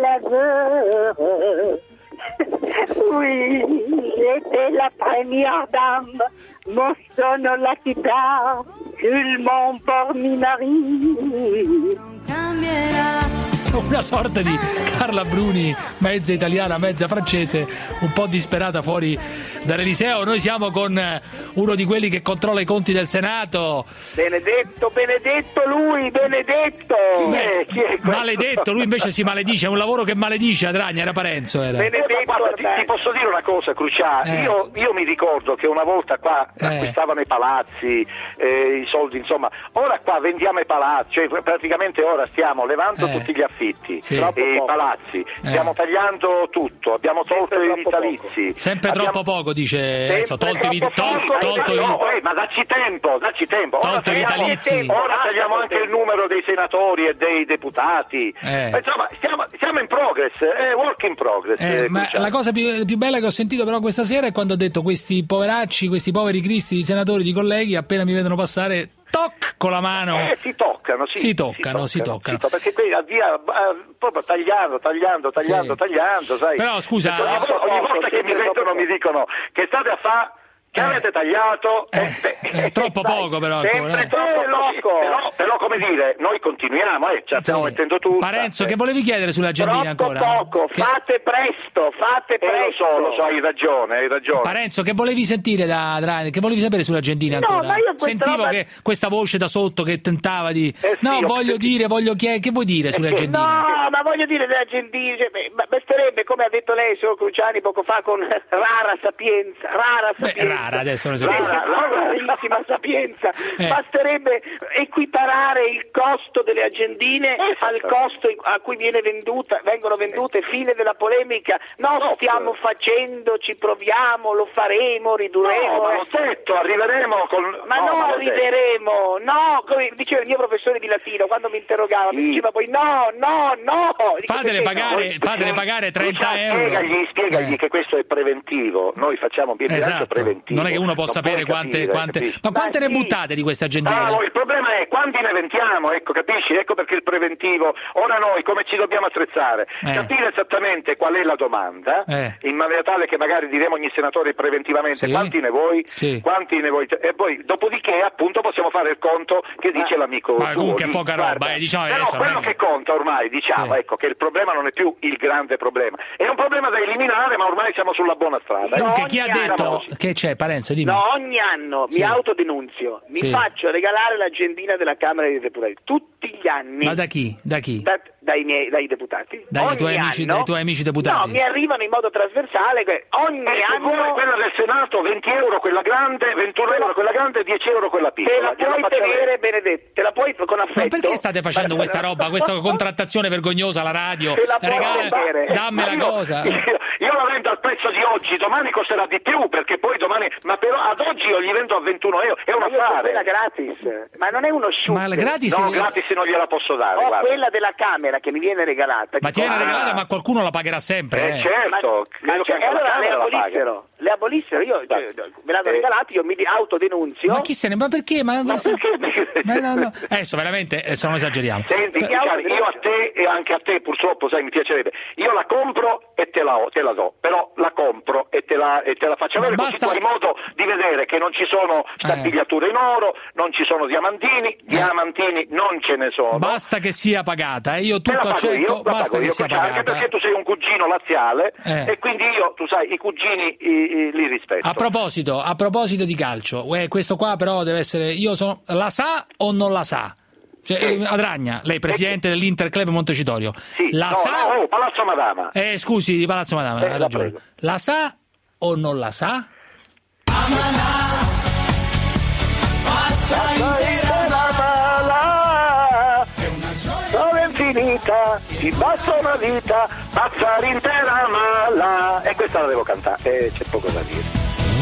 lavoro. Oui, j'étais la première dame. Mon sono la chitarra sul mon porminari. Una sorta di Carla Bruni, mezza italiana, mezza francese, un po' disperata fuori dall'Eliseo. Noi siamo con uno di quelli che controlla i conti del Senato. Benedetto, benedetto lui, benedetto. Beh, eh, chi è maledetto, lui invece si maledice, è un lavoro che maledice. Adragna, era Parenzo, era. Benedetto, guarda, ti, ti posso dire una cosa, Crucià, eh. io, io mi ricordo che una volta qua eh. acquistavano i palazzi, eh, i soldi, insomma, ora qua vendiamo i palazzi, cioè praticamente ora stiamo levando eh. tutti gli affitti, sì. e i palazzi, eh. stiamo tagliando tutto, abbiamo tolto Sempre i vitalizi. Sempre abbiamo... troppo poco, dice Enzo, tolto i vit- tol- poco, tolto i no, eh, ma dacci tempo, dacci tempo. Ora Tolto i tagliamo, vitalizi. ora tagliamo anche il numero dei senatori e dei deputati. Eh. Insomma, stiamo, siamo in progress, è work in progress. Eh, eh, ma Cruciano. la cosa più, più bella che ho sentito però questa sera è quando ha detto: questi poveracci, questi poveri cristi di senatori, di colleghi, appena mi vedono passare, toc, con la mano. Eh, si toccano, sì. Si toccano, si toccano. Si toccano, perché qui via, eh, proprio tagliando, tagliando, tagliando, Sì. tagliando, sai. Però, scusa, Ogni, volta, ogni volta che mi sentono mi dicono che state a fa'. Che avete tagliato? Eh, eh, eh, troppo dai, poco però sempre ancora, eh. troppo poco. Però, però come dire, noi continuiamo, eh, ci stiamo Sì. mettendo tutto. Parenzo, che volevi chiedere sull'Argentina Troppo ancora? poco, Che- fate presto, fate Eh, presto. lo so, lo so, hai ragione, hai ragione. Parenzo, che volevi sentire da Draghi? Che volevi sapere sull'Argentina No, ancora? ma io questa Sentivo roba- che questa voce da sotto che tentava di Eh sì, no, ho voglio sentito. dire, voglio chiedere, che vuoi dire sull'Argentina? No, ma voglio dire dell'Argentina, cioè, beh, ma basterebbe, come ha detto lei, signor Cruciani, poco fa, con rara sapienza, rara Beh, sapienza. rara, adesso non so. Rara, rarissima sapienza. Eh. Basterebbe equiparare il costo delle agendine al costo a cui viene venduta, vengono vendute, fine della polemica. No, stiamo facendo, ci proviamo, lo faremo, ridurremo. No, ma eh. l'ho detto, arriveremo con... Ma no, no, ma l'ho detto. arriveremo, no, come diceva il mio professore di latino quando mi interrogava, mi diceva poi no, no, no. Dico, Fatele perché pagare, no? fatele pagare trenta Luciano, euro. Spiegagli, spiegagli Eh. che questo è preventivo, noi facciamo un bilancio Esatto. preventivo. Non è che uno può Non sapere puoi quante, capire, quante... capisci? Ma quante Ma ne sì. buttate di queste Argentine? Bravo, il problema è quanti ne ventiamo, ecco, capisci? Ecco perché il preventivo. Ora noi come ci dobbiamo attrezzare? Eh. Capire esattamente qual è la domanda, Eh. in maniera tale che magari diremo ogni senatore preventivamente Sì. quanti ne vuoi, Sì. quanti ne vuoi, e poi dopodiché appunto possiamo fare il conto che dice l'amico Ma tuo comunque è lì. poca Guarda, roba, eh, diciamo però adesso, non quello è che- che conta ormai, diciamo, Sì. ecco, che il problema non è più il grande problema, è un problema da eliminare, ma ormai siamo sulla buona strada. eh. Dunque, chi ha ogni detto anno- che c'è, Parenzo, dimmi. No, ogni anno Sì. mi autodenunzio, mi Sì. faccio regalare l'agendina della Camera dei Deputati tutti gli anni. Ma da chi? Da chi? Da- dai, miei, dai deputati. Dai Ogni tuoi amici- anno- dai tuoi amici deputati. No, mi arrivano in modo trasversale que- ogni E se anno. vuoi quella del Senato, venti euro quella grande, ventuno euro quella grande, dieci euro quella piccola. Te la Glielo puoi faccio tenere, vedere. Benedetto, te la puoi con affetto. Ma perché state facendo questa roba, questa contrattazione vergognosa alla radio? Te la puoi Regala- tenere. dammi Ma la io- cosa. Io, io la vendo al prezzo di oggi, domani costerà di più perché poi domani. Ma però ad oggi io gli vendo a ventuno euro, è un Ma io ho affare. quella gratis, ma non è uno shoot. Ma la gratis No, è- gratis non gliela posso dare. Ho guarda. quella della Camera che mi viene regalata. Ma ti viene Ah. regalata, ma qualcuno la pagherà sempre. Eh, eh. certo, Ma credo che cioè, anche la allora le Camera la paga. abolissero, le abolissero, io cioè, me l'hanno Eh. regalato, io mi di- autodenunzio. Ma chi se ne... Ma perché? Ma, Ma perché? Ma no, no. Adesso veramente eh, se non esageriamo. Senti, Per- Luciano, io a te e anche a te purtroppo, sai, mi piacerebbe. Io la compro e te la, ho- te la do, però la compro e te la, e te la faccio Ma avere basta- così tu hai modo di vedere che non ci sono stagliature in oro, non ci sono diamantini, diamantini non ce ne sono. Basta che sia pagata, e io Te la tutto pago accetto, io, la basta pago che io, sia Cruciani, pagata. anche perché tu sei un cugino laziale Eh. e quindi io, tu sai, i cugini i- i- li rispetto. A proposito, a proposito di calcio, eh, questo qua però deve essere, io sono, la sa o non la sa? Cioè, eh, Adragna, lei presidente dell'Inter Club Montecitorio, Sì, la no, sa? no, oh, Palazzo Madama. Eh, scusi, di Palazzo Madama, Eh, ha la ragione. prego. La sa o non la sa? Storia infinita, ti basta una vita, pazza l'intera mala. E questa la devo cantare, e c'è poco da dire.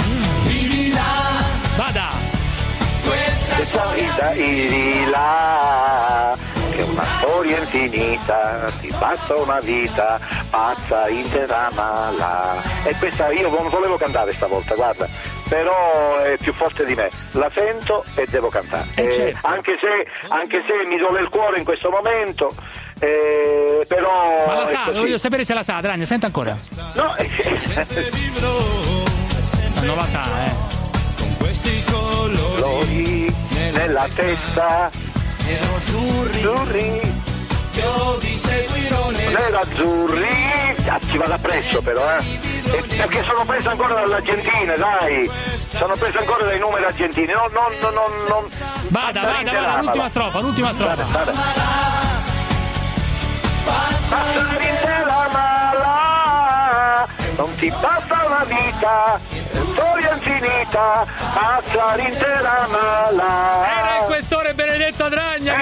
Vada! Questa vita di là, che è una storia infinita, ti basta una vita, pazza intera mala. E questa io non volevo cantare stavolta, guarda, però è più forte di me, la sento e devo cantare. Eh, Eh, certo. anche se, anche se mi duole il cuore in questo momento, eh, però. Ma la è sa, così. voglio sapere se la sa, Adragna, senta ancora. No, eh, Ma non la sa, eh. colori nella testa, azzurri, nell'azzurri, ah, ci vado appresso però, eh. E perché sono preso ancora dall'Argentina, dai, sono preso ancora dai numeri argentini, no, no, no, no, non. Vada, vada, vada, l'ultima strofa, l'ultima strofa. Vada, Passa l'intera mala, non ti basta una vita, storia infinita, passa l'intera mala. Era il questore Benedetto Adragna, Eh, grandissimo!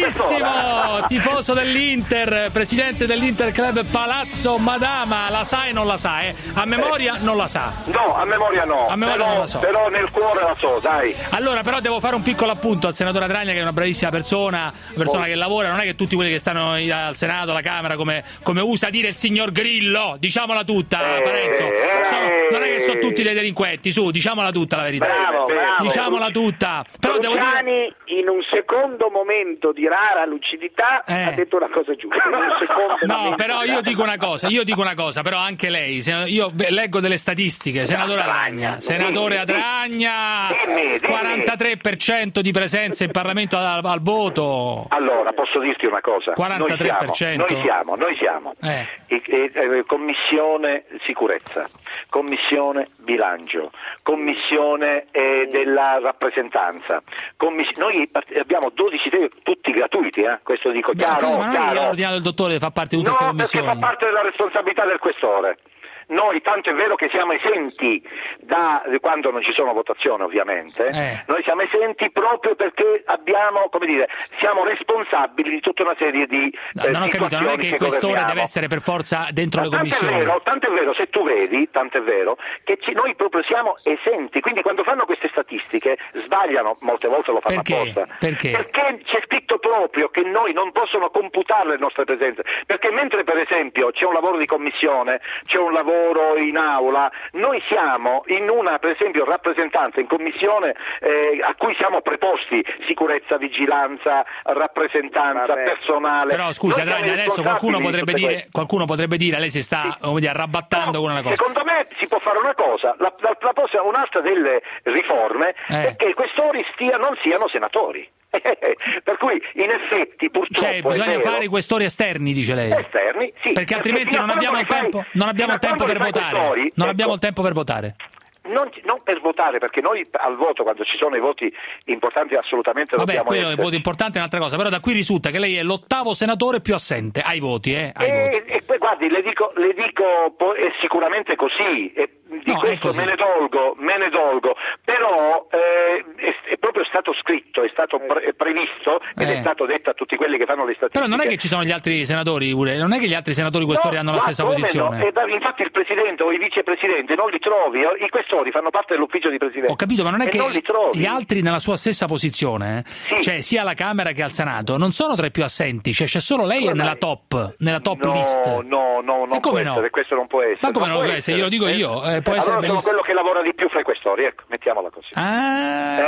Grandissimo tifoso dell'Inter, presidente dell'Inter Club Palazzo Madama, la sa e non la sa, eh? A memoria non la sa. No, a memoria no. A memoria però, non la so. Però nel cuore la so, dai. Allora, però devo fare un piccolo appunto al senatore Adragna, che è una bravissima persona, una persona che lavora, non è che tutti quelli che stanno al Senato, alla Camera, come, come usa dire il signor Grillo, diciamola tutta, eh, Parenzo. Sono, non è che sono tutti dei delinquenti, su, diciamola tutta la verità. Bravo, bravo. Diciamola tutta. Però devo dire... in un secondo momento di rara lucidità eh. ha detto una cosa giusta. In un secondo no, però io dico una cosa, io dico una cosa, però anche lei, io leggo delle statistiche, senatore Adragna, senatore Adragna, quarantatré per cento di presenza in Parlamento al, al voto. Allora, posso dirti una cosa? quarantatré per cento. Noi siamo, noi siamo, noi siamo. Eh. E, e, commissione sicurezza, commissione bilancio, commissione eh, della rappresentanza. Commiss- noi abbiamo dodici temi, tutti gratuiti, eh? Questo dico Beh, chiaro. Ma non chiaro. è che l'ordinato del dottore fa parte di tutte no, queste commissioni? No, perché fa parte della responsabilità del questore. Noi, tanto è vero che siamo esenti da quando non ci sono votazioni, ovviamente, eh. noi siamo esenti proprio perché abbiamo, come dire, siamo responsabili di tutta una serie di no, eh, non ho capito, non è che il questore deve essere per forza dentro Ma le commissioni. Tanto è vero, tanto è vero, se tu vedi, tanto è vero, che ci, noi proprio siamo esenti, quindi quando fanno queste statistiche sbagliano, molte volte lo fanno perché? apposta. Perché? Perché c'è scritto proprio che noi non possono computare le nostre presenze, perché mentre per esempio c'è un lavoro di commissione, c'è un lavoro in aula, noi siamo in una, per esempio, rappresentanza in commissione eh, a cui siamo preposti, sicurezza, vigilanza, rappresentanza, Vabbè. personale. Però scusi, Adragna, adesso qualcuno potrebbe dire, qualcuno potrebbe dire, lei si sta sì. come dire, arrabattando no, con una cosa. Secondo me si può fare una cosa, la, la, la prossima, un'altra delle riforme eh. è che i questori stia, non siano senatori. Per cui in effetti purtroppo cioè bisogna vero, fare i questori esterni, dice lei, esterni sì, perché altrimenti perché non abbiamo il tempo non abbiamo il tempo per votare questori, non ecco, abbiamo il tempo per votare non, non per votare, perché noi al voto, quando ci sono i voti importanti, assolutamente Vabbè, dobbiamo quello essere. Il voto importante è un'altra cosa, però da qui risulta che lei è l'ottavo senatore più assente ai voti, eh? Ai e, voti. e poi guardi, le dico, le dico è sicuramente così, e di no, questo me ne dolgo, me ne dolgo, però eh, è, è proprio stato scritto, è stato pre- previsto ed eh. è stato detto a tutti quelli che fanno le statistiche. Però non è che ci sono gli altri senatori pure, non è che gli altri senatori questori no, hanno la stessa posizione. No? E, infatti il presidente o i vicepresidenti non li trovi, i questori fanno parte dell'ufficio di presidenza. Ho capito, ma non è e che non li trovi. Gli altri nella sua stessa posizione, sì. cioè sia alla Camera che al Senato, non sono tra i più assenti, cioè c'è solo lei come nella top, nella top no, list. No, no, non può no? essere, questo non può essere. Ma come non non può può essere? Io lo dico eh? io, eh, può allora essere sono bellissimo. quello che lavora di più fra i questori, ecco, mettiamola così. Ah,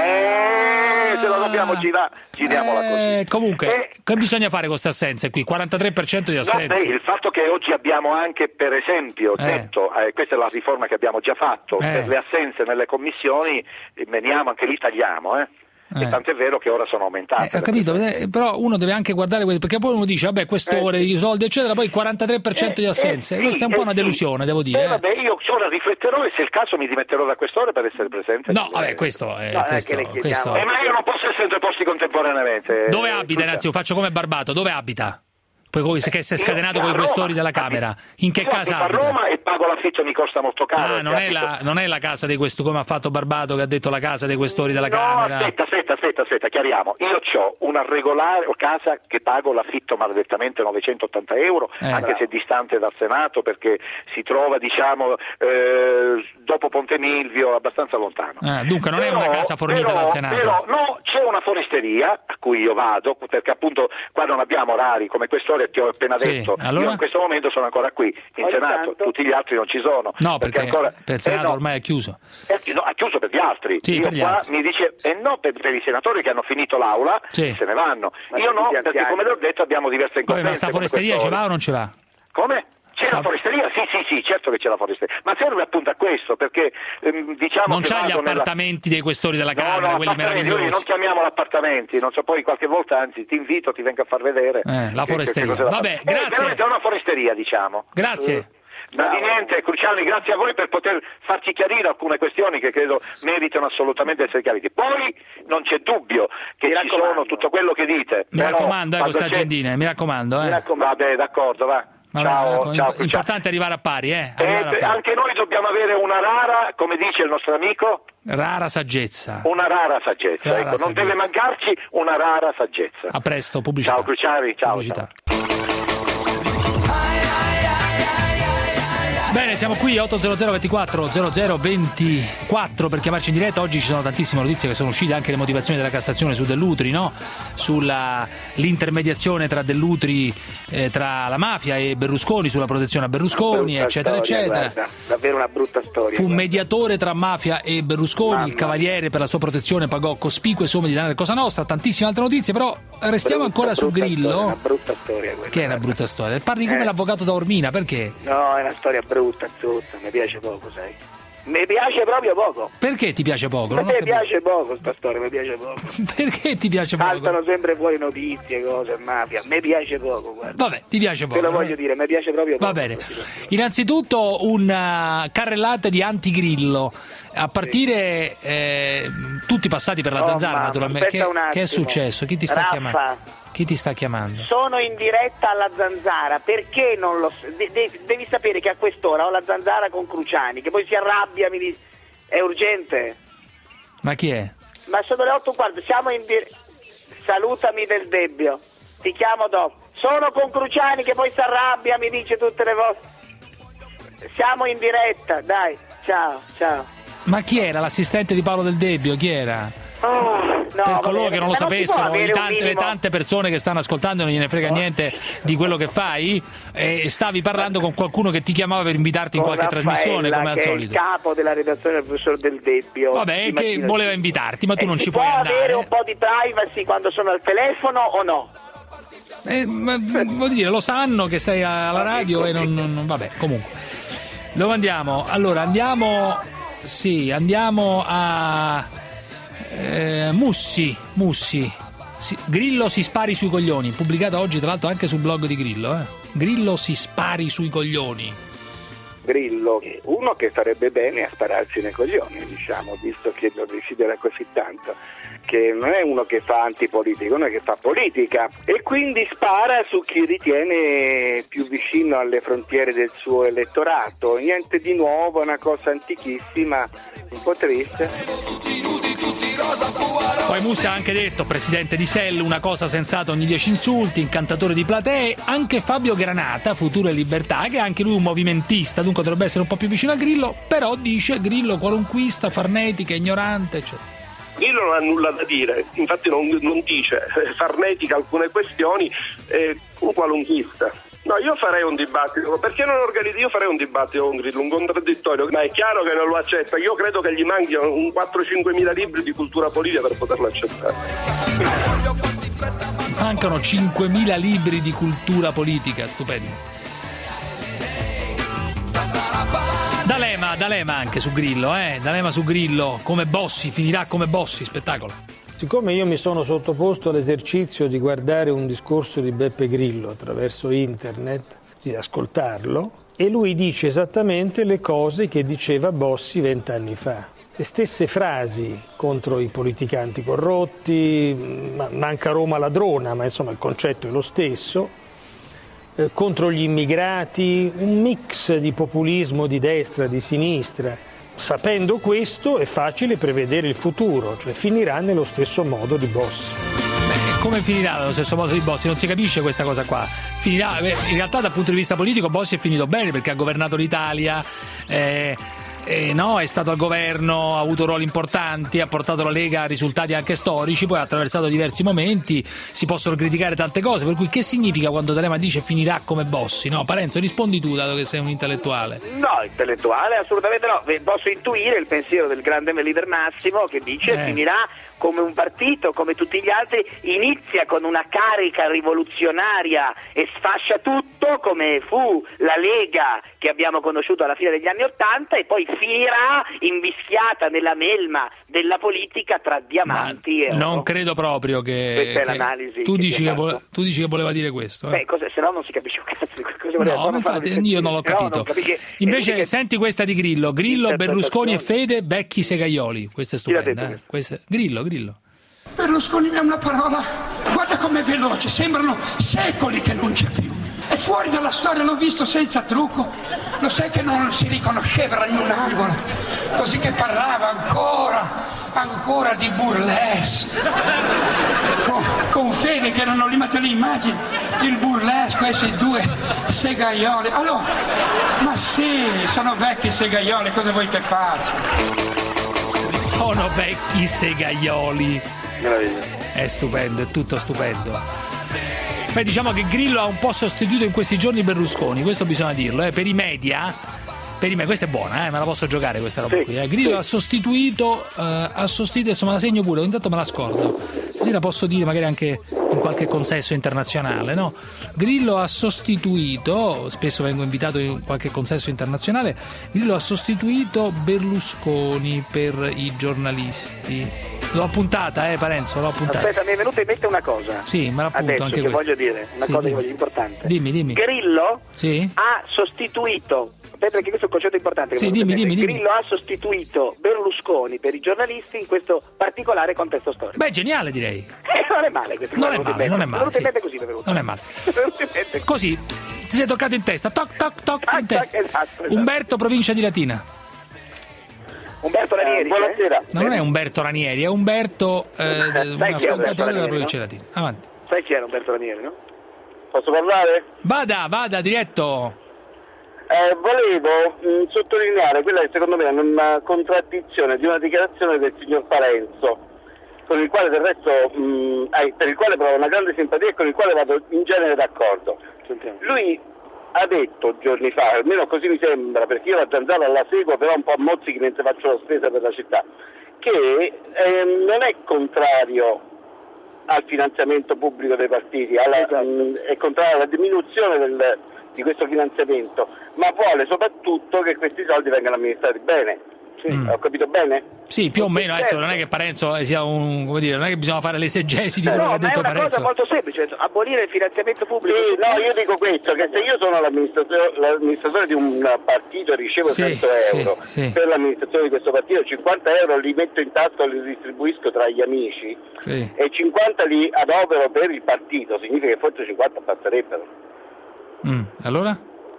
eh, se la dobbiamo girare, giriamola eh, così. Comunque, eh, che bisogna fare con queste assenze qui? quarantatré per cento di assenze. No, beh, il fatto che oggi abbiamo anche, per esempio, eh. detto, eh, questa è la riforma che abbiamo già fatto, eh. per le assenze nelle commissioni, meniamo anche lì tagliamo, eh. Eh. E tanto è vero che ora sono aumentate. Eh, ho capito, eh, però uno deve anche guardare, perché poi uno dice, vabbè, quest'ore, eh, sì. i soldi, eccetera, poi il quarantatré per cento eh, di assenze. Eh, sì, Questa è un po' eh, una delusione, sì. devo dire. Eh, eh. vabbè, io ora rifletterò e se è il caso mi dimetterò da quest'ore per essere presente. No, vabbè, questo è... No, questo, è questo... Eh, ma io non posso essere in tre posti contemporaneamente. Dove eh, abita, innanzitutto? Faccio come Barbato, dove abita? Poi che si è scatenato con i questori della Camera. In che io casa abita? abita? A Roma e pago l'affitto, mi costa molto caro. Ah, non è, la, non è la casa dei questori, come ha fatto Barbato che ha detto la casa dei questori della no, Camera. aspetta, aspetta, aspetta, aspetta, chiariamo. Io ho una regolare casa che pago l'affitto maledettamente novecentottanta euro, eh, anche bravo. se distante dal Senato, perché si trova, diciamo, eh, dopo Ponte Milvio, abbastanza lontano. Eh, dunque non però, è una casa fornita però, dal Senato. Però, no, c'è una foresteria a cui io vado, perché appunto qua non abbiamo orari, come quest'ore ti ho appena Sì. detto. Allora? Io in questo momento sono ancora qui in Ogni Senato, tanto. tutti gli altri non ci sono. No, perché, perché ancora... per il Senato eh, no. ormai è chiuso. Eh, no, ha chiuso per gli altri. Sì, Io per gli qua altri. mi dice, eh no, per, per i senatori che hanno finito l'aula Sì. se ne vanno. Ma Io no, tutti perché anziani. come l'ho detto abbiamo diverse Come, incombenze. ma sta come foresteria ci questori. va o non ci va? Come? C'è Sta- la foresteria? Sì, sì, sì, certo che c'è la foresteria. Ma serve appunto a questo, perché ehm, diciamo Non che c'ha gli vado nella- appartamenti dei questori della No, Camera, no, quelli appartamenti, noi meravigliosi. non chiamiamoli appartamenti, non so, poi qualche volta anzi ti invito, ti vengo a far vedere. Eh, la che- foresteria. che cos'è la- Vabbè, Eh, grazie. veramente è una foresteria, diciamo. Grazie. Eh, Ma di niente, Cruciani, grazie a voi per poter farci chiarire alcune questioni che credo meritano assolutamente di essere chiarite. Poi non c'è dubbio che Mi ci raccomando. sono tutto quello che dite. Mi però, raccomando, eh, quando queste c'è- agendine, mi raccomando. Mi Eh. raccomando, vabbè, d'accordo, va. Vabbè, ciao, ecco, ciao, imp- importante arrivare a pari, eh? Eh, Arrivare a pari. anche noi dobbiamo avere una rara, come dice il nostro amico, Rara saggezza. una rara saggezza. Rara ecco, non saggezza. deve mancarci una rara saggezza. A presto, pubblicità. Ciao Cruciani, ciao. Pubblicità. ciao. Bene, siamo qui otto zero zero ventiquattro zero zero ventiquattro per chiamarci in diretta. Oggi ci sono tantissime notizie che sono uscite, anche le motivazioni della Cassazione su Dell'Utri, no? Sulla l'intermediazione tra Dell'Utri, eh, tra la mafia e Berlusconi, sulla protezione a Berlusconi, Brutta eccetera, storia, eccetera. guarda, davvero una brutta storia. Fu un guarda. mediatore tra mafia e Berlusconi, Mamma. il cavaliere per la sua protezione pagò cospicue somme di denaro a Cosa Nostra, tantissime altre notizie, però restiamo Brutta, ancora su brutta Grillo. storia, una brutta storia quella. Che è una brutta storia. Parli come Eh. l'avvocato Taormina, perché? No, è una storia brutta, zozza, mi piace poco, sai. Mi piace proprio poco. Perché ti piace poco? A Non ho me capito. piace poco sta storia, mi piace poco. Perché ti piace poco? Saltano sempre fuori notizie, cose, mafia. Mi piace poco, guarda. Vabbè, ti piace poco. Te lo no? voglio dire, mi piace proprio poco. Va bene. Innanzitutto una carrellata di antigrillo. A partire eh, tutti passati per la Oh, zanzara, mamma, naturalmente. Che, aspetta un che è attimo. successo? Chi ti sta Raffa. chiamando? Chi ti sta chiamando? Sono in diretta alla zanzara, perché non lo so? De- de- devi sapere che a quest'ora ho la zanzara con Cruciani, che poi si arrabbia, mi dice è urgente. Ma chi è? Ma sono le otto e un quarto, siamo in diretta. Salutami del Debbio, ti chiamo dopo. Sono con Cruciani che poi si arrabbia, mi dice tutte le volte. Siamo in diretta, dai, ciao, ciao. Ma chi era? L'assistente di Paolo Del Debbio? Chi era? Oh, no, Per coloro vabbè, che non lo ma si può sapessero, avere i un tante, le minimo- tante persone che stanno ascoltando non gliene frega niente di quello che fai, e stavi parlando con qualcuno che ti chiamava per invitarti in con qualche Raffaella, trasmissione, come al che solito. è il capo della redazione del professor Del Debbio. Vabbè, di che mattina. voleva invitarti, ma tu Eh, non si ci può puoi andare. avere un po' di privacy quando sono al telefono o no? Eh, ma, vuol dire, lo sanno che sei alla radio e non, non- non- vabbè, comunque. Dove andiamo? Allora, andiamo sì, andiamo a eh, Mussi, Mussi. Si- Grillo si spari sui coglioni, pubblicata oggi tra l'altro anche sul blog di Grillo, eh. Grillo si spari sui coglioni. Grillo, uno che farebbe bene a spararsi nei coglioni, diciamo, visto che lo desidera così tanto, che non è uno che fa antipolitica, uno che fa politica e quindi spara su chi ritiene più vicino alle frontiere del suo elettorato. Niente di nuovo, una cosa antichissima, un po' triste. Poi Mussi ha anche detto, presidente di S E L, una cosa sensata ogni dieci insulti, incantatore di platee. Anche Fabio Granata, Futuro e Libertà, che è anche lui un movimentista, dunque dovrebbe essere un po' più vicino a Grillo, però dice Grillo qualunquista, farnetica, ignorante, eccetera. Grillo non ha nulla da dire, infatti non, non dice, eh, farnetica alcune questioni, eh, un qualunquista. No, io farei un dibattito, perché non organizzo? Io farei un dibattito con Grillo, un contraddittorio, ma è chiaro che non lo accetta. Io credo che gli manchi un quattro cinque mila libri di cultura politica per poterlo accettare. Mancano cinquemila libri di cultura politica, stupendo. D'Alema, D'Alema anche su Grillo, eh? D'Alema su Grillo, come Bossi, finirà come Bossi, spettacolo. Siccome io mi sono sottoposto all'esercizio di guardare un discorso di Beppe Grillo attraverso internet, di ascoltarlo, e lui dice esattamente le cose che diceva Bossi vent'anni fa. Le stesse frasi contro i politicanti corrotti, manca Roma ladrona, ma insomma il concetto è lo stesso, eh, contro gli immigrati, un mix di populismo di destra, di sinistra. Sapendo questo è facile prevedere il futuro, cioè finirà nello stesso modo di Bossi. Beh, come finirà nello stesso modo di Bossi? Non si capisce questa cosa qua. Finirà, in realtà dal punto di vista politico Bossi è finito bene perché ha governato l'Italia, eh, eh, no, è stato al governo, ha avuto ruoli importanti, ha portato la Lega a risultati anche storici, poi ha attraversato diversi momenti, si possono criticare tante cose, per cui che significa quando D'Alema dice finirà come Bossi? No, Parenzo, rispondi tu dato che sei un intellettuale. No, intellettuale assolutamente no. Posso intuire il pensiero del grande leader Massimo che dice Eh. finirà come un partito, come tutti gli altri, inizia con una carica rivoluzionaria e sfascia tutto come fu la Lega che abbiamo conosciuto alla fine degli anni Ottanta e poi finirà invischiata nella melma della politica tra diamanti e Non oro. credo proprio che, Questa è che- l'analisi tu, che dici ti che ho vo- fatto. tu dici che voleva dire questo, eh? Beh, cosa, se no non si capisce un cazzo di cosa voleva. No, non ma infatti fanno- io non l'ho No, capito. non capisce- Invece è che- senti questa di Grillo, Grillo, Berlusconi e Interpretazione. Fede, Becchi, Segaioli. Questa è Chi l'ha stupenda, detto eh? Questa- Grillo, Grillo. Berlusconi è una parola, guarda com'è veloce, sembrano secoli che non c'è più. È fuori dalla storia, l'ho visto senza trucco. Lo sai che non si riconosceva in un angolo, così che parlava ancora, ancora di burlesque. Con, con Fede che erano lì, ma te li immagini, il burlesque, questi due segaioli. Allora, ma sì, sono vecchi segaioli, cosa vuoi che faccia? Sono vecchi segaioli. È stupendo, è tutto stupendo. Beh, diciamo che Grillo ha un po' sostituito in questi giorni Berlusconi, questo bisogna dirlo, eh. Per i media, per i media, questa è buona, eh, me la posso giocare questa roba sì, qui. Eh. Grillo sì. ha sostituito, eh, ha sostituito, adesso me la segno pure, ogni tanto me la scordo, così la posso dire magari anche in qualche consesso internazionale, no? Grillo ha sostituito, spesso vengo invitato in qualche consesso internazionale, Grillo ha sostituito Berlusconi per i giornalisti. L'ho appuntata, eh, Parenzo, l'ho appuntata. Aspetta, mi è venuta in mente una cosa. Sì, me l'appunto adesso, anche che questo. voglio dire, una sì, cosa dimmi. che voglio importante. Dimmi, dimmi. Grillo sì? ha sostituito, perché questo è un concetto importante. Che sì, dimmi, dimmi, Grillo dimmi. ha sostituito Berlusconi per i giornalisti in questo particolare contesto storico. Beh, geniale direi. Eh, non è male questo. Non è male, non è male. Sì. Così, non è male. Così, ti sei toccato in testa, toc toc toc ah, in testa. Esatto, esatto. Umberto, provincia di Latina. Umberto Ranieri, eh, buonasera. Eh? No, non è Umberto Ranieri, è Umberto, eh, un ascoltatore della provincia di Latina. Avanti. Sai chi era Umberto Ranieri, no? Posso parlare? Vada, vada, diretto. Eh, volevo mh, sottolineare quella che secondo me è una contraddizione di una dichiarazione del signor Parenzo, con il quale del resto mh, eh, per il quale provo una grande simpatia e con il quale vado in genere d'accordo. Sentiamo. Lui ha detto giorni fa, almeno così mi sembra, perché io la Zanzara la seguo però un po' a mozzichi mentre faccio la spesa per la città, che eh, non è contrario al finanziamento pubblico dei partiti, alla, esatto. mh, è contrario alla diminuzione del, di questo finanziamento, ma vuole soprattutto che questi soldi vengano amministrati bene. Sì, mm. Ho capito bene? Sì, più o meno, adesso non è che Parenzo sia un, come dire, non è che bisogna fare l'esegesi di quello no, che ha detto Parenzo. No, è una cosa molto semplice, abolire il finanziamento pubblico. Sì, no, io dico questo, che se io sono l'amministratore, l'amministratore di un partito e ricevo sì, cento euro sì, sì. per l'amministrazione di questo partito, cinquanta euro li metto in tasca e li distribuisco tra gli amici sì. e cinquanta li adopero per il partito, significa che forse cinquanta basterebbero. Mm, allora?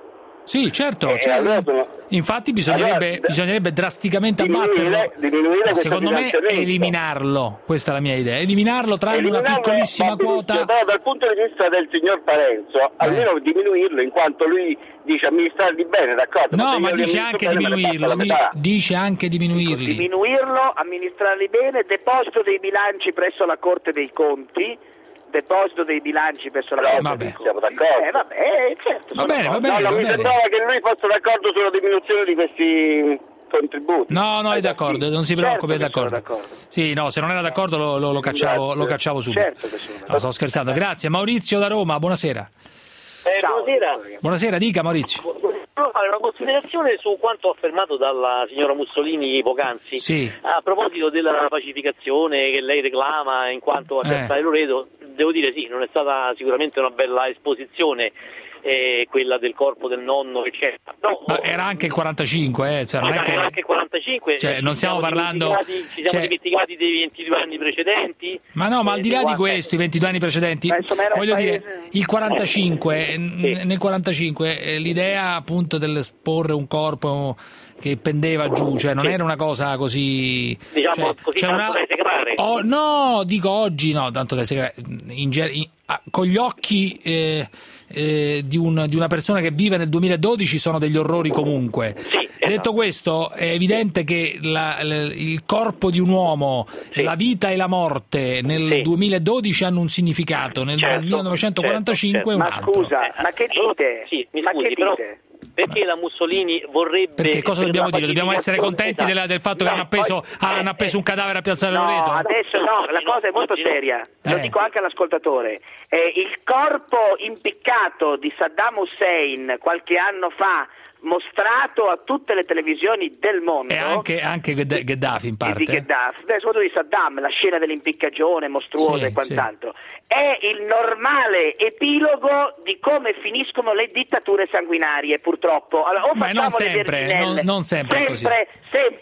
Sì, certo, eh, cioè, allora sono... infatti bisognerebbe, allora, bisognerebbe drasticamente diminuire, abbatterlo. Diminuire secondo me eliminarlo, questa è la mia idea, eliminarlo tranne una piccolissima quota. Però dal punto di vista del signor Parenzo, eh. almeno diminuirlo, in quanto lui dice amministrarli bene, d'accordo? No, ma, ma dice anche diminuirlo, di, dice anche diminuirli. Diminuirlo, amministrarli bene, deposito dei bilanci presso la Corte dei Conti. Deposito dei bilanci presso la Corte dei Conti. Siamo d'accordo? Eh, vabbè, certo. Va bene, va bene. No, va mi bene. sembrava che lui fosse d'accordo sulla diminuzione di questi contributi. No, no, è d'accordo, non si preoccupi, certo è d'accordo. d'accordo. Sì, no, se non era d'accordo lo, lo, lo, cacciavo, lo cacciavo subito. Certo che sono. No, sto scherzando. Grazie, Maurizio da Roma, buonasera. Eh, buonasera. Buonasera, dica Maurizio. Volevo fare una considerazione su quanto affermato dalla signora Mussolini poc'anzi. Sì. A proposito della pacificazione che lei reclama in quanto a Piazzale eh. Loreto, devo dire sì, non è stata sicuramente una bella esposizione. Eh, quella del corpo del nonno eccetera. No, ma era anche il quarantacinque, eh, cioè non è che... era anche il quarantacinque, cioè, non stiamo parlando ci siamo cioè... dimenticati dei ventidue anni precedenti. Ma no, ma al di là di questo, i ventidue anni precedenti, voglio dire, il quarantacinque, eh, sì. nel quarantacinque eh, l'idea appunto dell'esporre un corpo che pendeva giù, cioè non sì. era una cosa così, diciamo, cioè, così cioè tanto una... da esecrare. Oh, no, dico oggi no, tanto da esecrare, in, in, con gli occhi eh, eh, di, un, di una persona che vive nel duemiladodici sono degli orrori comunque. Sì, esatto. Detto questo, è evidente che la, la, il corpo di un uomo, sì. la vita e la morte nel sì. duemiladodici hanno un significato, nel certo, millenovecentoquarantacinque certo, certo. Ma un altro. scusa, ma che dite? Sì, mi ma scusi, che però... dite? Perché la Mussolini vorrebbe... Perché cosa dobbiamo dire? Dobbiamo essere contenti della, del fatto no, che hanno appeso, poi, hanno appeso un cadavere a Piazzale no, Loreto? Adesso no, la cosa è molto seria, lo eh. dico anche all'ascoltatore. Eh, il corpo impiccato di Saddam Hussein qualche anno fa, mostrato a tutte le televisioni del mondo, e anche, anche Gheddafi in parte, di Gheddafi, beh, soprattutto di Saddam, la scena dell'impiccagione mostruosa sì, e quant'altro, sì. è il normale epilogo di come finiscono le dittature sanguinarie, purtroppo. Allora, o ma non sempre, non, non sempre, sempre, così. sempre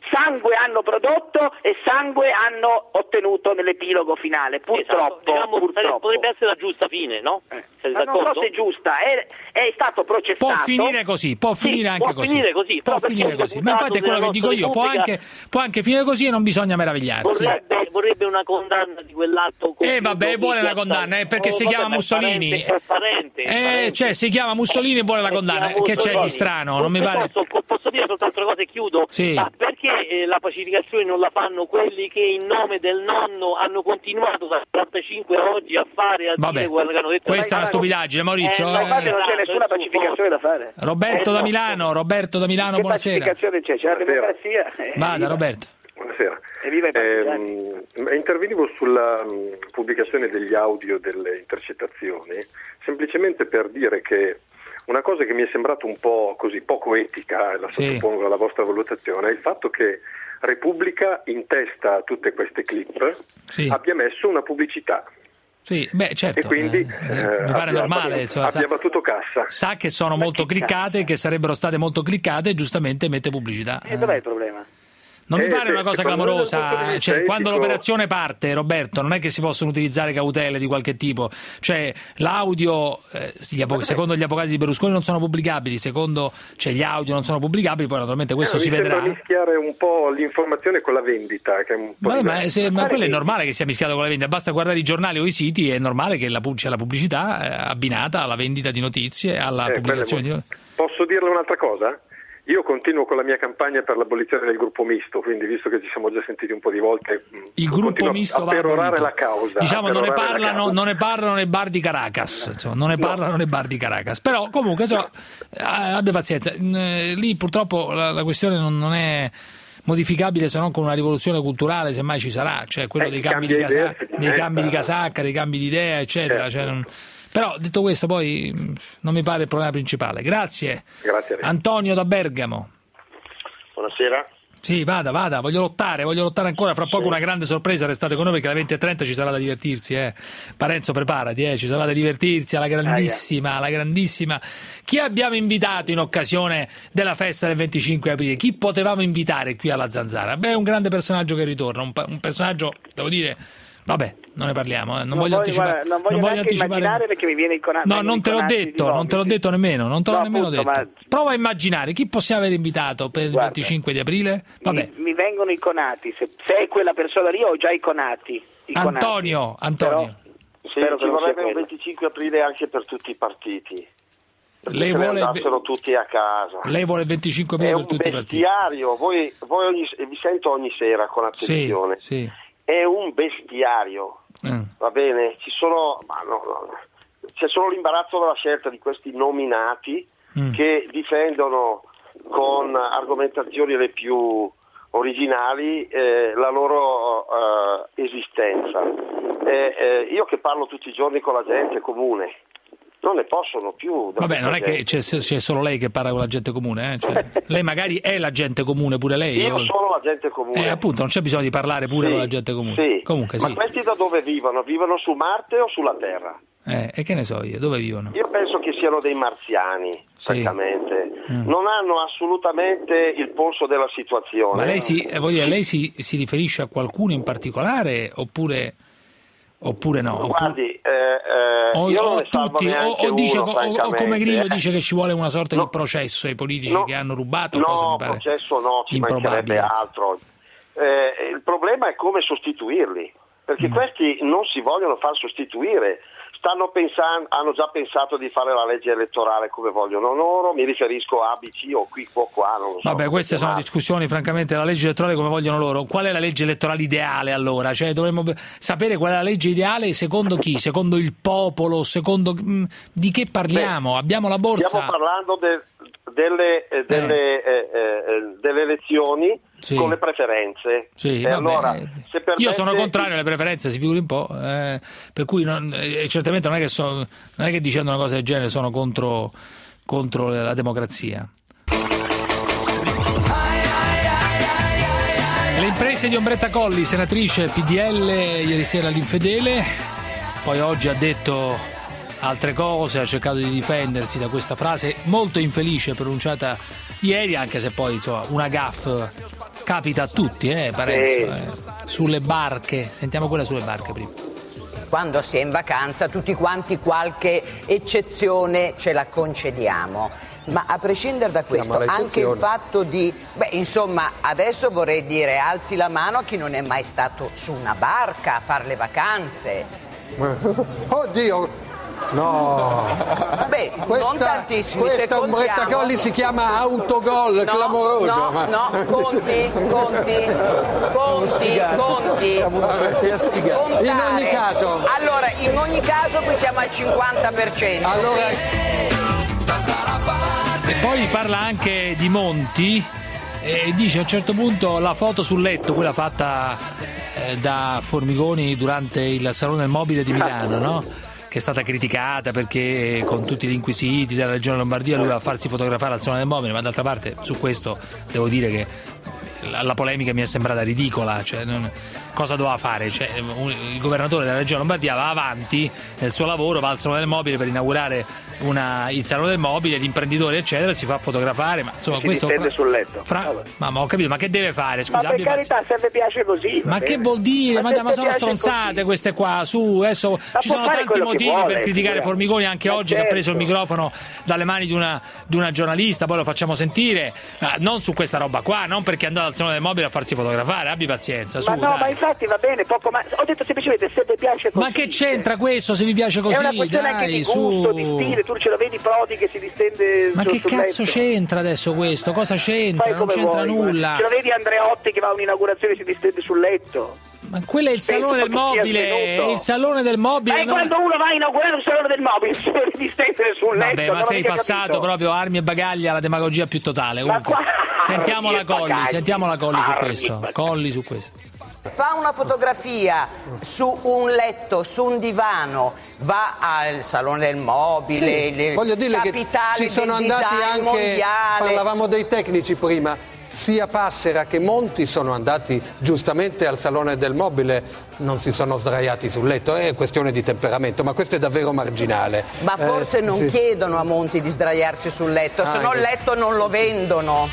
sangue hanno prodotto e sangue hanno ottenuto nell'epilogo finale, purtroppo, esatto. Diciamo, purtroppo. Potrebbe essere la giusta fine, no? Eh. Siete Ma non d'accordo? so se è giusta, è, è stato processato. Può finire così, può Sì, finire anche può così. finire così, può però finire perché così. Ma infatti è quello che dico io, può anche, può anche finire così e non bisogna meravigliarsi. Vorrebbe, vorrebbe una condanna di quell'atto. Eh vabbè, vuole una condanna, eh, perché oh, si vabbè, chiama ma è Mussolini. parente, è parente, è eh, parente. cioè si chiama Mussolini e vuole la condanna. Che c'è di strano? Non mi pare. Posso, posso dire soltanto una cosa e chiudo? Sì. Ma perché eh, la pacificazione non la fanno quelli che in nome del nonno hanno continuato dal quarantacinque a oggi a fare a Vabbè, dire quello che hanno detto? questa è una stupidaggine, Maurizio. Eh, Ma eh. infatti non c'è nessuna pacificazione da fare. Roberto Eh, da no. Milano, Roberto da Milano, Che buonasera. pacificazione c'è? C'è la democrazia. eh, Vada viva. Roberto. Buonasera. E viva i partigiani. Eh, intervenivo sulla mh, pubblicazione degli audio delle intercettazioni semplicemente per dire che una cosa che mi è sembrata un po' così poco etica, e la Sì. sottopongo alla vostra valutazione, è il fatto che Repubblica in testa a tutte queste clip Sì. abbia messo una pubblicità. Sì, beh, certo. E quindi eh, eh, mi pare abbia, normale, insomma, abbia sa, battuto cassa. sa che sono molto cliccate, che sarebbero state molto cliccate e giustamente mette pubblicità. E dov'è il problema? Non mi Eh, pare beh, una cosa secondo me dal punto di clamorosa, vista cioè, quando etico- l'operazione parte, Roberto, non è che si possono utilizzare cautele di qualche tipo, cioè l'audio, eh, gli avvo- secondo gli avvocati di Berlusconi non sono pubblicabili, secondo cioè, gli audio non sono pubblicabili, poi naturalmente questo Eh, si mi sembra vedrà. mischiare un po' l'informazione con la vendita, che è un po' Vabbè, ma, diverso. se, ma quello è normale che sia mischiato con la vendita, basta guardare i giornali o i siti, è normale che la, pu- c'è la pubblicità eh, abbinata alla vendita di notizie, alla Eh, pubblicazione di quello è mo- Posso dirle un'altra cosa? Io continuo con la mia campagna per l'abolizione del gruppo misto, quindi visto che ci siamo già sentiti un po' di volte, il gruppo continuo misto a va perorare abolito. la causa. Diciamo a non ne, perorare la parlano, causa. non ne parlano nei bar di Caracas, insomma, non ne parlano nei bar di Caracas. Però comunque insomma, eh, abbia pazienza, eh, lì purtroppo la, la questione non, non è modificabile se non con una rivoluzione culturale, semmai ci sarà, cioè quello Eh, dei cambi di, cambia idea, casa- si dei diventa- cambi di casacca, dei cambi di idea, eccetera. Certo. Cioè, non- Però detto questo poi mh, non mi pare il problema principale. Grazie. Grazie a lei. Antonio da Bergamo. Buonasera. Sì, vada, vada, voglio lottare, voglio lottare ancora, fra poco una grande sorpresa, restate con noi perché alle venti e trenta ci sarà da divertirsi, eh. Parenzo preparati, eh, ci sarà da divertirsi alla grandissima, alla grandissima. Chi abbiamo invitato in occasione della festa del venticinque aprile? Chi potevamo invitare qui alla Zanzara? Beh, un grande personaggio che ritorna, un, pa- un personaggio, devo dire, vabbè, non ne parliamo, eh. non, Non voglio voglio, anticipare. guarda, non voglio non voglio neanche anticipare. immaginare perché mi viene inconato. No, non te l'ho detto, non te l'ho detto nemmeno, non te l'ho No, nemmeno appunto, detto. ma- Prova a immaginare chi possiamo aver invitato per il Guarda, venticinque di aprile? Vabbè. Mi, mi vengono iconati, se, se è quella persona lì ho già iconati. iconati. Antonio, Antonio. Sì, Spero che ci non sia vorrebbe un quello. venticinque aprile anche per tutti i partiti. Perché Lei se ne vuole- andassero tutti a casa. Lei vuole il venticinque È aprile per un tutti i partiti. bestiario, voi, voi ogni- vi sento ogni sera con attenzione. Sì, sì. È un bestiario, Eh. va bene? Ci sono, ma no, no, c'è solo l'imbarazzo della scelta di questi nominati Mm. che difendono con argomentazioni le più originali eh, la loro eh, esistenza. Eh, eh, io che parlo tutti i giorni con la gente comune, non ne possono più. da Vabbè, non è questa che gente. c'è, c'è solo lei che parla con la gente comune, eh? Cioè, lei magari è la gente comune pure lei. Io o- sono la gente comune. Eh, appunto, non c'è bisogno di parlare pure Sì, con la gente comune. sì. Comunque Ma sì. questi da dove vivono? Vivono su Marte o sulla Terra? Eh, e che ne so io, dove vivono? Io penso che siano dei marziani, Sì. francamente. Mm. Non hanno assolutamente il polso della situazione. Ma lei si, eh, voglio dire, lei si, si riferisce a qualcuno in particolare oppure, oppure no? Oppure- Guardi, eh, eh, o, io non o ne salvo tutti, o, neanche o dice, uno, o- o come francamente. Grillo Eh, dice che ci vuole una sorta di processo ai politici no, che hanno rubato, cosa No, mi pare processo no, ci mancherebbe improbabile. altro. Eh, il problema è come sostituirli, perché Mm. questi non si vogliono far sostituire. Stanno pensando, hanno già pensato di fare la legge elettorale come vogliono loro, mi riferisco a A B C o qui o qua, non lo so. Vabbè, queste sono chiamarlo. discussioni, francamente, la legge elettorale come vogliono loro. Qual è la legge elettorale ideale allora? Cioè, dovremmo sapere qual è la legge ideale secondo chi? Secondo il popolo? Secondo mh, di che parliamo? Abbiamo la borsa? Stiamo parlando de- delle, eh, delle, eh, eh, delle elezioni Sì. con le preferenze. Sì, E vabbè. allora, se permette- Io sono contrario alle preferenze, si figuri un po', eh, per cui non, eh, certamente non è, che so, non è che dicendo una cosa del genere sono contro, contro la democrazia. Le imprese di Ombretta Colli, senatrice P D L, ieri sera all'Infedele, poi oggi ha detto altre cose, ha cercato di difendersi da questa frase molto infelice pronunciata ieri, anche se poi insomma una gaffe capita a tutti, eh, Parenzo, eh. Sulle barche, sentiamo quella sulle barche prima. Quando si è in vacanza tutti quanti qualche eccezione ce la concediamo. Ma a prescindere da questo, anche il fatto di... Beh, insomma, adesso vorrei dire, alzi la mano a chi non è mai stato su una barca a fare le vacanze. Oddio! No, vabbè, questa, non tantissimi. Questa ombretta Colli si chiama autogol, no, clamoroso. No, ma... no, conti, conti, conti, conti. In ogni caso. Allora, in ogni caso qui siamo al cinquanta per cento. Allora... E poi parla anche di Monti e dice a un certo punto la foto sul letto, quella fatta eh, da Formigoni durante il Salone del Mobile di Milano, no? Che è stata criticata perché con tutti gli inquisiti della regione Lombardia lui va a farsi fotografare al Salone del Mobile, ma d'altra parte su questo devo dire che la, la polemica mi è sembrata ridicola, cioè, non, cosa doveva fare? Cioè, un, il governatore della regione Lombardia va avanti nel suo lavoro, va al Salone del Mobile per inaugurare una, il Salone del Mobile, gli imprenditori eccetera, si fa fotografare, ma insomma si questo distende sul letto. Fra, ma, ma ho capito, ma che deve fare? Scusa, ma per carità, se vi piace così. Ma bene. che vuol dire? Ma, ma, ma sono stronzate così. Queste qua, su, adesso ma ci sono tanti motivi vuole, per criticare sì, Formigoni, anche ma oggi certo. che ha preso il microfono dalle mani di una, di una giornalista, poi lo facciamo sentire, ah, non su questa roba qua, non perché è andato al Salone del Mobile a farsi fotografare, abbi pazienza, su, ma no, dai. ma infatti va bene, poco ma ho detto semplicemente se vi piace così. Ma che c'entra questo se vi piace così? È una questione dai, anche di su. gusto, di stile, tu ce lo vedi Prodi che si distende Ma sul, che sul cazzo letto. c'entra adesso questo? Cosa c'entra? Fai Non come c'entra vuoi, nulla. Ce lo vedi Andreotti che va a un'inaugurazione e si distende sul letto. Ma quello è il Penso Salone del che sia Mobile, svenuto. il Salone del Mobile. Ma è non... quando uno va a inaugurare un Salone del Mobile si deve distendere sul letto. Vabbè, ma non sei ho mica passato capito. proprio armi e bagagli alla demagogia più totale. Comunque, sentiamo la Colli, sentiamo la Colli su questo. Colli su questo. Fa una fotografia su un letto, su un divano, va al Salone del Mobile, Sì, le voglio dire che capitali ci sono del andati design anche, mondiale. parlavamo dei tecnici prima, sia Passera che Monti sono andati giustamente al Salone del Mobile, non si sono sdraiati sul letto, è questione di temperamento, ma questo è davvero marginale. Ma forse Eh, non sì. chiedono a Monti di sdraiarsi sul letto, Ah, se no il ecco. letto non lo vendono.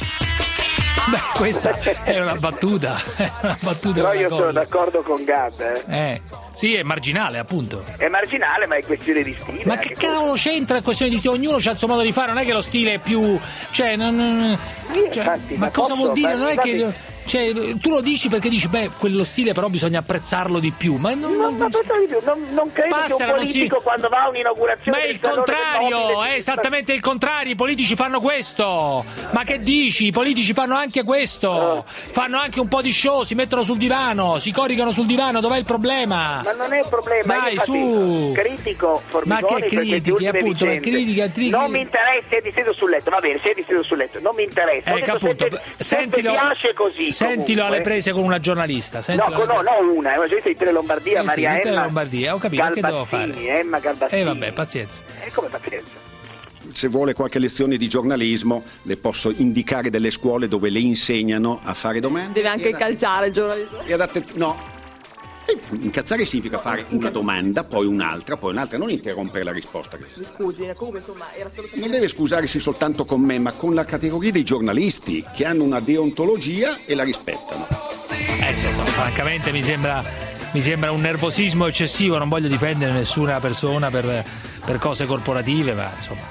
Beh, questa è una battuta, è una battuta. Però della io sono Colli. d'accordo con Gad. Eh. Eh, sì, è marginale, appunto. È marginale, ma è questione di stile. Ma che cavolo c'entra in questione di stile? Ognuno ha il suo modo di fare, non è che lo stile è più. Cioè, non, non- cioè, infatti, ma ma cosa posso- vuol dire? ma Non è infatti- che. Cioè, tu lo dici perché dici, beh, quello stile però bisogna apprezzarlo di più. Ma non, Non, non, non, non, non credo che Passera, un non si- politico quando va a un'inaugurazione Ma è del il Salone del contrario, Mobile è si- esattamente il contrario, i politici fanno questo. Ma che dici? I politici fanno anche questo. Fanno anche un po' di show, si mettono sul divano, si coricano sul divano, dov'è il problema? Ma non è un problema, Dai, io infatti su. critico Formigoni Ma che per queste critichi, ultime appunto, ma vicende. critica, critica. Non mi interessa se è disteso sul letto, va bene, se è disteso sul letto, non mi interessa. Ho Ecco, detto, appunto, se, se, se sentilo, ti piace così. sentilo comunque. alle prese con una giornalista. No, Sentilo alle no, no, una, è una giornalista di Tele Lombardia, Eh sì, Maria di Tele Emma Lombardia, ho capito, che devo fare? Galbazzini, Emma Galbazzini. Eh vabbè, pazienza. E come pazienza? Se vuole qualche lezione di giornalismo, le posso indicare delle scuole dove le insegnano a fare domande. Deve anche calciare il giornalismo. E adatte... No. E incazzare significa fare una domanda, poi un'altra, poi un'altra, non interrompere la risposta. Mi scusi, comunque insomma era solo per... Non deve scusarsi soltanto con me, ma con la categoria dei giornalisti che hanno una deontologia e la rispettano. Eh, insomma, francamente mi sembra, mi sembra un nervosismo eccessivo, non voglio difendere nessuna persona per, per cose corporative, ma insomma.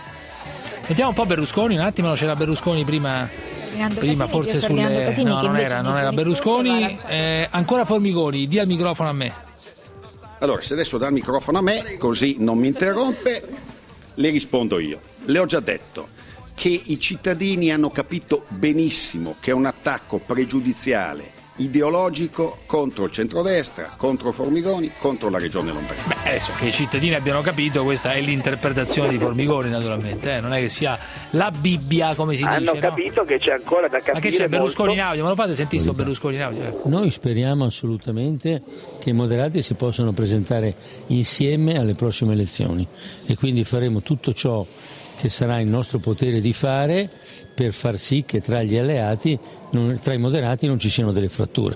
Sentiamo un po' Berlusconi, un attimo, c'era Berlusconi prima. Prima forse sulle Casini, no, che non invece era, nei non era giorni Berlusconi, scorsi va eh, ancora Formigoni, dia il microfono a me. Allora, se adesso dà il microfono a me, così non mi interrompe, le rispondo io. Le ho già detto che i cittadini hanno capito benissimo che è un attacco pregiudiziale, ideologico contro il centrodestra, contro Formigoni, contro la regione Lombardia. Beh, adesso che i cittadini abbiano capito, questa è l'interpretazione di Formigoni naturalmente, eh? Non è che sia la Bibbia come si Hanno dice. capito no? che c'è ancora da capire. Ma che c'è Berlusconi molto. in audio? Me lo fate sentire sto Berlusconi in audio? Eh. Noi speriamo assolutamente che i moderati si possano presentare insieme alle prossime elezioni e quindi faremo tutto ciò che sarà in nostro potere di fare per far sì che tra gli alleati, non, tra i moderati non ci siano delle fratture.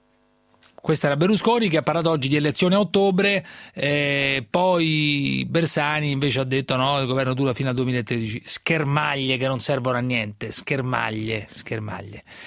Questo era Berlusconi che ha parlato oggi di elezioni a ottobre, eh, poi Bersani invece ha detto no, il governo dura fino al duemilatredici, schermaglie che non servono a niente, schermaglie, schermaglie.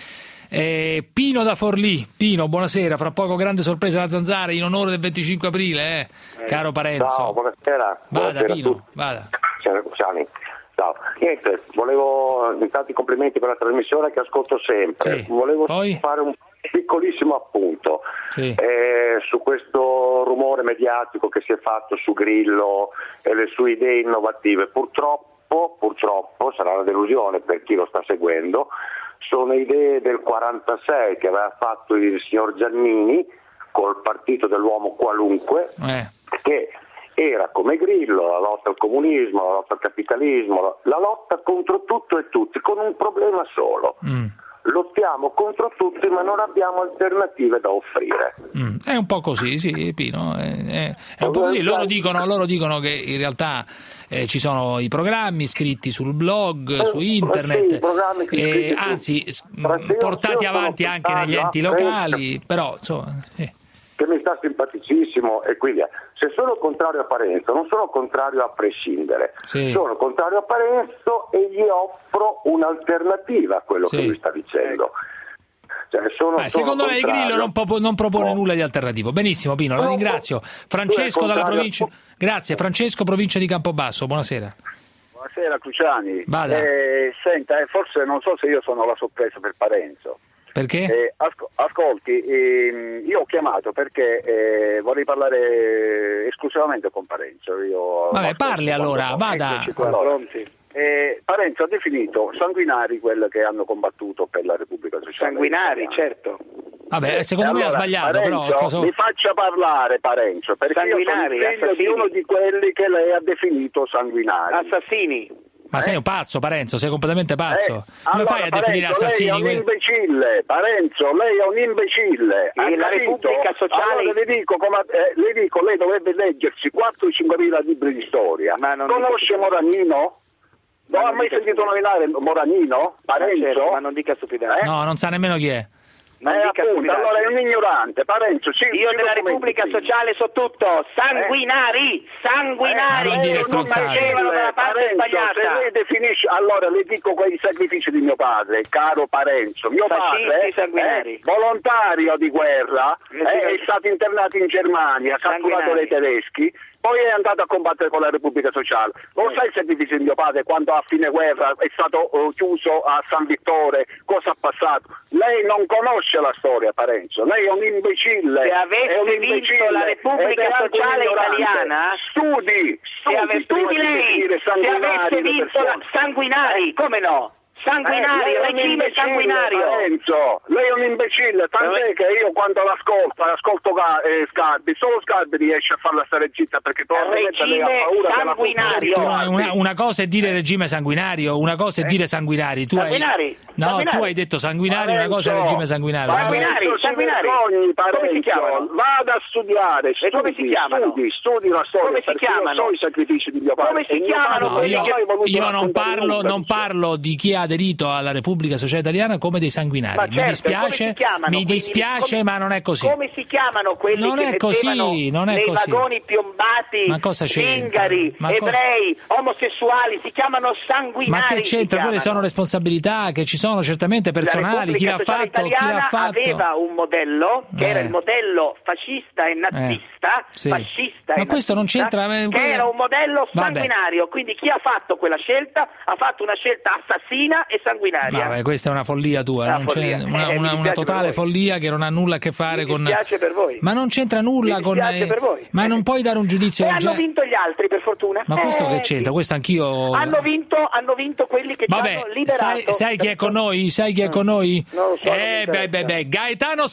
Eh, Pino da Forlì. Pino, buonasera. Fra poco grande sorpresa alla Zanzara in onore del venticinque aprile, eh? Eh, caro Parenzo. Ciao, buonasera. Vada, buonasera Pino, vada. Ciao, Luciani. Ciao. Niente, volevo intanto i complimenti per la trasmissione che ascolto sempre. Sì. Volevo Poi? fare un piccolissimo appunto sì. eh, su questo rumore mediatico che si è fatto su Grillo e le sue idee innovative. Purtroppo, purtroppo sarà una delusione per chi lo sta seguendo, sono idee del quarantasei che aveva fatto il signor Giannini col partito dell'uomo qualunque, eh. che era come Grillo, la lotta al comunismo, la lotta al capitalismo, la lotta contro tutto e tutti, con un problema solo. Mm. Lottiamo contro tutti ma non abbiamo alternative da offrire. Mm. È un po' così, sì, Pino. È, è, è un po' così. Loro dicono, loro dicono che in realtà eh, ci sono i programmi scritti sul blog, eh, su internet, sì, eh, anzi su... portati avanti anche negli enti locali, però insomma... Sì. Che mi sta simpaticissimo e quindi se sono contrario a Parenzo non sono contrario a prescindere, sì. sono contrario a Parenzo e gli offro un'alternativa a quello sì. che lui sta dicendo. Cioè, sono, eh, secondo sono lei Grillo non, pro- non propone no. nulla di alternativo. Benissimo Pino, la ringrazio. Francesco dalla provincia. Grazie, Francesco, provincia di Campobasso, buonasera. Buonasera Cruciani. Vada. Eh, senta, eh, forse non so se io sono la sorpresa per Parenzo. Perché? Eh, asco- ascolti, ehm, io ho chiamato perché eh, vorrei parlare esclusivamente con Parenzo. Io Vabbè, parli allora, vada. Allora, eh, Parenzo ha definito sanguinari quelli che hanno combattuto per la Repubblica Sociale. Sanguinari, certo. Vabbè, secondo allora, me ha sbagliato, Parenzo, però cosa... mi faccia parlare Parenzo, perché sanguinari, io sono il figlio assassini. di uno di quelli che lei ha definito sanguinari. Assassini. Ma sei un pazzo, Parenzo, sei completamente pazzo. Eh, Come allora, fai a definire Parenzo, assassini? Lei è un imbecille, Parenzo, lei è un imbecille. E la Repubblica Sociale... Allora le dico, come, eh, le dico, lei dovrebbe leggersi quattro o cinque mila libri di storia. Ma non Conosce dica... Moranino? Non Ma ha non mai sentito nominare Moranino? Parenzo? Certo, ma non dica stupidate. Eh? No, non sa nemmeno chi è. Eh, appunto, allora è un ignorante, Parenzo. Sì, io della Repubblica Sociale so tutto, sanguinari, eh? sanguinari, eh, non dire stronzate. dalla parte sbagliata. Se lei definisce, allora le dico quei sacrifici di mio padre, caro Parenzo. Mio Fascisti, padre sanguinari. è volontario di guerra, Eh, è, è stato internato in Germania, ha catturato dai tedeschi. Poi è andato a combattere con la Repubblica Sociale. Lo sai il sacrificio di mio padre quando a fine guerra è stato uh, chiuso a San Vittore? Cosa ha passato? Lei non conosce la storia, Parenzo. Lei è un imbecille. Se avesse un vinto la Repubblica Sociale Italiana, studi, studi, se ave, studi lei, se avesse vinto la sanguinari, come no? Sanguinari, eh, regime sanguinario. Parenzo, lei è un imbecille, tant'è che io quando l'ascolto, ascolto eh, Scarpi, solo Scarpi riesce a farla stare zitta perché probabilmente lei ha paura sanguinario. della Una, una cosa è dire regime sanguinario, una cosa è dire sanguinari. Tu sanguinari. Hai... No, sanguinari. tu hai detto sanguinari, Parenzo, una cosa è regime sanguinario. Sanguinari, sanguinari. Come si chiamano? Vada a studiare, studi, come si chiamano? Studi, studi la storia, come si chiamano? So i sacrifici di mio padre. Come si chiamano? No, io io non, parlo, non parlo di chi ha aderito alla Repubblica Sociale Italiana come dei sanguinari. Ma mi certo, dispiace, chiamano, mi dispiace, come, ma non è così. Come si chiamano quelli non che è così, non è nei così. vagoni piombati, ma cosa zingari, ma ebrei, cosa... omosessuali, si chiamano sanguinari. Ma che c'entra? Quelle sono responsabilità che ci sono certamente personali. Chi l'ha fatto? Chi l'ha fatto? Aveva un modello che eh. era il modello fascista e nazista, eh. sì. fascista ma e questo nazista, non c'entra. Che quella... era un modello sanguinario. Vabbè. Quindi chi ha fatto quella scelta ha fatto una scelta assassina e sanguinaria. Vabbè, questa è una follia tua, una, non follia. C'è una, Eh, una, una totale follia che non ha nulla a che fare mi con. Mi dispiace per voi. Ma non c'entra nulla mi con. Eh, per voi. Ma non puoi dare un giudizio. E hanno già... vinto gli altri, per fortuna. Ma questo eh, che c'entra? sì. Questo anch'io. Hanno vinto, hanno vinto quelli che Vabbè, ci hanno liberato. Sai, sai chi è con noi? Sai chi è con noi? Non lo so, eh, beh, beh, beh, Gaetano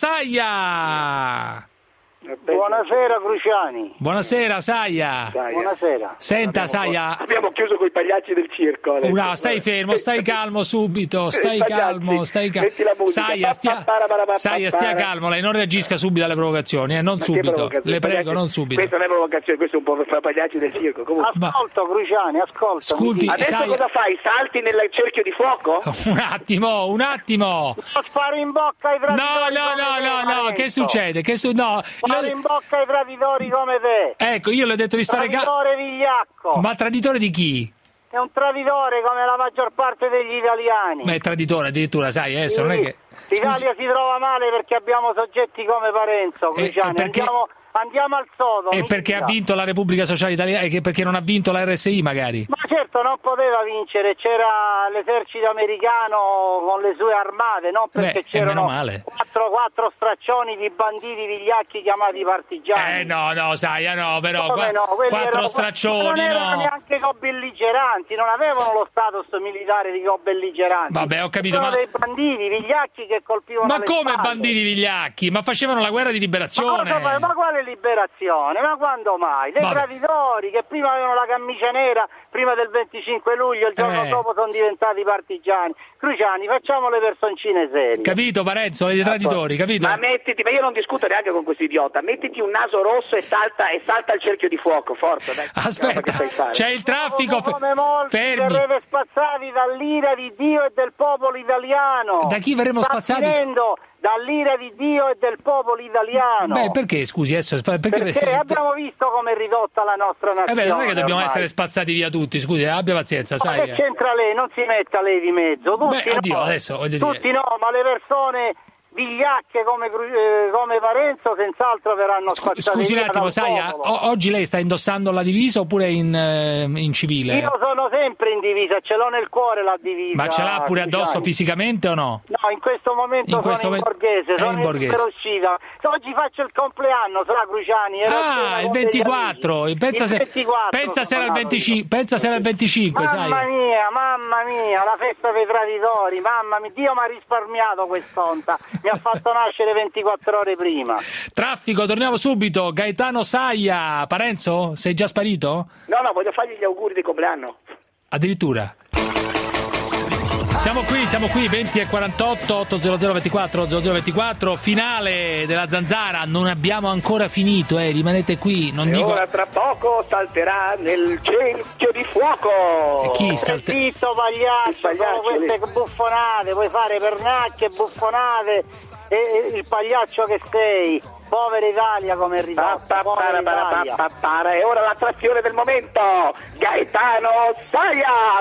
Saia! Buonasera Cruciani. Buonasera Saia. Saia. Buonasera. Senta Saia. Abbiamo chiuso con i pagliacci del circo. Adesso. No, stai fermo, stai calmo subito, stai calmo, stai calmo. Saia, stia, Saia, stia calmo, lei non reagisca subito alle provocazioni, eh, non Ma subito. Le prego, non subito. Questa non è provocazione, questo è un po' fra pagliacci del circo. Comunque. Ascolta Cruciani, ascolta. Scusi, adesso Saia... cosa fai? Salti nel cerchio di fuoco? Un attimo, un attimo. Sparo in bocca ai traditori. No, no, no, no, no, che succede? Che su... no. Sparo in bocca ai traditori come te. Ecco, io le ho detto di stare calmo. Traditore vigliacco. Ma traditore di chi? È un traditore come la maggior parte degli italiani. Ma è traditore addirittura, sai, adesso sì. Non è che... L'Italia si trova male perché abbiamo soggetti come Parenzo, Cruciani. perché... Andiamo, andiamo al sodo. E perché ha vinto la Repubblica Sociale Italiana e perché non ha vinto la R S I magari? Ma certo non poteva vincere, c'era l'esercito americano con le sue armate, non perché Beh, c'erano male. quattro, quattro straccioni di banditi vigliacchi chiamati partigiani. Eh no, no, sai, eh, no, però Come qua, no? Quelli quattro erano, straccioni, non erano no. neanche co-belligeranti, non avevano lo status militare di co-belligeranti. Vabbè, ho capito, Sono ma... dei banditi vigliacchi che colpivano Ma le come spalle. banditi vigliacchi? Ma facevano la guerra di liberazione. Ma, cosa, ma quale liberazione? Ma quando mai? Dei Vabbè. traditori che prima avevano la camicia nera, prima del venticinque luglio, il giorno Eh. dopo sono diventati partigiani. Cruciani, facciamo le personcine serie. Capito, Parenzo, dei traditori, capito? Ma mettiti, ma io non discuto neanche con questo idiota, mettiti un naso rosso e salta, e salta il cerchio di fuoco, forza, dai. Aspetta, Che sai fare? c'è il traffico. Come, come molti Fermi. verrete spazzati dall'ira di Dio e del popolo italiano. Da chi verremo Sta spazzati? finendo dall'ira di Dio e del popolo italiano. Beh, perché, scusi, adesso, perché... Perché abbiamo visto come è ridotta la nostra Eh nazione. beh, non è che dobbiamo ormai. essere spazzati via tutti, scusi, abbia pazienza, Ma sai. che c'entra lei? Non si metta lei di mezzo. Tutti Beh, oddio, no. adesso voglio dire. Tutti no, ma le persone vigliacche come, Cru- eh, come Parenzo senz'altro verranno spazzate Scusi un via attimo, dal sai, popolo. o- oggi lei sta indossando la divisa oppure in, eh, in civile? Io sono sempre in divisa, ce l'ho nel cuore la divisa. Ma ce l'ha pure addosso Cruciani. fisicamente o no? No, in questo momento In questo sono in momento- borghese, è sono in in borghese. per uscita. Oggi faccio il compleanno, sarà Cruciani. ero a cena Ah, il con degli ventiquattro, amici. pensa Il se, ventiquattro pensa se era il sono venticinque, pensa se era il venticinque, sai. Mamma mia, mamma mia, la festa dei traditori, mamma mia, Dio mi ha risparmiato quest'onta, mi ha fatto nascere ventiquattro ore prima. Traffico, torniamo subito. Gaetano Saia, Parenzo, sei già sparito? No, no, voglio fargli gli auguri di compleanno. Addirittura. Siamo qui, siamo qui, venti e quarantotto, ottocento ventiquattro zero zero ventiquattro, finale della Zanzara, non abbiamo ancora finito, eh, rimanete qui, non E dico... ora tra poco salterà nel cerchio di fuoco. E chi Stai salta... zitto, pagliaccio, Il pagliaccio sono queste lì. buffonate, puoi fare pernacchie, buffonate, e, e il pagliaccio che sei, povera Italia come è ridotta, povera Italia. Para, e ora l'attrazione del momento, Gaetano Saia.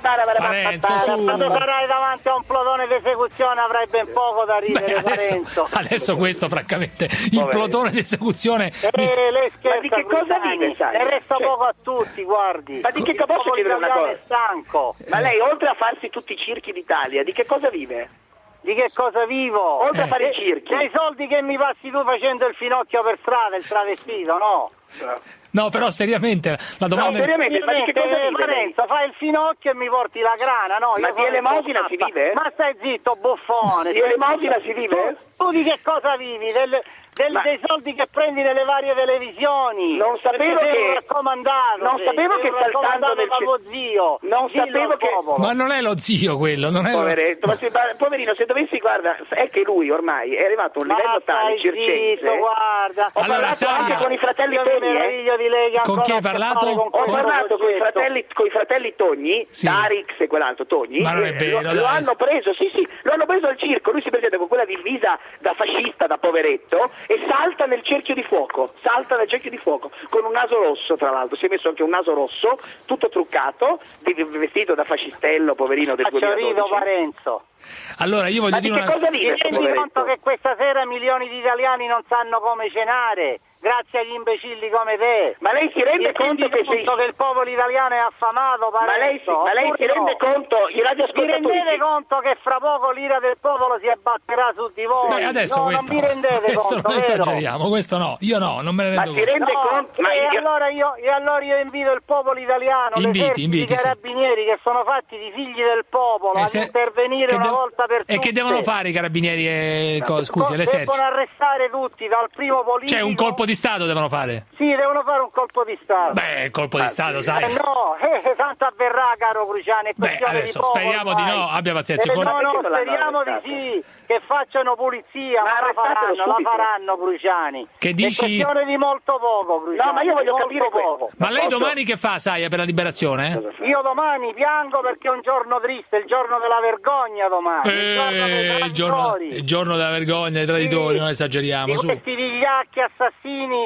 Parenzo, su. Quando sarai davanti a un plotone d'esecuzione avrai ben poco da ridere, Beh, adesso, Parenzo. adesso questo francamente, il Poveri. plotone di esecuzione... Eh, mi- lei scherza, Ma di che cosa Cruciani, vive, sai? ne resta Cioè- poco a tutti, guardi. Ma di che Il posso popolo chiedere una italiano cosa? è stanco. Ma lei, oltre a farsi tutti i circhi d'Italia, di che cosa vive? Di che cosa vivo? Oltre a fare i Eh, circhi. Dei soldi che mi passi tu facendo il finocchio per strada, il travestito, no? No, però seriamente, la domanda... No, seriamente, ma di che cosa Eh, vive lei? Parenzo, fai il finocchio e mi porti la grana, no? Ma Io di sono elemosina imboccata. si vive? Ma stai zitto, buffone. Di elemosina si vive? Tu, tu di che cosa vivi? Del, del- Ma- dei soldi che prendi nelle varie televisioni? Non sapevo Perché sei che- un raccomandato, non sei, sapevo sei che un saltando raccomandato nel da ce- tuo zio. Non Dillo sapevo al che- popolo. Ma non è lo zio quello, non è lo... Poveretto, ma se- ma- poverino, se dovessi, guarda, è che lui ormai è arrivato a un Ma livello tale, stai circense. zitto, guarda. Ho Allora, parlato sai- anche con i fratelli Io mi Togni, eh. meraviglio di lei che Con ancora chi hai ha a che parlato? fare con Ho questo parlato con i progetto. fratelli, coi fratelli Togni, Sì. Darix e quell'altro Togni, Ma non è eh, vero, lo, dai. lo hanno preso, sì sì, lo hanno preso al circo, lui si presenta con quella divisa da fascista, da poveretto, e salta nel cerchio di fuoco, salta nel cerchio di fuoco, con un naso rosso tra l'altro, si è messo anche un naso rosso, tutto truccato, di- vestito da fascistello, poverino del Faccio rido, duemiladodici. Parenzo. Allora, io voglio Ma di dire che una... cosa Ti vive, sto rendi conto poveretto? che questa sera milioni di italiani non sanno come cenare? Grazie agli imbecilli come te. Ma lei si rende Ti rendi conto che sei... conto che il popolo italiano è affamato, Ma lei, si, Parenzo? ma lei si Oppure rende no? conto, i Vi radioascoltatori... rendete conto che fra poco l'ira del popolo si abbatterà su di voi? Beh, adesso no, questo, non vi rendete questo conto, non vero? esageriamo, questo no, io no, non me ne Ma rendo si conto. rende No, conto... Ma e, io- allora io, e allora io invito il popolo italiano, Inviti, l'esercito inviti, i sì. carabinieri che sono fatti di figli del popolo E ad se- intervenire che una dev- volta per tutte. E che devono fare i carabinieri e... co- scusi, Co- l'esercito? Devono arrestare tutti, dal primo politico... Cioè, un colpo di Stato devono fare? Sì, devono fare un colpo di Stato. Beh, il colpo di Stato, Eh sai. no, eh, tanto avverrà, caro Cruciani, è Beh, questione adesso di poco speriamo di ormai. no, abbia pazienza. Eh, con- no, no, Perché non l'hanno speriamo di arrestato? sì, che facciano pulizia, Ma ma la arrestatelo faranno, la subito. faranno Cruciani. Che dici- È questione di molto poco, Cruciani. No, ma io voglio molto capire questo. poco. Ma lei Posso- domani che fa, sai, per la liberazione? Io domani piango perché è un giorno triste, il giorno della vergogna domani. il giorno dei Eh, il, giorno, traditori. il giorno della vergogna dei traditori, Sì. non esageriamo, Di su. questi vigliacchi assassini che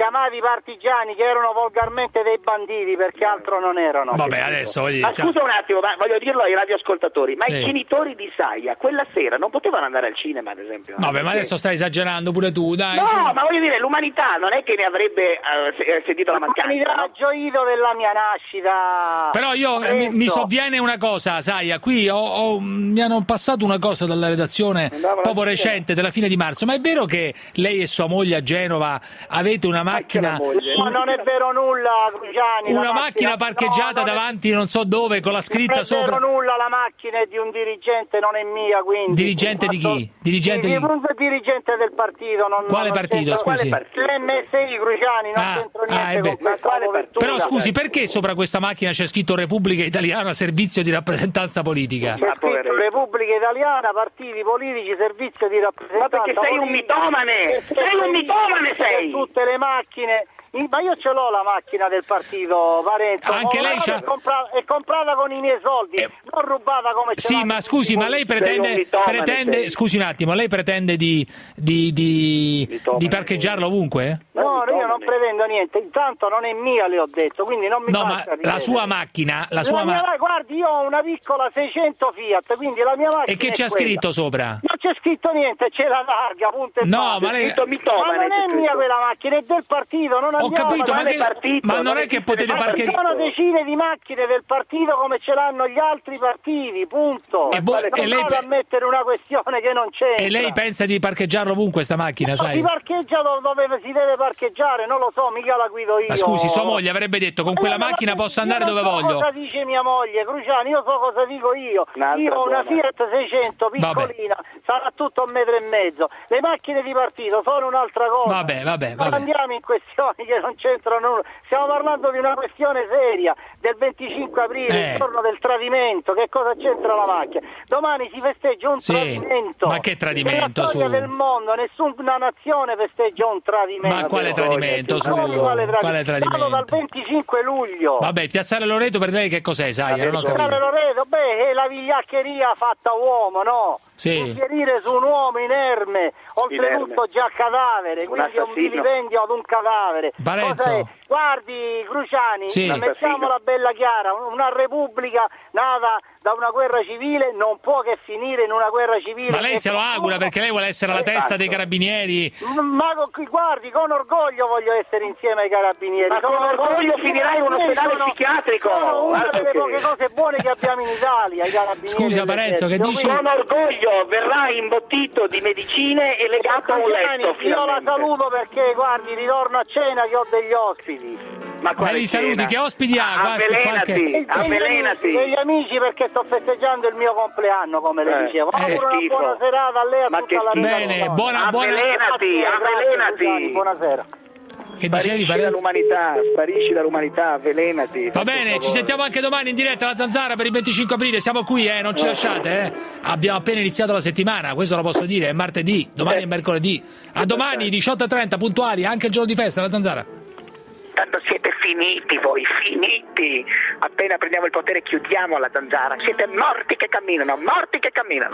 chiamavi partigiani, che erano volgarmente dei banditi, perché altro non erano. Vabbè, adesso voglio dire, ma scusa un attimo, ma voglio dirlo ai radioascoltatori, ma sì. i genitori di Saia quella sera non potevano andare al cinema, ad esempio? Vabbè, perché... ma adesso stai esagerando pure tu, dai. No, su. ma voglio dire, l'umanità non è che ne avrebbe uh, sentito la mancanza. L'umanità no? ha gioito della mia nascita. Però io eh, mi, mi sovviene una cosa, Saia, qui ho, ho, mi hanno passato una cosa dalla redazione proprio recente, della fine di marzo, ma è vero che lei e sua moglie a Genova avete una macchina... Ma non è vero nulla, Cruciani. Una macchina, macchina parcheggiata no, davanti non so dove con la scritta sopra. Non è vero nulla, la macchina è di un dirigente, non è mia, quindi. Dirigente di chi? Dirigente sì, di un dirigente del partito. Non, quale non partito, scusi? L'M S I, Cruciani, non ah, c'entro niente ah, con quale partito. Però scusi, perché sopra questa macchina c'è scritto Repubblica Italiana Servizio di Rappresentanza Politica? C'è scritto Repubblica Italiana, partiti politici, servizio di rappresentanza. Ma perché sei un mitomane! Sei un mitomane, sei! Tutte le macchine. Ma io ce l'ho la macchina del partito, Parenzo. Anche lei c'ha... è, comprata, è comprata con i miei soldi, eh... non rubata come ce Sì, ma scusi, ma lei pretende, pretende scusi un attimo, lei pretende di, di, di, di parcheggiarla ovunque? No, io non pretendo niente, intanto non è mia, le ho detto, quindi non mi No, ma faccia la sua macchina, la sua la mia, ma... guardi, io ho una piccola seicento Fiat, quindi la mia macchina E che c'è scritto sopra? Non c'è scritto niente, c'è la targa, punto e No, ma lei... Ma non è mia quella macchina, è del partito, non Ho capito, ma, che... partito, ma non è che potete parcheggiare... Sono decine di macchine del partito come ce l'hanno gli altri partiti, punto. E, vo... non e lei vado a mettere una questione che non c'entra. E lei pensa di parcheggiarlo ovunque sta macchina, no, sai? Si parcheggia dove si deve parcheggiare, non lo so, mica la guido io. Ma scusi, sua moglie avrebbe detto con quella macchina posso andare dove so voglio. Cosa dice mia moglie, Cruciani, io so cosa dico io. Un'altra io ho una buona. Fiat seicento piccolina, vabbè. Sarà tutto un metro e mezzo. Le macchine di partito sono un'altra cosa. Vabbè, vabbè, vabbè. Non andiamo in questioni che non c'entrano nulla. Stiamo parlando di una questione seria, del venticinque aprile, Eh. il giorno del tradimento. Che cosa c'entra la macchina? Domani si festeggia un Sì, tradimento. ma che tradimento, Nella storia su? del mondo, nessuna nazione festeggia un tradimento. Ma quale tradimento, su? Quale tradimento? Quale tradimento? Parlo dal venticinque luglio. Vabbè, Piazzale Loreto per lei che cos'è, sai? Non ho Piazzale capito. Loreto, beh, è la vigliaccheria fatta uomo, no? Sì. Suggerire su un uomo inerme, oltretutto già cadavere, quindi è un vilipendio ad un cadavere. Parenzo. Cos'è? Guardi, Cruciani, Sì. mettiamola bella chiara, una repubblica nata da una guerra civile non può che finire in una guerra civile. Ma lei se lo augura perché lei vuole essere alla testa dei carabinieri? Ma guardi, con orgoglio voglio essere insieme ai carabinieri. Ma con orgoglio finirai in un ospedale sono, psichiatrico. Sono una Altro delle che- poche cose buone che abbiamo in Italia, i carabinieri. Scusa, Parenzo, che dici? Con orgoglio verrai imbottito di medicine e legato a un letto. Io la finalmente. saluto perché, guardi, ritorno a cena che ho degli ospiti. Ma Ma li saluti, che ospiti ha? Qualche, Avvelenati, qualche... avvelenati. Degli amici perché sto festeggiando il mio compleanno, come le Eh, dicevo. eh, Auguro una schifo. buona serata a lei e a Ma tutta che la schifo. redazione. Bene, buona, buona... Avvelenati, Grazie, avvelenati. Cruciani, buonasera. Che dicevi, Sparisci Parenzo? dall'umanità, sparisci dall'umanità, avvelenati. Va bene, ci sentiamo anche domani in diretta alla Zanzara per il venticinque aprile, siamo qui, eh, non ci lasciate, eh. Abbiamo appena iniziato la settimana, questo lo posso dire, è martedì, domani è mercoledì. A domani, diciotto e trenta, puntuali, anche il giorno di festa alla Zanzara. Tanto siete finiti voi, finiti. Appena prendiamo il potere chiudiamo la Zanzara. Siete morti che camminano, morti che camminano.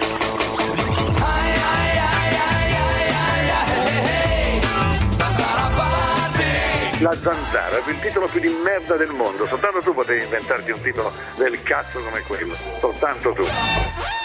La Zanzara, il titolo più di merda del mondo, soltanto tu potevi inventarti un titolo del cazzo come quello, soltanto tu.